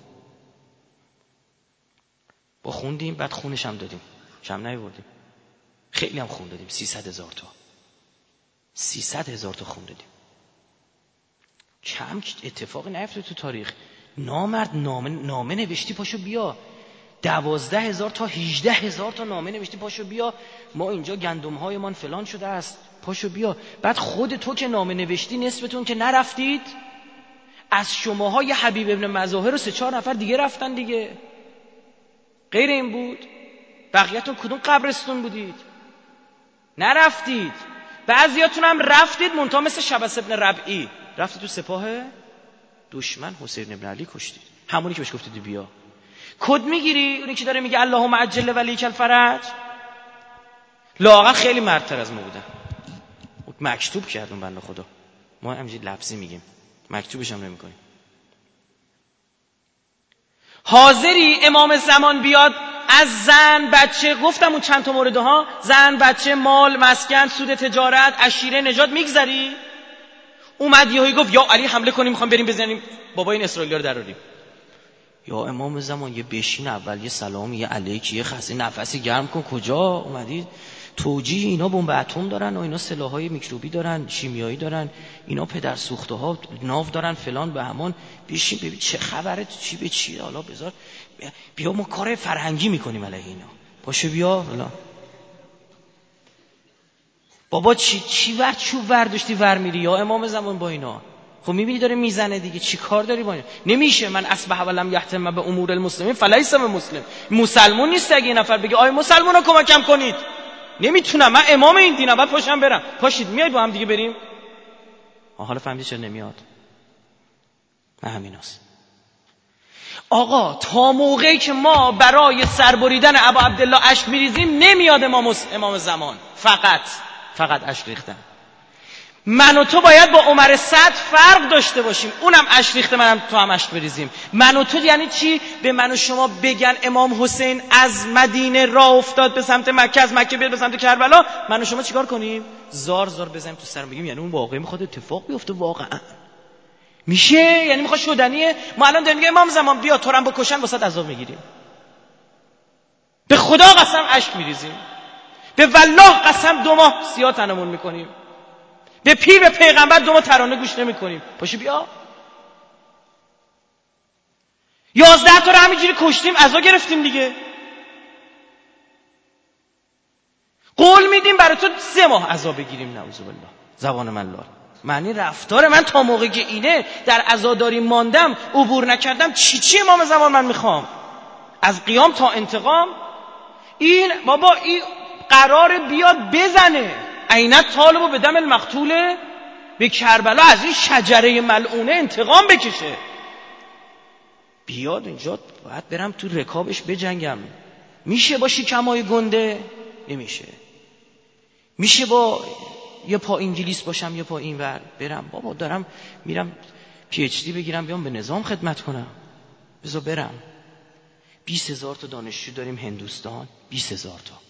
با خوندیم، بعد خونش هم دادیم، شم نیاوردیم، خیلی هم خون دادیم، سیصد هزار تا سیصد هزار تا خون دادیم. کم اتفاقی نیفتاد تو تاریخ. نامرد نامه, نامه نوشتی پاشو بیا، دوازده هزار تا هیجده هزار تا نامه نوشتی پاشو بیا، ما اینجا گندم هایمان فلان شده است پاشو بیا. بعد خود تو که نامه نوشتی نصفتون که نرفتید، از شماها یه حبیب ابن مظاهر و سه چهار نفر دیگه رفتن دیگه، غیر این بود؟ بقیه‌تون کدوم قبرستون بودید؟ نرفتید. بعضیاتون هم رفتید منتها مثل شبس ابن ربعی رفتید تو سپاه دشمن، حسین ابن علی کشتید، همونی که بهش گفتید بیا. کد میگیری؟ اونی که داره میگه اللهم عجل ولیک الفرج، لااقل خیلی مردتر از ما بودن. مکتوب کردون بنده خدا، ما همینجوری لفظی میگیم، مکتوبش هم نمیکنیم. حاضری امام زمان بیاد از زن بچه، گفتم اون چند تا مورده ها، زن بچه مال مسکن سود تجارت عشیره نجات میگذری؟ اومد یهویی گفت یا علی حمله کنیم میخوام بریم بزنیم بابا این اسرائیلی‌ها رو دراریم. یا امام زمان یه بشین اول، یه سلام، یه علیک، یه خسی نفسی گرم کن. کجا اومدید؟ توجیه اینا بمب اتم دارن و اینا سلاح‌های میکروبی دارن، شیمیایی دارن، اینا پدر سوخته ها ناو دارن فلان به همان. بشین ببین چه خبره، چی به چی، حالا بذار بیا ما کار فرهنگی میکنیم علیه اینا، پاشو بیا حالا. بابا چی چی ور چوب ورداشتی ور میری یا امام زمان با اینا؟ خب میبینی داره میزنه دیگه، چی کار داری با اینا؟ نمیشه من اصبح ولم یهتم به امور المسلمین فلیس مسلم. مسلمون نیست اگه یه نفر بگه آی مسلمونا کمکم کنید، نمیتونم من امام این دینم بعد پاشم برم. پاشید میاید با هم دیگه بریم. حالا فهمیدی چرا نمیاد؟ نه همیناست. آقا تا موقعی که ما برای سربریدن ابا عبدالله اشک میریزیم نمیاد امام امام زمان، فقط فقط اشک ریختن. من و تو باید با عمر سعد فرق داشته باشیم. اونم اشک ریخته، منم تو هم اشک بریزیم. من و تو یعنی چی؟ به من و شما بگن امام حسین از مدینه راه افتاد به سمت مکه، از مکه بیاد به سمت کربلا، من و شما چیکار کنیم؟ زار زار بزنیم تو سرم بگیم یعنی اون واقعا میخواد اتفاق بیفته؟ واقعا میشه؟ یعنی میخواد شدنیه؟ ما الان داریم میگیم امام زمان بیا تو رو هم بکشن واسط عذاب میگیریم. به خدا قسم اشک میریزیم، به والله قسم دو ماه سیاه تنمون میکنیم، به پیر به پیغمبر دو ماه ترانه گوش نمیکنیم. پاشو بیا. یازده تا رو همینجوری کشتیم، عزا گرفتیم دیگه. قول میدیم برای تو سه ماه عزا بگیریم. نعوذ بالله. زبان من لال. معنی رفتار من تا موقعی که اینه در عزاداری ماندم، عبور نکردم، چی چی امام زمان من میخوام؟ از قیام تا انتقام. این بابا این قرار بیاد بزنه عینت طالبو به دم المقتوله، به کربلا از این شجره ملعونه انتقام بکشه. بیاد اینجا باید برم تو رکابش بجنگم. میشه با شکمای گنده؟ نمیشه. میشه با یه پا انگلیس باشم یه پا اینور برم؟ بابا دارم میرم پی اچ دی بگیرم بیام به نظام خدمت کنم. بذار برم. بیست هزار تا دانشجو داریم هندوستان، بیست هزار تا.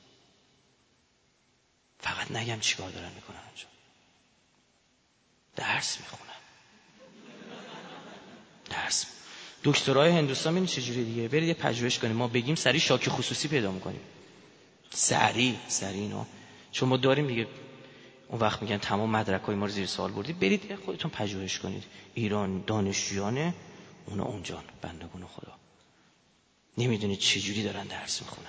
فقط نگم چیکار دارن میکنن اونجا. درس میخونن. درس. دکترای هندوستان ببین چجوری دیگه. برید یه پژوهش کنید. ما بگیم سری شاکی خصوصی پیدا میکنیم. سری سری اینا. چون ما داریم دیگه. اون وقت میگن تمام مدرکای ما رو زیر سوال بردید. برید خودتون پژوهش کنید. ایران دانشجویان اونا اونجان بندگون خدا. نمیدونید چجوری دارن درس میخونن.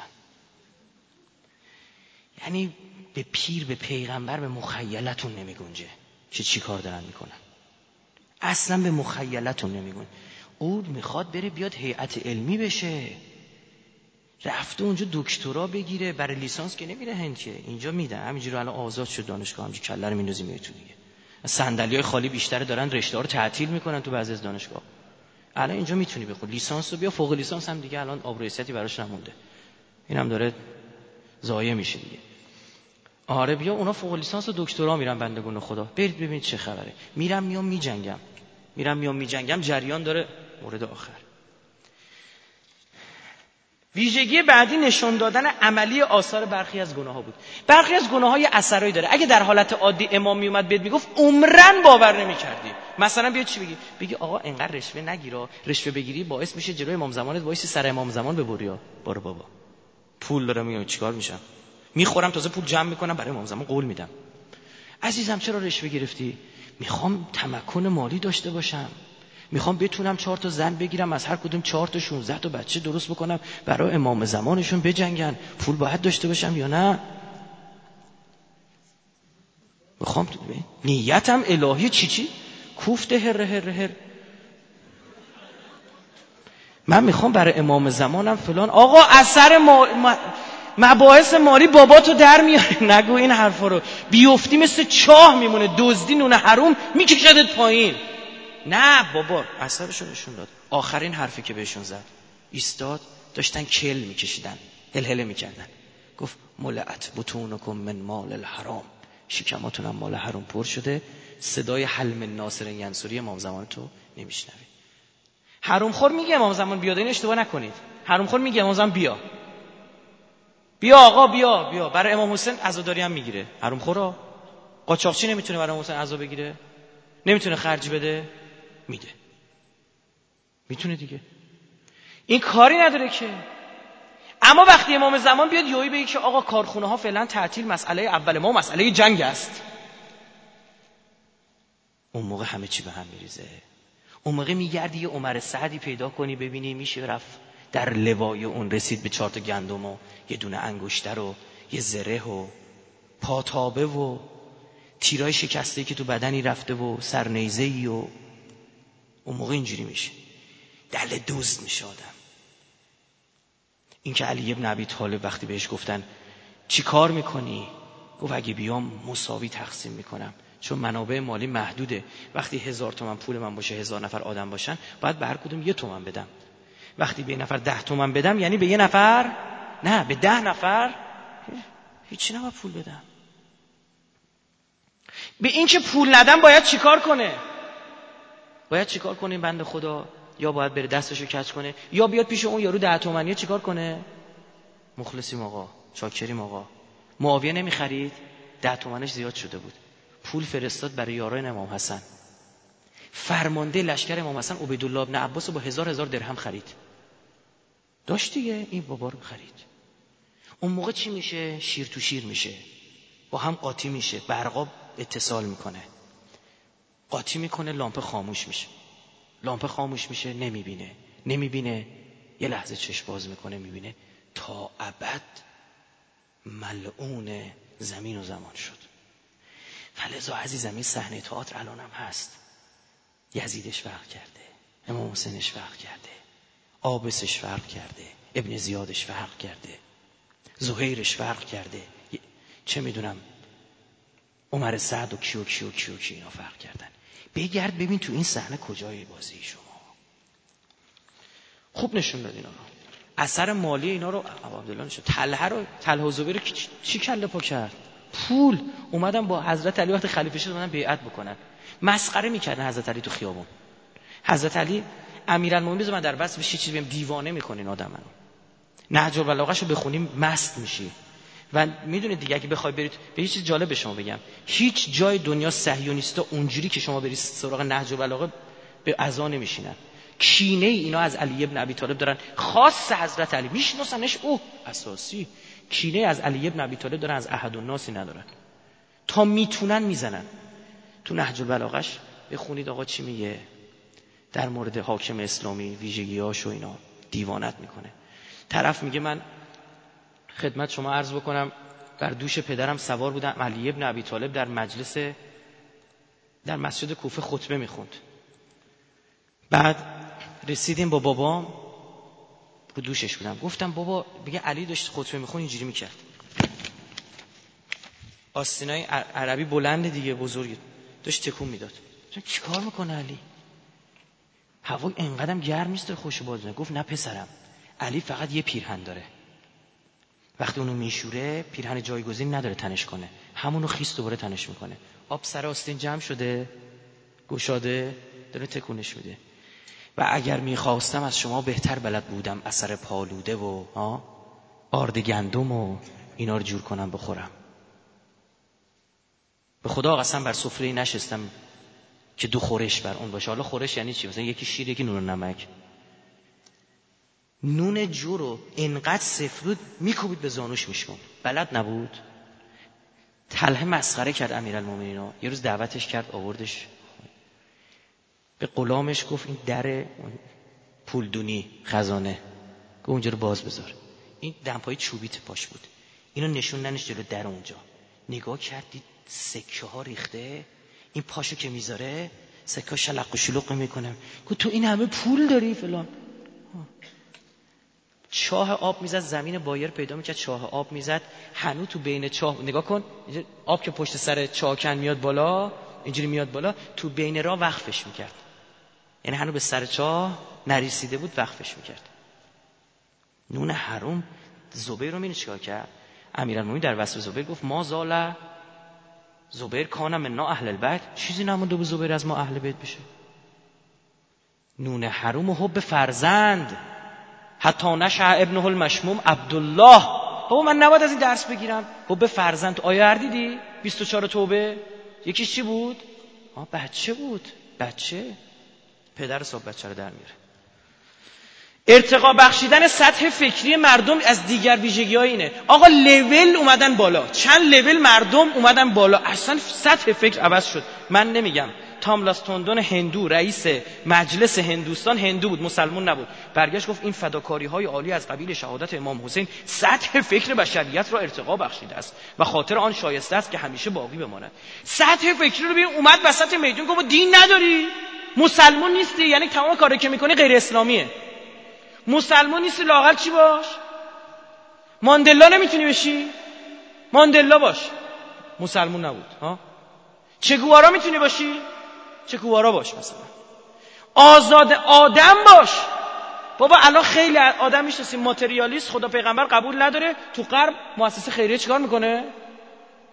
یعنی به پیر به پیغمبر به مخیلتون نمیگنجه که چی کار دارن میکنن. اصلا به مخیلتون نمیگنجه. اون میخواد بره بیاد هیئت علمی بشه، رفته اونجا دکترا بگیره. برای لیسانس که نمیره هند که، اینجا میدن. همینجوری الان آزاد شد دانشگاه، همینجوری کله رو میندازی میای تو دیگه. صندلیای خالی بیشتر دارن رشته ها رو تعطیل میکنن تو بعضی از دانشگاه. الان اینجا میتونی بخود لیسانس رو بیا، فوق لیسانس هم دیگه الان آبروی سیاسی براش نمونده. اینم داره ضایع میشه دیگه. آره بیا اونا فوق لیسانس و دکترا میرن بندگون خدا. برید ببینید چه خبره. میرم میام میجنگم. میرم میام میجنگم جریان داره. مورد آخر. ویژگی بعدی نشون دادن عملی آثار برخی از گناه‌ها بود. برخی از گناه‌ها اثرایی داره. اگه در حالت عادی امام میومد بهت میگفت عمرن باور نمی‌کردی. مثلا بیا چی بگی؟ بگی آقا انقدر رشوه نگیرا، رشوه بگیری باعث میشه جلوی امام زمانت وایسی سر امام زمان ببریا. برو بابا. پول دارم میگم چیکار میشم؟ میخورم تازه پول جمع میکنم برای امام زمان قول میدم. عزیزم چرا رشوه گرفتی؟ میخوام تمکن مالی داشته باشم. میخوام بتونم چهار تا زن بگیرم، از هر کدوم چهار تا شانزده تا بچه درست بکنم برای امام زمانشون بجنگن. پول باید داشته باشم یا نه؟ میخوام نیتم الهی چی چی؟ کوفته هر هر هر. من میخوام برای امام زمانم فلان. آقا اثر ما... مباحث مالی باباتو در میاره. نگو این حرفا رو. بیفتی مثل چاه میمونه. دزدی نون حروم میکشدت پایین. نه بابا اثرشو نشون داد. آخرین حرفی که بهشون زد ایستاد، داشتن کل میکشیدن، هلهله میکردن. گفت ملعت بطونکم من مال الحرام. شکماتونم مال حرام پر شده. صدای حلم ناصر ینصوری امام زمان تو نمیشنوی. حرام خور میگه امام زمان بیاد. این اشتباه نکنید. حرام خور میگه امام زمان بیا بیا آقا بیا بیا. برای امام حسین عزاداری هم میگیره. حرام خورا. قاچاقچی نمیتونه برای امام حسین عزا بگیره؟ نمیتونه خرج بده؟ میده. میتونه دیگه. این کاری نداره که. اما وقتی امام زمان بیاد یوهی بگه که آقا کارخونه ها فعلا تعطیل، مسئله اول ما مسئله جنگ است، اون موقع همه چی به هم میریزه. اون موقع میگردی یه عمر سعدی پیدا کنی ببینی میشه رفت در لوای اون رسید به چهار تا گندم و یه دونه انگشتر و یه زره و پاتابه و تیرای شکسته که تو بدنی رفته و سرنیزه‌ای و اون موقع اینجوری میشه. دل دزد میشه آدم. این که علی ابن ابی طالب وقتی بهش گفتن چی کار میکنی؟ گفت اگه بیام مساوی تقسیم میکنم، چون منابع مالی محدوده. وقتی هزار تومن پول من باشه، هزار نفر آدم باشن، باید به هر کدوم یه تومن بدم. وقتی به یه نفر ده تومن بدم یعنی به یه نفر نه، به ده نفر هیچی نباید پول بدم. به این که پول ندن باید چیکار کنه؟ باید چیکار کنه این بنده خدا؟ یا باید بره دستشو کج کنه یا بیاد پیش اون یارو ده تومنیه چیکار کنه؟ مخلصیم آقا، چاکریم آقا. معاویه نمیخرید، ده تومنش زیاد شده بود، پول فرستاد برای یارای امام حسن. فرمانده لشکر امام حسن عبیدالله ابن عباس با هزار هزار درهم خرید. داشت دیگه، این بابا رو خرید. اون موقع چی میشه؟ شیر تو شیر میشه، با هم قاطی میشه، برقا اتصال میکنه، قاطی میکنه، لامپ خاموش میشه. لامپ خاموش میشه، نمیبینه نمیبینه یه لحظه چشم باز میکنه، میبینه تا ابد ملعون زمین و زمان شد. فلذا عزیزم این صحنه تئاتر الان هم هست. یزیدش فرق کرده، امام حسینش فرق کرده، عابسش فرق کرده، ابن زیادش فرق کرده، زهیرش فرق کرده، چه میدونم عمر سعد و کیو کیو کیو کی اینا فرق کردن. بگرد ببین تو این صحنه کجای بازی شما. خوب نشون داد اینا رو. اثر مالی اینا رو عبدالله نشون. طلحه رو طلحه و زبیر رو چی کله پا کرد؟ پول. اومدن با حضرت علی وقت خلیفه شد اومدن بیعت بکنن، مسخره میکردن حضرت علی تو خیابون. حضرت علی امیرالمومنین بزن من در بس بشه چیزی بهم دیوانه میکنین آدمو. نهج البلاغه‌شو بخونیم مست میشی. و میدونید دیگه اگه بخوای برید به یه چیز جالب به شما بگم، هیچ جای دنیا صهیونیستا اونجوری که شما برید سراغ نهج البلاغه به عزا نمیشینن. کینه اینا از علی ابن ابی طالب دارن، خاص حضرت علی میشناسنش، او اساسی. کینه از علی ابن ابی طالب دارن، از احد الناسی ندارن. تا میتونن میزنن. تو نهج البلاغه‌اش بخونید آقا چی میگه در مورد حاکم اسلامی، ویژگی‌هاش و اینا، دیوانت میکنه. طرف میگه من خدمت شما عرض بکنم بر دوش پدرم سوار بودم، علی ابن ابی طالب در مجلس در مسجد کوفه خطبه میخوند. بعد رسیدیم با بابام، رو دوشش بودم، گفتم بابا، بگه علی داشت خطبه میخوند اینجوری میکرد، آستینای عربی بلند دیگه بزرگ داشت تکون میداد. چی کار میکنه علی؟ هوا اینقدرم گرم نیست خوشو بازونه. گفت نه پسرم، علی فقط یه پیرهن داره، وقتی اونو میشوره پیرهن جایگزین نداره تنش کنه، همونو خیس دوباره تنش میکنه. آب سر آستین جمع شده، گشاده، داره تکونش میده. و اگر میخواستم از شما بهتر بلد بودم اثر پالوده و ها آرد گندم و اینا رو جور کنم بخورم. به خدا قسم بر سفره نشستم که دو خورش بر اون باشه. حالا خورش یعنی چی؟ مثلا یکی شیر یکی نون و نمک. نون جو رو اینقدر سفرود میکوبید به زانوش میشکن. بلد نبود. طلحه مسخره کرد امیرالمومنین. یه روز دعوتش کرد، آوردش به غلامش، گفت این در پولدونی خزانه، گفت اونجا رو باز بذار. این دمپای چوبیت پاش بود، اینو نشوندنش جلو در اونجا. نگاه کردید سکه ها ریخته، این پاشو که میذاره سکه شلق و شلوق میکنه. گفت تو این همه پول داری فلان. چاه آب میزد، زمین بایر پیدا میکرد، چاه آب میزد، هنو تو بین چاه نگاه کن، آب که پشت سر چاکن میاد بالا، اینجوری میاد بالا، تو بین راه وقفش میکرد. یعنی هنو به سر چاه نریسیده بود، وقفش میکرد. نون حروم. زبیر رو می‌بینی چیکار کرد؟ امیرالمومنین در وصف زبیر گفت ما زال زبیر کان منا اهل البیت، چیزی نمونده به زبیر از ما اهل بیت بشه. نون حروم و حب فرزند، حتی نشأ ابنه المشموم عبدالله. بابا من نباید از این درس بگیرم؟ حب فرزند. آیه هر دیدی؟ بیست و چهار توبه یکیش چی بود؟ آه بچه بود. بچه پدر صاحب بچه رو در میاره. ارتقا بخشیدن سطح فکری مردم از دیگر ویژگی‌ها اینه. آقا لول اومدن بالا، چند لول مردم اومدن بالا، اصلا سطح فکر عوض شد. من نمیگم تاملاس توندون هندو، رئیس مجلس هندوستان هندو بود، مسلمان نبود، برگشت گفت این فداکاری‌های عالی از قبیل شهادت امام حسین سطح فکر بشریت را ارتقا بخشیده است و خاطر آن شایسته است که همیشه باقی بماند. سطح فکری رو ببین، اومد وسط میدون گفت دین نداری، مسلمان نیستی، یعنی تمام کاری که می‌کنی غیر اسلامیه. مسلمان نیستی، لااقل چی باش؟ ماندلا نمیتونی بشی؟ ماندلا باش. مسلمان نبود. ها؟ چه گوارا میتونی باشی؟ چه گوارا باش مثلا. آزاد آدم باش. بابا الان خیلی آدم میشناسیم ماتریالیست، خدا پیغمبر قبول نداره، تو غرب مؤسسه خیریه چیکار میکنه؟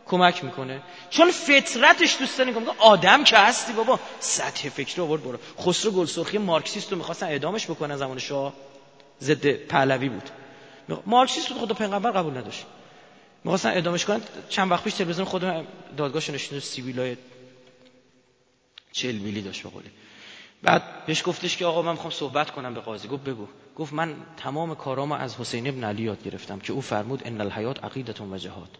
کمک میکنه، چون فطرتش دوست داره. میگه آدم که هستی بابا، سطح فکری آورد بالا. خسرو گلسرخی مارکسیست رو میخواستن اعدامش بکنن زمان شاه، ضد پهلوی بود، مارکسیست بود، خدا پیغمبر قبول نداشت، میخواستن اعدامش کنن. چند وقت پیش تلویزیون خودم دادگاهش نشون سیبیلای چهل میلی داشت به قولی. بعد بهش گفتش که آقا من میخوام صحبت کنم به قاضی. گفت بگو. گفت من تمام کارامو از حسین ابن علی یاد گرفتم که او فرمود ان الحیات عقیدة و جهاد.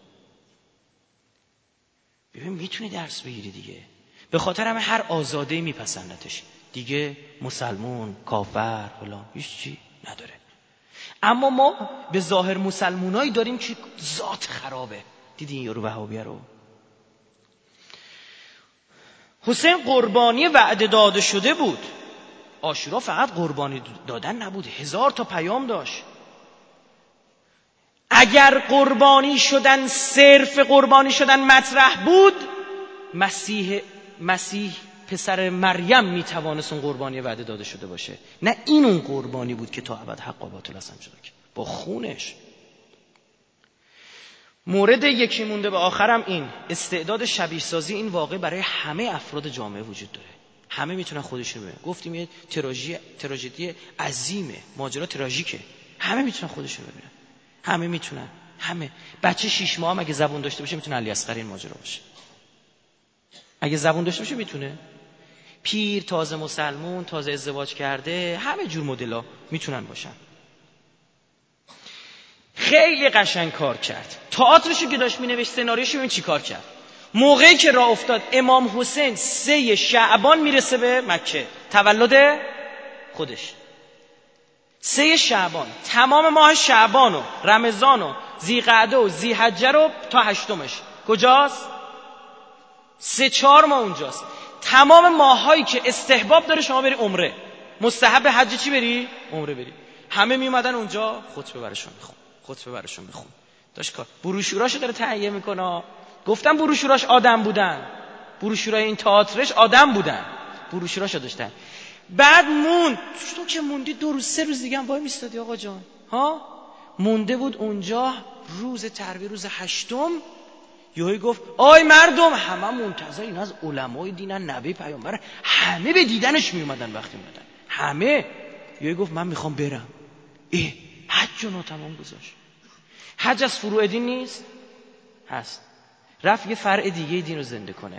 ببین میتونی درس بگیری دیگه. به خاطر همه هر آزاده‌ای میپسندتش دیگه، مسلمون، کافر، فلان، هیچ چی نداره. اما ما به ظاهر مسلمونایی داریم که ذات خرابه. دیدین یارو وهابیه رو؟ حسین قربانی وعده داده شده بود. عاشورا فقط قربانی دادن نبود، هزار تا پیام داشت. اگر قربانی شدن، صرف قربانی شدن مطرح بود، مسیح مسیح پسر مریم میتوانست اون قربانی وعده داده شده باشه. نه این اون قربانی بود که تا ابد حق و باطل هستن شده که با خونش. مورد یکی مونده به آخرم این استعداد شبیه سازی این واقع برای همه افراد جامعه وجود داره. همه میتونن خودشون ببینن. گفتیم یه تراژدی تراژدی عظیمه، ماجرا تراژیکه، همه میتونن خودشون ببینن. همه میتونن. همه بچه شش ماه هم اگه زبون داشته باشه میتونه علی اصغر این ماجرا باشه. اگه زبون داشته باشه میتونه. پیر، تازه مسلمون، تازه ازدواج کرده، همه جور مدل‌ها میتونن باشن. خیلی قشنگ کار کرد. تئاترشو که داشت مینوشت، سناریوشو ببین چی کار کرد. موقعی که راه افتاد امام حسین سه شعبان میرسه به مکه، تولد خودش. سه شعبان، تمام ماه شعبان و رمضان و ذیقعده و ذیحجه رو تا هشتمش کجاست؟ سه چهار ماه اونجاست. تمام ماهایی که استحباب داره شما بری عمره، مستحب حج چی بری؟ عمره بری. همه می اومدن اونجا خطبه براشون میخون، خطبه براشون میخون. داشت کار بروشوراشو داره تهیه میکنه. گفتم بروشوراش آدم بودن، بروشورای این تئاترش آدم بودن، بروشوراشو داشتن. بعد موند تو که موندی دو روز سه روز دیگه هم وای میستادی آقا جان ها. مونده بود اونجا روز ترویه، روز هشتم یهو گفت آی مردم، همه منتظر این از علمای دینن، نبی پیامبر، همه به دیدنش می اومدن. وقتی اومدن همه یهو گفت من میخوام برم. ای حج رو تمام گذاشت. حج از فروع دین نیست؟ هست. رفت یه فرع دیگه دین رو زنده کنه،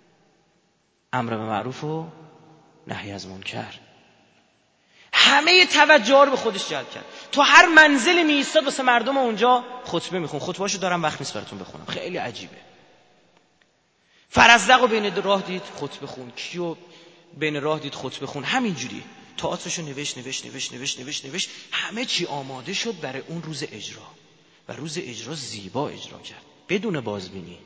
امر به معروف و نهی از منکر. همه توجه رو به خودش جلب کرد. تو هر منزلی می ایستاد واسه مردم اونجا خطبه میخون. خطبه‌اشو دارم وقت نیست براتون بخونم، خیلی عجیبه. فرزدق رو بین راه دید خطبه خون، کیو بین راه دید خطبه خون، همینجوری تئاترشو نوشت نوشت نوشت نوشت نوشت نوشت همه چی آماده شد برای اون روز اجرا. و روز اجرا زیبا اجرا کرد بدون بازبینی،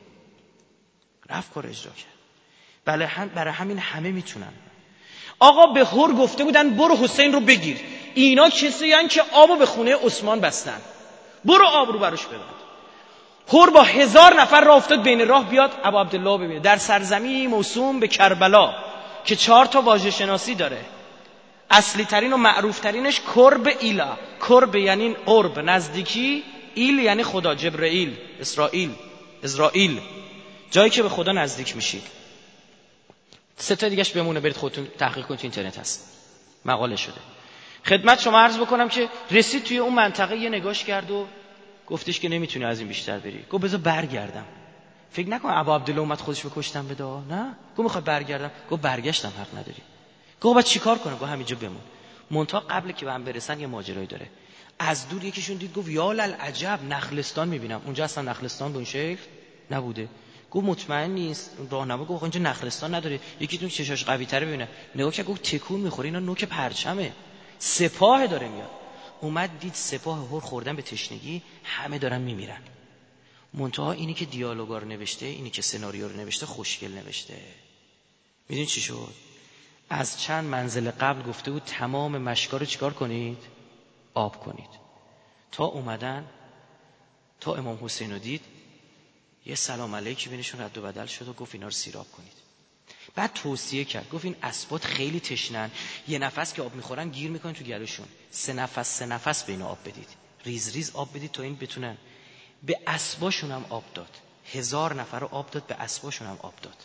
رفت کار اجرا کرد. بله هم برای همین همه میتونن. آقا به هر گفته بودن برو حسین رو بگیر، اینا کسی هن که آبو به خونه عثمان بستن، برو آب رو براش ببند. هر با هزار نفر راه افتاد بین راه بیاد ابو عبدالله ببینه در سرزمینی موسوم به کربلا که چهار تا واژه شناسی داره. اصلی ترین و معروف ترینش کرب ایلا. کرب یعنی قرب، نزدیکی. ایل یعنی خدا، جبرئیل، اسرائیل، اسرائیل، جایی که به خدا نزدیک میشید. سه تا دیگه‌اش بمونه، برید خودتون تحقیق کنید، تو اینترنت هست، مقاله شده. خدمت شما عرض بکنم که رسید توی اون منطقه، یه نگاش کرد و گفتش که نمیتونی از این بیشتر بری. گفت بذار برگردم. فکر نکن ابو عبدالله اومد خودش رو کشتن بده، نه. گفت میخواد برگردم. گفت برگشتم حق نداری. گفت بعد چیکار کنم؟ گفت همینجا بمون. منتها قبل که به هم برسن یه ماجرایی داره. از دور یکیشون دید گفت یا للعجب، نخلستان میبینم. اونجا اصلا نخلستان به اون شکل نبوده. گفت مطمئن نیست. راهنما گفت اینجا نخلستان نداره، یکیتون چشاش قوی تره ببینه. نگاه کرد گفت تکون میخوره، اینا نوک پرچمه، سپاه داره میاد. اومد دید سپاه هر خوردن به تشنگی، همه دارن میمیرن. منتها اینی که دیالوگا رو نوشته، اینی که سناریو رو نوشته، خوشگل نوشته. میدونی چی شد؟ از چند منزل قبل گفته بود تمام مشکا رو چیکار کنید؟ آب کنید. تا اومدن، تا امام حسین رو دید، یه سلام علیکی بینشون رد و بدل شد و گفت اینا رو سیراب کنید. بعد توصیه کرد، گفت این اسبات خیلی تشنن، یه نفس که آب میخورن گیر میکنن تو گلوشون، سه نفس سه نفس به اینا آب بدید، ریز ریز آب بدید تا این بتونن. به اسباشون هم آب داد. هزار نفر رو آب داد، به اسباشون هم آب داد.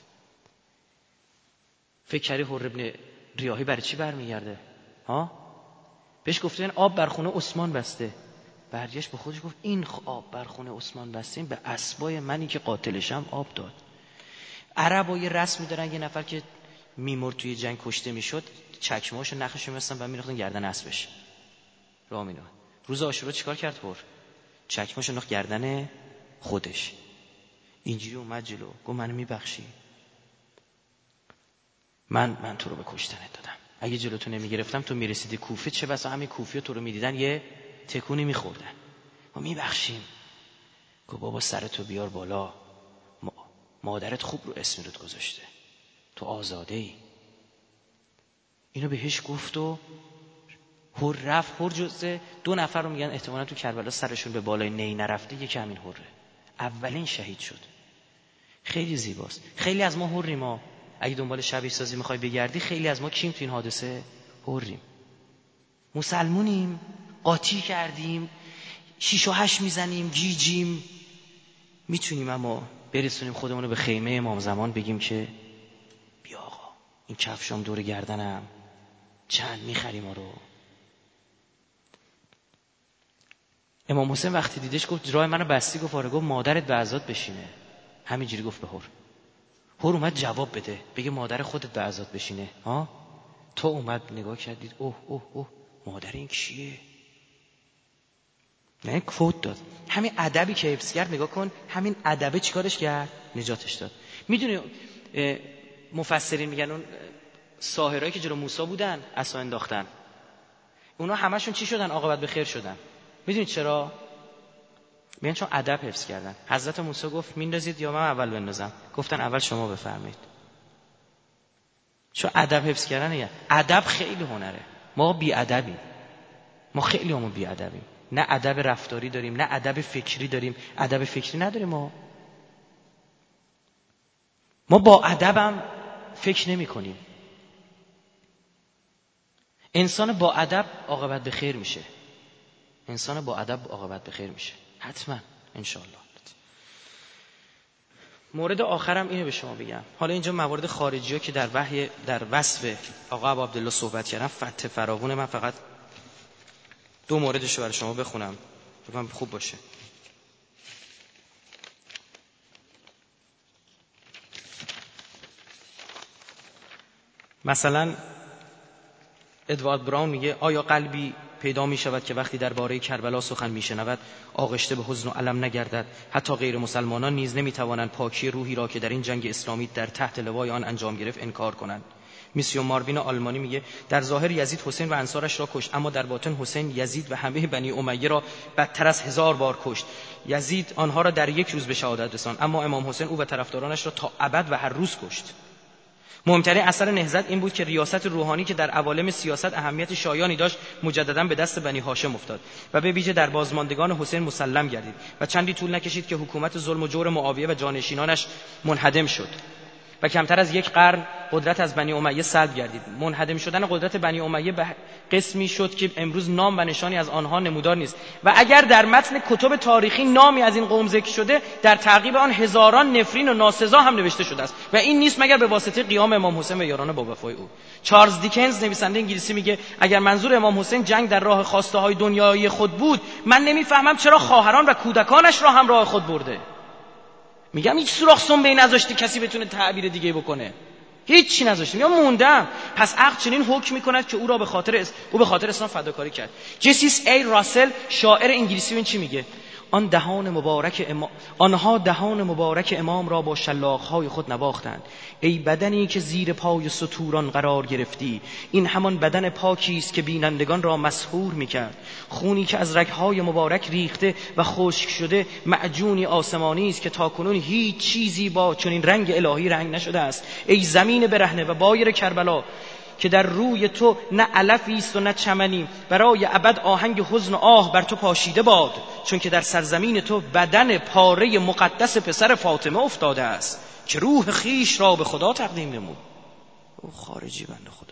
فکر کردی حر ابن ریاحی برای چی برمیگرده؟ ها؟ بهش گفته این آب بر خونه عثمان بسته. برگشت به خودش گفت این آب بر خونه عثمان بسته، این به اسبای منی که قاتلشم آب داد. عربا یه رسمی دارن، یه نفر که میمرد توی جنگ کشته میشد چکمه‌اشو نخشو می‌بستن و می‌ریختن گردن اسبش. راه می‌ره. روز عاشورا چیکار کرد؟ هر چکمه‌شو انداخت گردن خودش. اینجوری اومد جلو گفت منو میبخشی؟ من من تو رو به کشتنت دادم. اگه جلو تو نمیگرفتم تو میرسیدی کوفه، چه بسا همین کوفی‌ها تو رو میدیدن یه تکونی میخوردن. ما میبخشیم. گفت بابا سرتو بیار بالا، مادرت خوب رو اسم رود گذاشته، تو آزاده ای. اینو بهش گفت و هر رفت. هر جزء دو نفر رو میگن احتمالاً تو کربلا سرشون به بالای نی نرفته، یکی همین هره، اولین شهید شد. خیلی زیباست. خیلی از ما هریم. ما اگه دنبال شبیه سازی میخوای بگردی، خیلی از ما کیم تو این حادثه؟ هریم. مسلمونیم، قاطی کردیم، شیش و هشت میزنیم، گیجیم. میتونیم اما برسونیم خودمون رو به خیمه امام زمان، بگیم که بیا آقا این کفشام دور گردنم، چند میخری ما رو. امام حسین وقتی دیدش گفت راه منو بستی، گفت آره. گفت مادرت به عزات بشینه. همینجوری گفت به هر. هر اومد جواب بده، بگه مادر خودت به عزات بشینه. ها تو اومد نگاه کردید، اوه اوه اوه مادر این کیه؟ نه کفوت داد. همین ادبی که حفظ کرد، نگاه کن همین ادبه چیکارش کرد؟ نجاتش داد. میدونی مفسرین میگن اون ساحرایی که جلو موسی بودن عصا انداختن، اونا همشون چی شدن؟ عاقبت به خیر شدن. میدونید چرا؟ میگن چون ادب حفظ کردن. حضرت موسی گفت میندازید یا من اول بندازم؟ گفتن اول شما بفرمایید. چون ادب حفظ کردن. یه ادب خیلی هنره. ما بی ادبیم، ما خیلی همون بی ادبیم. نه ادب رفتاری داریم، نه ادب فکری داریم. ادب فکری نداریم. ما ما با ادبم فکر نمی کنیم. انسان با ادب عاقبت به خیر میشه. انسان با ادب عاقبت به خیر میشه حتما انشالله. مورد آخرم اینو به شما بگم. حالا اینجا موارد خارجی ها که در وحی در وصف آقا ابو عبدالله صحبت کردم فتح فراوونه. من فقط دو موردش رو برای شما بخونم بگم خوب باشه. مثلا ادوارد براون میگه آیا قلبی پیدا می شود که وقتی درباره کربلا سخن می شنود آغشته به حزن و الم نگردد؟ حتی غیر مسلمانان نیز نمی توانند پاکی روحی را که در این جنگ اسلامی در تحت لوای آن انجام گرفت انکار کنند. میسیو ماروین آلمانی میگه در ظاهر یزید حسین و انصارش را کشت، اما در باطن حسین یزید و همه بنی امیه را بدتر از هزار بار کشت. یزید آنها را در یک روز به شهادت رساند، اما امام حسین او و طرفدارانش را تا ابد و هر روز کشت. مهمترین اثر نهضت این بود که ریاست روحانی که در عوالم سیاست اهمیت شایانی داشت مجددا به دست بنی هاشم افتاد و به ویژه در بازماندگان حسین مسلم گردید و چندی طول نکشید که حکومت ظلم و جور معاویه و جانشینانش منهدم شد و کمتر از یک قرن قدرت از بنی امیه سلب گردید. منهدم شدن قدرت بنی امیه به قسمی شد که امروز نام و نشانی از آنها نمودار نیست و اگر در متن کتب تاریخی نامی از این قوم ذکر شده، در تعقیب آن هزاران نفرین و ناسزا هم نوشته شده است و این نیست مگر به واسطه قیام امام حسین و یاران با وفای او. چارلز دیکنز نویسنده انگلیسی میگه اگر منظور امام حسین جنگ در راه خواسته های دنیایی خود بود، من نمیفهمم چرا خواهران و کودکانش را هم راه خود برده. میگم هیچ سوراخ سنبه‌ای نذاشته کسی بتونه تعبیر دیگه بکنه، هیچ چی نذاشته. میگم موندم. پس عقل چنین حکم میکند که او را به خاطر اس... او به خاطر اسلام فداکاری کرد. جسیس ای راسل شاعر انگلیسی این چی میگه؟ آن دهان مبارک امام آنها دهان مبارک امام را با شلاق‌های خود نواختند. ای بدنی که زیر پای ستوران قرار گرفتی، این همان بدن پاکی است که بینندگان را مسحور میکرد. خونی که از رگ‌های مبارک ریخته و خشک شده معجونی آسمانی است که تاکنون هیچ چیزی با چنین رنگ الهی رنگ نشده است. ای زمین برهنه و بایر کربلا که در روی تو نه علفی است و نه چمنی، برای ابد آهنگ حزن و آه بر تو پاشیده باد، چون که در سرزمین تو بدن پاره مقدس پسر فاطمه افتاده است که روح خیش را به خدا تقدیم نمود. او خارجی بنده خدا.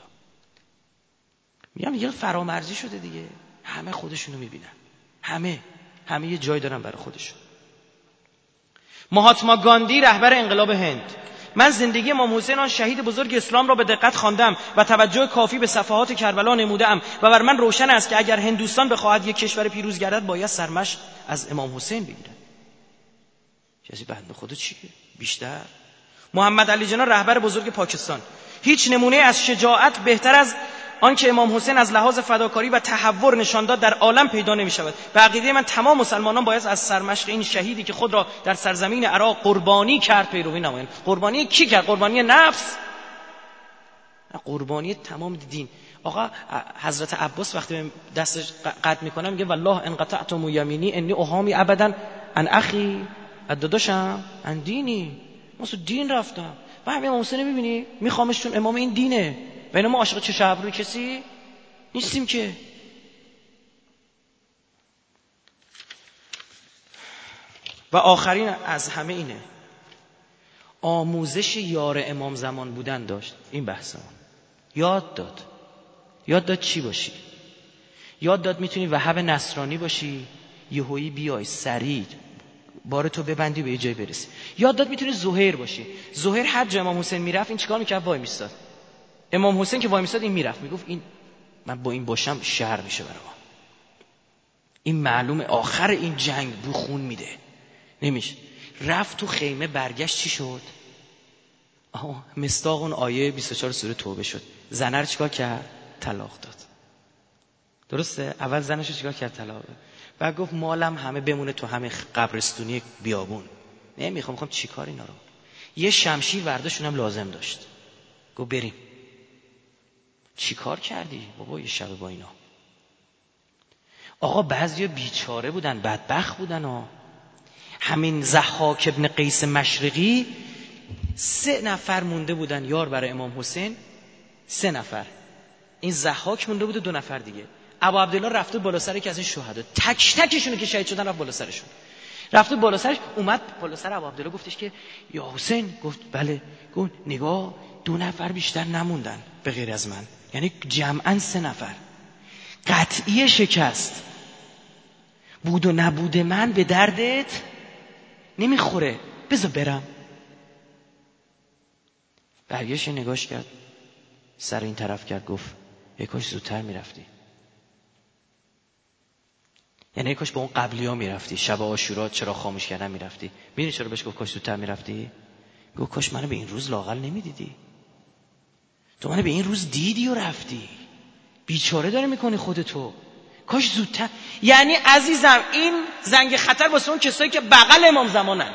میگم دیگه فرامرزی شده دیگه. همه خودشونو میبینن، همه همه یه جای دارن برای خودشون. مهاتما گاندی رهبر انقلاب هند: من زندگی امام حسین آن شهید بزرگ اسلام را به دقت خواندم و توجه کافی به صفحات کربلا نمودم و بر من روشن است که اگر هندوستان بخواهد یک کشور پیروز گردد باید سرمشق از امام حسین بگیرد. کسی بنده خدا چیه بیشتر؟ محمد علی جناح رهبر بزرگ پاکستان: هیچ نمونه از شجاعت بهتر از آن که امام حسین از لحاظ فداکاری و تحور نشان داد در عالم پیدا نمی شود. به عقیده من تمام مسلمانان باید از سرمشق این شهیدی که خود را در سرزمین عراق قربانی کرد پیروی نمایند. قربانی کی کرد؟ قربانی نفس؟ نه، قربانی تمام دین. آقا حضرت عباس وقتی دستش قطع میکنه میگه والله ان قطعتم یمینی انی احامی ابدا ان اخی، داداشم ان دینی، مثلا دین رفتم. و همین امام حسین میبینی میخوامش چون امام این دینه و اینا ما عاشق چه ابروی کسی نیستیم که. و آخرین از همه اینه، آموزش یار امام زمان بودن داشت. این بحثمون یاد داد یاد داد چی باشی؟ یاد داد میتونی وهاب نصرانی باشی، یهویی بیای سریع بار تو ببندی به یه جای برسی. یاد داد میتونی زهیر باشی. زهیر هر جا امام حسین میرفت این چیکار میکرد؟ وای میستاد. امام حسین که وای میستاد این میرفت میگفت این من با این باشم شر میشه برام، این معلومه آخر این جنگ بو خون میده، نمیشه. رفت تو خیمه، برگشت چی شد؟ آها مصداق اون آیه بیست و چهار سوره توبه شد. زنه رو چیکار کرد؟ طلاق داد. درسته؟ اول زنش رو چیکار کرد؟ طلاق داد. بعد گفت مالم همه بمونه تو همه قبرستونی بیابون، نمیخوام. میخوام چیکار اینا رو؟ یه شمشیر ورداشون هم لازم داشت. گفت بریم. چیکار کردی بابا یه شب با اینا؟ آقا بعضیا بیچاره بودن، بدبخت بودن ها. همین ضحاک ابن قیس مشرقی سه نفر مونده بودن یار برای امام حسین، سه نفر. این ضحاک مونده بود و دو نفر دیگه. ابو عبدالله رفته بالا سر یکی از این شهدا، تک تکشون که شهید شدن رفت بالا سرشون. رفته بالا سرش، اومد بالا سر ابو عبدالله گفتش که یا حسین. گفت بله. گفت نگاه دو نفر بیشتر نموندن به غیر از من، یعنی جمعاً سه نفر. قطعی شکست بود و نبود من به دردت نمیخوره، بذار برم. برگشت نگاش کرد، سر این طرف کرد، گفت یک کاش زودتر میرفتی، یعنی یک کاش با اون قبلی ها میرفتی، شب عاشورا چرا خاموش کردن میرفتی. میدونی چرا بهش گفت کاش زودتر میرفتی؟ گفت کاش منو به این روز لااقل نمیدیدی. تو منو به این روز دیدی و رفتی، بیچاره داری میکنی خودتو، کاش زودتر. یعنی عزیزم این زنگ خطر واسه اون کسایی که بغل امام زمانن،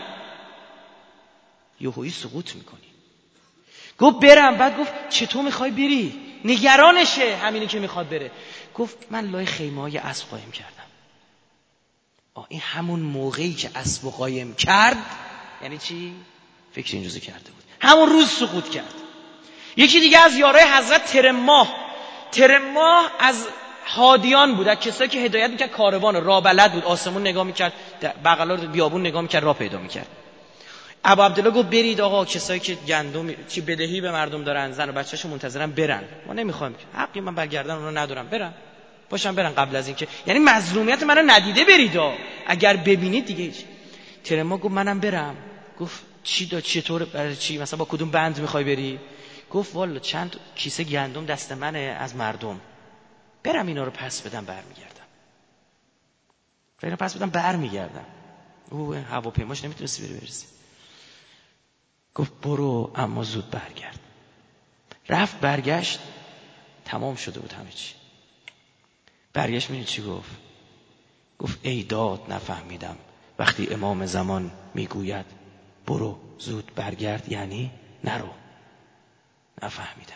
یهویی سقوط میکنی. گفت برم. بعد گفت چطور میخوای بری؟ نگرانشه همینی که میخواد بره. گفت من لای خیمه های اسب قایم کردم. آه این همون موقعی که اسب قایم کرد یعنی چی؟ فکر این روزو کرده بود، همون روز سقوط کرد. یکی دیگه از یارای حضرت ترماه، ترماه از هادیان بود، از کسایی که هدایت میکرد کاروان، راه بلد بود، آسمون نگاه میکرد، بغلا بیابون نگاه میکرد، راه پیدا میکرد. ابو عبدالله گفت برید آقا، کسایی که گندم چی بدهی به مردم دارن، زن و بچه‌شو منتظرن برن، ما نمیخوایم، حقی من برگردن اونو ندارم، برن باشم برن قبل از اینکه، یعنی مظلومیت منو ندیده برید، اگر ببینید دیگه هیچ. ترما گفت منم برم. گفت چی دا چطور برای چی؟ مثلا با کدوم بند میخوای بری؟ گفت والا چند کیسه گندم دست منه از مردم، برم اینا رو پس بدم برمیگردم. اینا پس بدم برمیگردم. او هواپیماش نمیتونستی بری برسی. گفت برو اما زود برگرد. رفت برگشت، تمام شده بود همه چی. برگشت میدونی چی گفت؟ گفت ای داد نفهمیدم وقتی امام زمان میگوید برو زود برگرد یعنی نرو. نفهمیدم.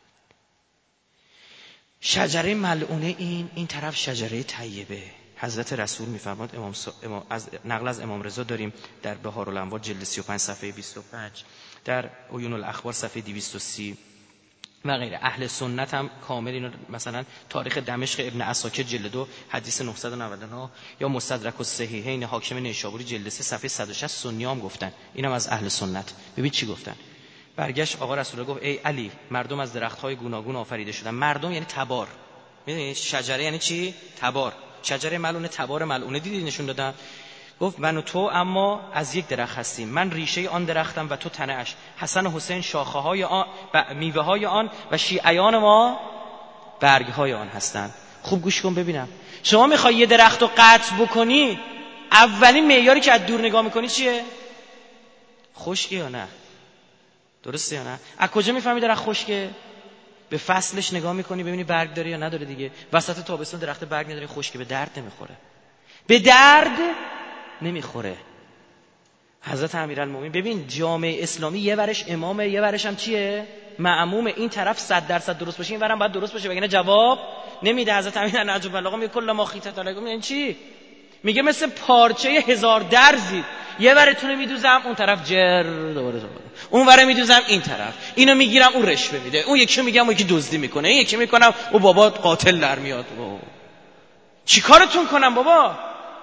شجره ملعونه این این طرف شجره طیبه. حضرت رسول میفرماد، امام, سا... امام از نقل از امام رضا داریم در بهارالانوار جلد سی و پنج صفحه بیست و پنج، در عیون الاخبار صفحه دویست و سی و غیره. اهل سنت هم کامل اینو، مثلا تاریخ دمشق ابن عساکر جلد دو حدیث نهصد و نود و نه یا مستدرک الصحیحین حاکم نیشابوری جلد سه صفحه صد و شصت سنی هم گفتن. اینم از اهل سنت. ببین چی گفتن. برگشت آقا رسول الله گفت ای علی، مردم از درخت‌های گوناگون آفریده شدن. مردم یعنی تبار. میدونی شجره یعنی چی؟ تبار. شجره ملعونه، تبار ملعونه دیدی نشون دادن. گفت من و تو اما از یک درخت هستیم، من ریشه آن درختم و تو تنه اش، حسن و حسین شاخه های آن و میوه های آن و شیعیان ما برگ های آن هستند. خوب گوش کن ببینم، شما میخوای یه درخت رو قطع بکنی، اولین معیاری که از دور نگاه میکنی چیه؟ خشکه یا نه؟ درسته یا نه؟ از کجا میفهمی درخت خشکه؟ به فصلش نگاه میکنی ببینی برگ داره یا نداره دیگه. وسط تابستون درخت برگ نداره، خشکه، به درد نمیخوره، به درد نمیخوره. حضرت امیرالمومنین ببین جامعه اسلامی یه ورش امامه، یه ورش هم چیه؟ مأموم. این طرف صد درصد درست باشه، این ورم باید درست باشه، وگرنه جواب نمیده. حضرت امیرالمومنین نجف البلاغه میگه کل ما خیطت علیکم، یعنی چی؟ میگه مثل پارچه هزار درزید، یه ورتونه میدوزم اون طرف جر دوباره دوباره، اون وره میدوزم این طرف، اینو میگیرم اون رشوه میده، اون یکی میگم اون یکی دزدی میکنه، این یکی میکنم او بابا قاتل در میاد. چی کارتون کنم بابا؟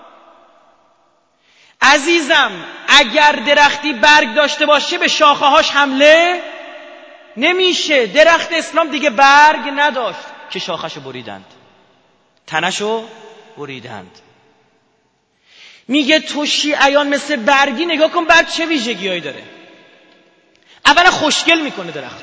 عزیزم اگر درختی برگ داشته باشه به شاخه هاش حمله نمیشه. درخت اسلام دیگه برگ نداشت که شاخهشو بریدند، تنشو بریدند. میگه تو شیعیان مثل برگی، نگاه کن برگ چه ویژگیهایی داره. اولا خوشگل میکنه درختو،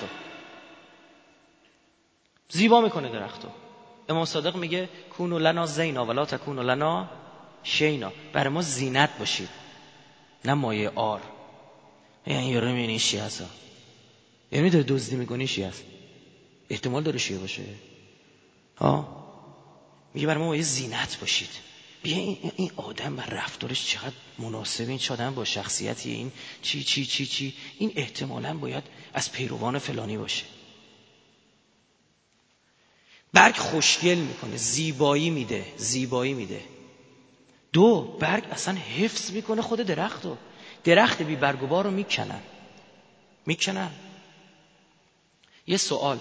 زیبا میکنه درختو. امام صادق میگه کونو لنا زینا ولا تکونو لنا شینا، برای ما زینت باشید نه مایه آر. یعنی یارو میبینی شیعه هست، یعنی داره دزدی میکنی شیعه هست، احتمال داره شیعه باشه ها. میگه برای ما مایه زینت باشید. بیا این, این آدم بر رفتارش چقدر مناسبه، این چه آدم با شخصیتی، این چی چی چی چی، این احتمالاً باید از پیروان فلانی باشه. برگ خوشگل میکنه، زیبایی میده، زیبایی میده. دو، برگ اصلا حفظ میکنه خود درختو. درخت بی برگ و بار رو میکنن میکنن. یه سوال،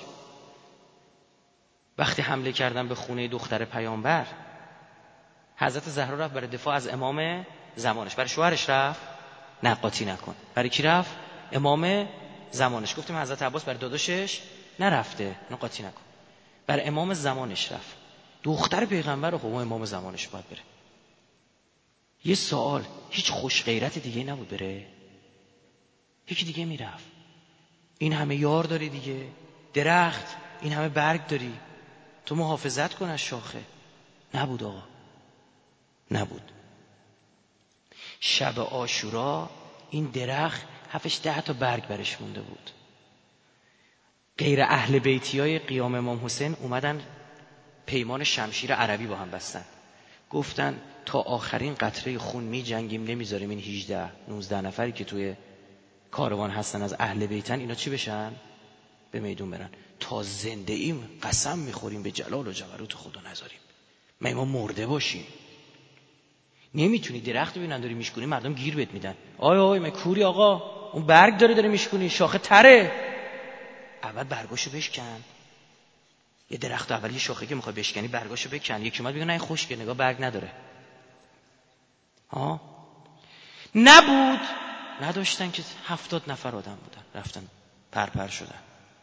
وقتی حمله کردن به خونه دختر پیامبر، حضرت زهرا رفت برای دفاع از امام زمانش، برای شوهرش رفت؟ نه، قاطی نکن. برای کی رفت؟ امام زمانش. گفتیم حضرت عباس برای داداشش نرفته، نه قاطی نکن، برای امام زمانش رفت. دختر پیغمبر رو، خب امام زمانش باید بره. یه سوال، هیچ خوش غیرت دیگه نبود بره؟ یکی دیگه میرفت. این همه یار داری دیگه، درخت این همه برگ داری، تو محافظت کن از شاخه. نبود آقا، نبود. شب عاشورا این درخت هفتش ده تا برگ برش مونده بود. غیر اهل بیتی های قیام امام حسین اومدن پیمان شمشیر عربی با هم بستن، گفتن تا آخرین قطره خون می جنگیم، نمیذاریم این هجده نوزده نفری که توی کاروان هستن از اهل بیتن اینا چی بشن؟ به میدون برن. تا زنده ایم قسم میخوریم به جلال و جبروت خدا نذاریم ما ما مرده باشیم. نمیتونی درخت ببینن داری میشکنی مردم گیر بهت میدن، آی آی من کوری آقا، اون برگ داره داره میشکنی، شاخه تره. اول برگاشو بشکن. یه درخت اول یه شاخه که میخوای بشکنی برگاشو بکن. یکی اومد بگه نه خشکه، نگاه برگ نداره. ها نبود، نداشتن که هفتاد نفر آدم بودن رفتن پرپر شدن.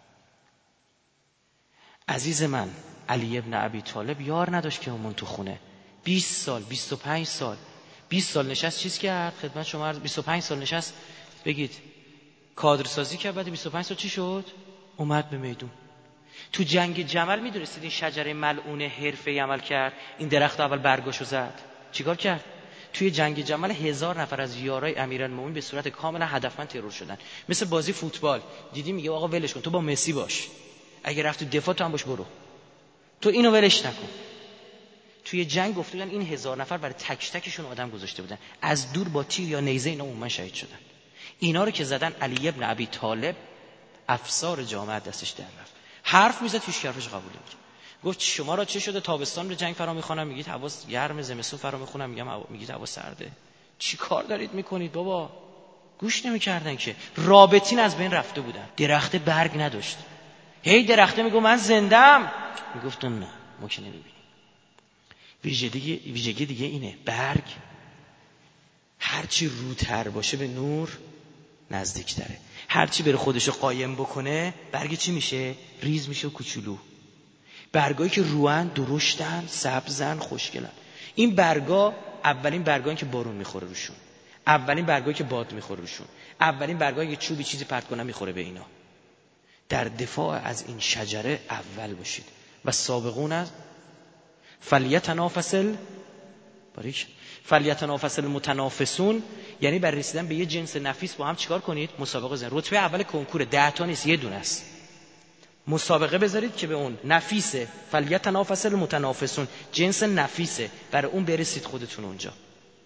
عزیز من، علی ابن ابی طالب یار نداشت که همون تو خونه بیست سال بیست و پنج سال بیست سال نشست چیز کرد خدمت شما عرض، بیست و پنج سال نشست بگید کادر سازی کرد. بعد بیست و پنج سال چی شد؟ اومد به میدون. تو جنگ جمل میدونستید این شجره ملعونه حرفه‌ای عمل کرد؟ این درخت اول برگاشو زد. چیکار کرد؟ توی جنگ جمل هزار نفر از یارای امیرالمومنین به صورت کاملا هدفمند ترور شدن. مثل بازی فوتبال دیدی میگه آقا ولش کن، تو با مسی باش، اگه رفت تو دفاع تو هم باش برو، تو اینو ولش نکن. توی جنگ گفته بودن این هزار نفر برای تک تکشون آدم گذاشته بودن، از دور با تیر یا نیزه اینا عموما شهید شدن. اینا رو که زدن علی ابن ابی طالب افسار جامعه دستش در رفت، حرف میزد هیچ حرفش قبول نمی‌کرد. گفت شما را چه شده تابستان به جنگ فرا میخوانم میگید هوا گرم، زمستون فرا میخونم میگم هوا میگید هوا سرده. چی کار دارید میکنید بابا؟ گوش نمیکردن که رابطین از بین رفته بودن. درخت برگ نداشت، هی درخته میگه من زندم، میگفت نه ما که نمیبینیم. ویژگی ویژگی دیگه اینه، برگ هرچی روتر باشه به نور نزدیکتره، هرچی بره خودشو قایم بکنه برگ چی میشه؟ ریز میشه و کوچولو. برگایی که روان درشتن، سبزن، خوشگلن. این برگا اولین برگایی که بارون میخوره روشون، اولین برگایی که باد میخوره روشون، اولین برگایی که چوبی چیزی پرت کنه میخوره به اینا. در دفاع از این شجره اول باشید. و سابقون از فلیتنافس باریک فلیتنافس المتنافسون، یعنی بر رسیدن به یه جنس نفیس با هم چیکار کنید؟ مسابقه بزنید. رتبه اول کنکور ده تا نیست، یه دونه است. مسابقه بذارید که به اون نفیسه، فلیتنافس المتنافسون، جنس نفیسه، برای اون برسید خودتون اونجا.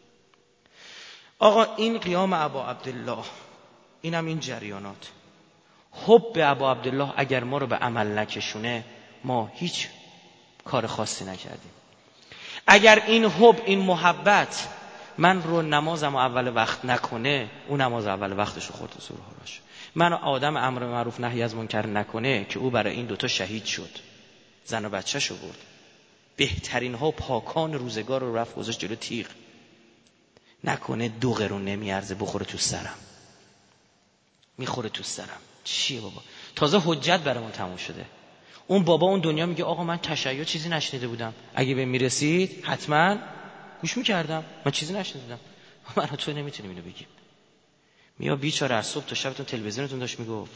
آقا این قیام ابا عبدالله، اینم این جریانات. حب ابا عبدالله اگر ما رو به عمل نکشونه ما هیچ کار خاصی نکردیم. اگر این حب، این محبت من رو نمازم اول وقت نکنه، اون نماز اول وقتش رو خورد زور هاراش. من آدم امر معروف نهی از منکر نکنه که او برای این دوتا شهید شد، زن و بچه شو برد، بهترین ها پاکان روزگار رو رفت گذاشت جلو تیغ. نکنه دو قرون نمیارزه بخوره تو سرم، میخوره تو سرم. چیه بابا؟ تازه حجت برامون تموم شده. اون بابا اون دنیا میگه آقا من تشیع چیزی نشنیده بودم، اگه به میرسید حتما گوش میکردم، من چیزی نشنیدم. من تو نمیتونیم اینو بگیم. میا بیچاره از صبح تا شبتون تلویزیونتون داشت میگفت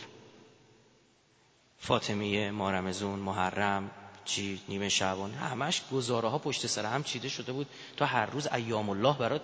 فاطمیه، ماه رمضان، محرم، چی نیمه شعبان، همش گزاره ها پشت سر هم چیده شده بود تا هر روز ایام الله برات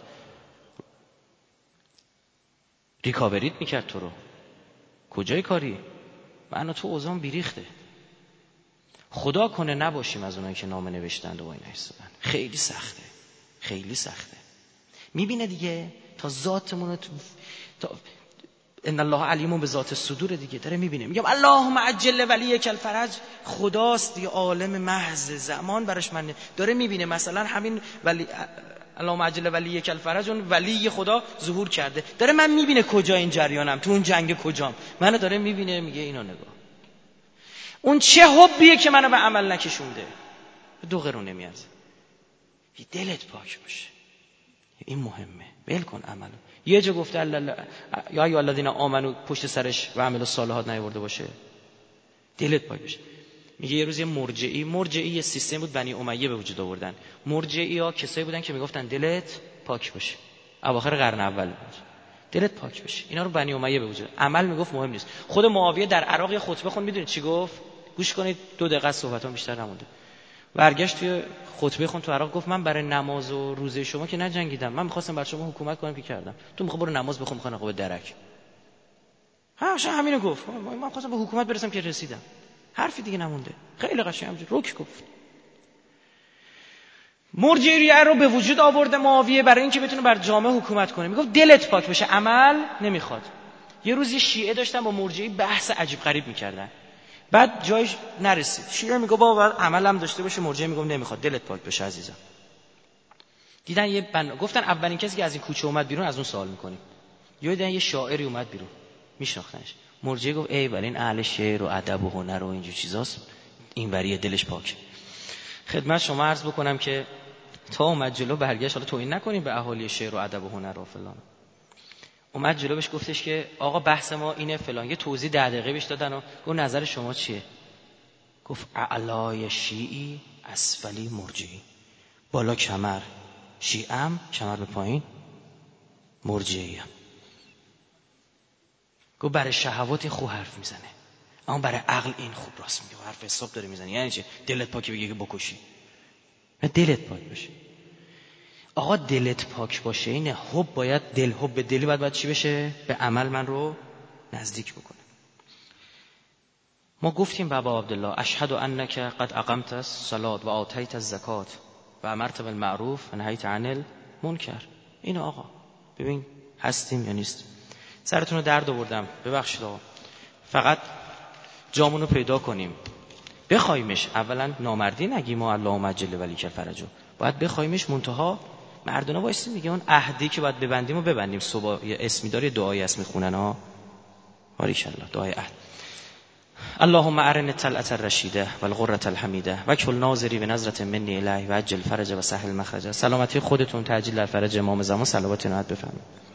ریکاوریت میکرد. تو رو کجای کاری؟ من و تو اوزان بیریخته. خدا کنه نباشیم از اونایی که نامه نوشتند و اینا ایستادن. خیلی سخته، خیلی سخته. میبینه دیگه تا ذاتمون رو تا ان الله علیم به ذات صدور دیگه داره میبینه. میگم اللهم عجل ولیک الفرج، خداست دیگه، عالم محض زمان براش من داره میبینه. مثلا همین ولی اللهم عجل ولیک الفرج، اون ولی خدا ظهور کرده، داره من میبینه کجا این جریانم، تو اون جنگ کجام، منو داره میبینه. میگه اینو نگاه، اون چه حبیه که منو به عمل نکشونده، دو قرون نمیارزه. دلت پاک باشه، این مهمه. ول کن عملو. یه جا گفته الله یا ای الذین آمنو پشت سرش و عمل الصالحات نیورده باشه، دلت پاک باشه. میگه یه روز یه مرجعی مرجعی یه سیستم بود بنی امیه به وجود آوردن. مرجعی ها کسایی بودن که میگفتن دلت پاک باشه. اواخر قرن اول بود، دلت پاک باشه. اینا رو بنی امیه به وجود. عمل میگفت مهم نیست. خود معاویه در عراق یه خطبه خوند، میدونید چی گفت؟ گوش کنید، دو دقیقه صحبتام بیشتر نمونده. برگشت توی خطبه خوند تو عراق، گفت من برای نماز و روزه شما که نجنگیدم، من می‌خواستم بر شما حکومت کنم که کردم. تو می‌خوای برو نماز بخون، می‌خوای نقاب درک. ها شا همینو گفت. من می‌خواستم به حکومت برسم که رسیدم. حرفی دیگه نمونده. خیلی قشنگ همینجوری روک گفت. مرجعیه رو به وجود آورده معاویه برای اینکه بتونه بر جامعه حکومت کنه. میگفت دلت پاک بشه، عمل نمیخواد. یه روز یه شیعه داشتن با مرجعی بحث عجیب غریب می‌کردن. بعد جایش نرسید. شیعه میگه بابا عملم داشته باشه، مرجعی میگه نمیخواد، دلت پاک بشه عزیزم. دیدن یه بنا... گفتن اولین کسی که از این کوچه اومد بیرون از اون سوال میکنیم. یا دیدن یه شاعری اومد بیرون، میشناختنش. مرجعی گفت ای ولی این اهل شعر و ادب و هنر و اینجور چیزاست، این وریه دلش پاک. خدمت شما عرض بکنم که تا اومد جلو برگشت، حالا توهین نکنیم به اهالی شعر و ادب و هنر و فلان. اومد جلو بهش گفتش که آقا بحث ما اینه فلان، یه توضیح ده دقیقه بهش دادن و گفت نظر شما چیه؟ گفت اعلای شیعی اسفلی مرجعی، بالا کمر شیعم، کمر به پایین مرجعیم. گفت برای شهوات خوب حرف میزنه، اما برای عقل این خوب راست میگه، حرف حساب داره میزنه. یعنی چه؟ دلت پاکی بگه که بکشی؟ نه، دلت پاک باشه. آقا دلت پاک باشه اینه. حب باید دل، حب دلی باید باید چی بشه؟ به عمل من رو نزدیک بکنه. ما گفتیم بابا عبدالله اشهد انک قد اقمت الصلاة و آتیت الزکات و امرت بالمعروف و نهیت عن المنکر. اینو آقا ببین هستیم یا نیستیم. سرتون رو درد آوردم، ببخشید آقا. فقط جامون رو پیدا کنیم، بخوایمش. اولا نامردی نگیم ما اللهم عجل ولیک الفرج، باید بخوایمش. منتها مردونه وایسیم دیگه، اون عهدی که باید ببندیم و ببندیم. صبح یه اسمی داره، دعایی اسم میخونن ها، باریکالله، دعای عهد. اللهم ارنا الطلعة الرشیده و الغرة الحمیده و کل ناظری بنظرة منی الیه و عجل فرج و سهل مخرج. سلامتی خودتون، تعجیل در فرج امام زمان. صلوات نهایت بفرمایید.